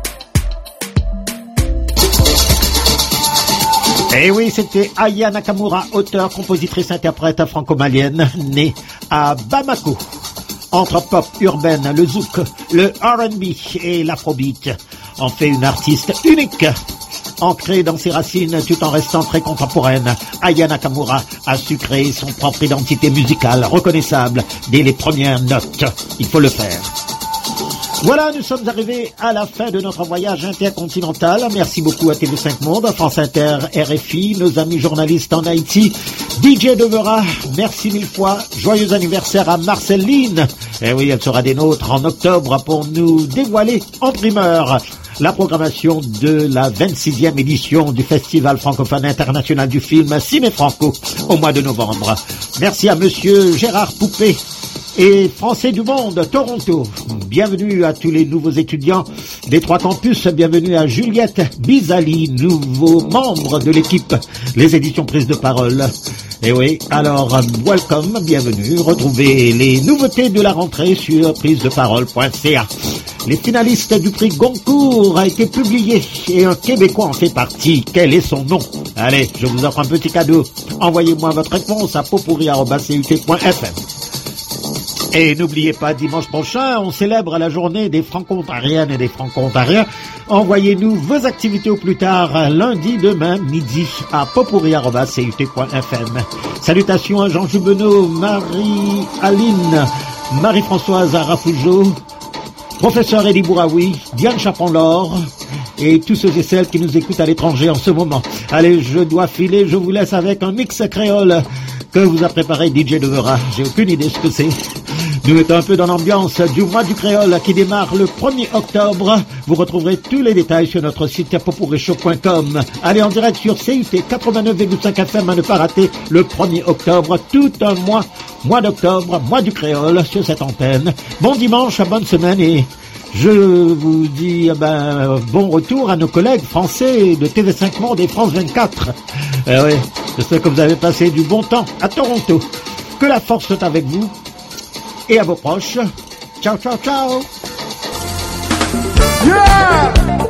Eh oui, c'était Aya Nakamura, auteure, compositrice, interprète franco-malienne, née à Bamako. Entre pop urbaine, le zouk, le R and B et l'afrobeat en fait une artiste unique. Ancrée dans ses racines tout en restant très contemporaine, Aya Nakamura a su créer son propre identité musicale, reconnaissable dès les premières notes. Il faut le faire. Voilà, nous sommes arrivés à la fin de notre voyage intercontinental. Merci beaucoup à T V cinq Monde, France Inter, R F I, nos amis journalistes en Haïti, D J Devera, merci mille fois. Joyeux anniversaire à Marceline. Eh oui, elle sera des nôtres en octobre pour nous dévoiler en primeur la programmation de la vingt-sixième édition du Festival francophone international du film Ciné Franco au mois de novembre. Merci à monsieur Gérard Poupé et Français du monde, Toronto. Bienvenue à tous les nouveaux étudiants des trois campus. Bienvenue à Juliette Bizali, nouveau membre de l'équipe Les Éditions Prises de Parole. Et oui, alors, welcome, bienvenue. Retrouvez les nouveautés de la rentrée sur prise de parole point c a. Les finalistes du prix Goncourt a été publié et un Québécois en fait partie. Quel est son nom? Allez, je vous offre un petit cadeau. Envoyez-moi votre réponse à potpourri arobase c u t point f m. Et n'oubliez pas, dimanche prochain, on célèbre la journée des Franco-Ontariennes et des Franco-Ontariens. Envoyez-nous vos activités au plus tard, lundi, demain, midi, à potpourri arobase c u t point f m. Salutations à Jean Jubenot, Marie-Aline, Marie-Françoise Arafoujo, Professeur Elie Bouraoui, Diane Chapon-Laure et tous ceux et celles qui nous écoutent à l'étranger en ce moment. Allez, je dois filer, je vous laisse avec un mix créole que vous a préparé D J Devera. J'ai aucune idée ce que c'est. Nous mettons un peu dans l'ambiance du mois du créole qui démarre le premier octobre. Vous retrouverez tous les détails sur notre site potpourri show point com. Allez en direct sur C U T quatre-vingt-neuf virgule cinq F M à ne pas rater le premier octobre. Tout un mois, mois d'octobre, mois du créole sur cette antenne. Bon dimanche, bonne semaine et je vous dis ben, bon retour à nos collègues français de T V cinq Monde et France vingt-quatre. Eh oui, j'espère que vous avez passé du bon temps à Toronto. Que la force soit avec vous et à vos proches. Ciao, ciao, ciao.
Yeah!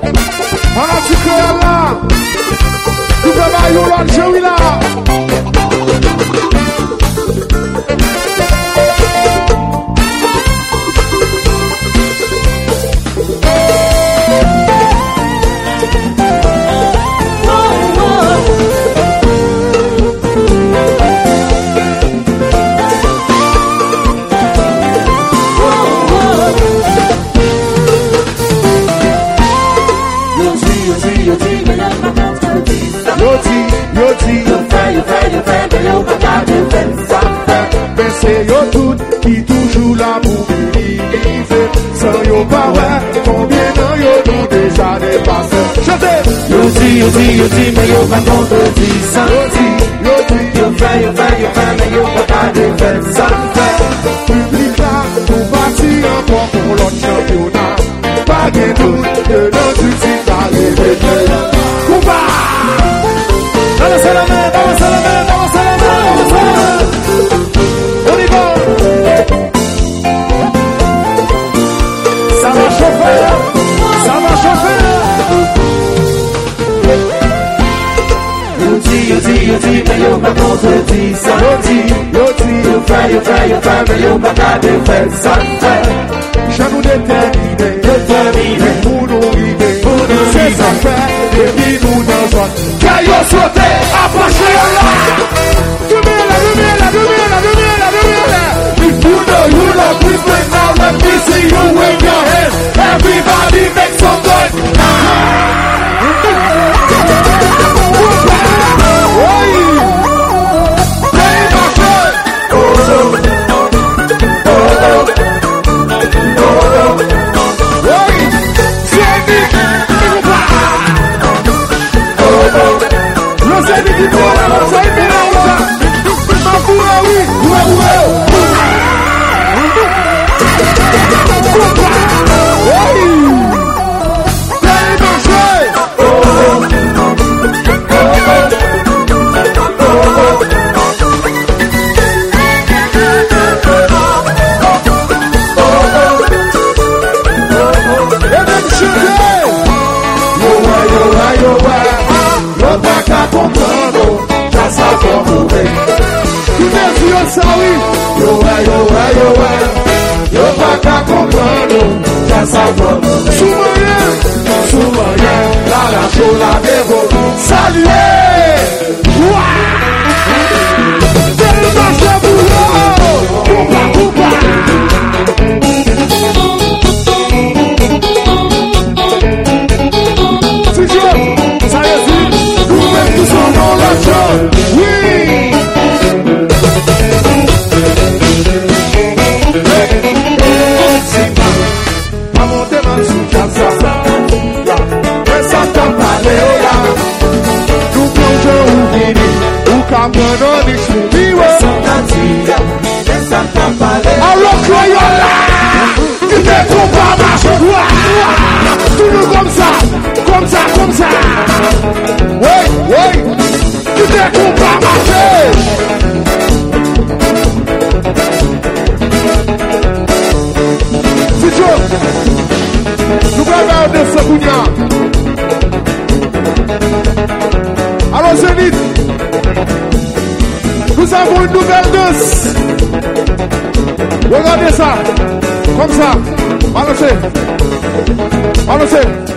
C'est yo tout qui toujours là pour vivre. Sans yo pas ouais, combien d'ans yo nous déjà dépassé. Chantez! Yo dit, yo dit, yo dit, mais yo pas contredit ça. Yo dit, yo dit, yo fait, yo fait, yo fait, mais yo pas qu'à défaire ça. Public là, nous parti encore pour l'autre championnat. Pas de doute que notre titre arrive. Combat! Balancez la main, balancez la main, balancez la main, balancez la main. On y va. Ça va chauffer, ça va chauffer. Yo dit, yo dit, yo dit, mais yo pas contredit ça. Yo dit, yo dit, yo fait, yo fait, yo fait, mais yo pas qu'à défaire ça. Je nous détermine, détermine, pour nous river, pour nous c'est ça fait, et puis nous dans zone. Caillot sauté, approchez là. Dumela, dumela, dumela, dumela, dumela. If you know you love me, right now let me see you wave your hands. Everybody make some noise. Rock Croyons là, qui ne trouve pas marcher. Tout nous comme ça, comme ça, comme ça. Oui, oui, qui ne trouve pas marcher. C'est chaud. Nous allons de ce bouillon. Alors, Zénith, nous avons une nouvelle danse. Regardez ça, comme ça, balancez, balancez.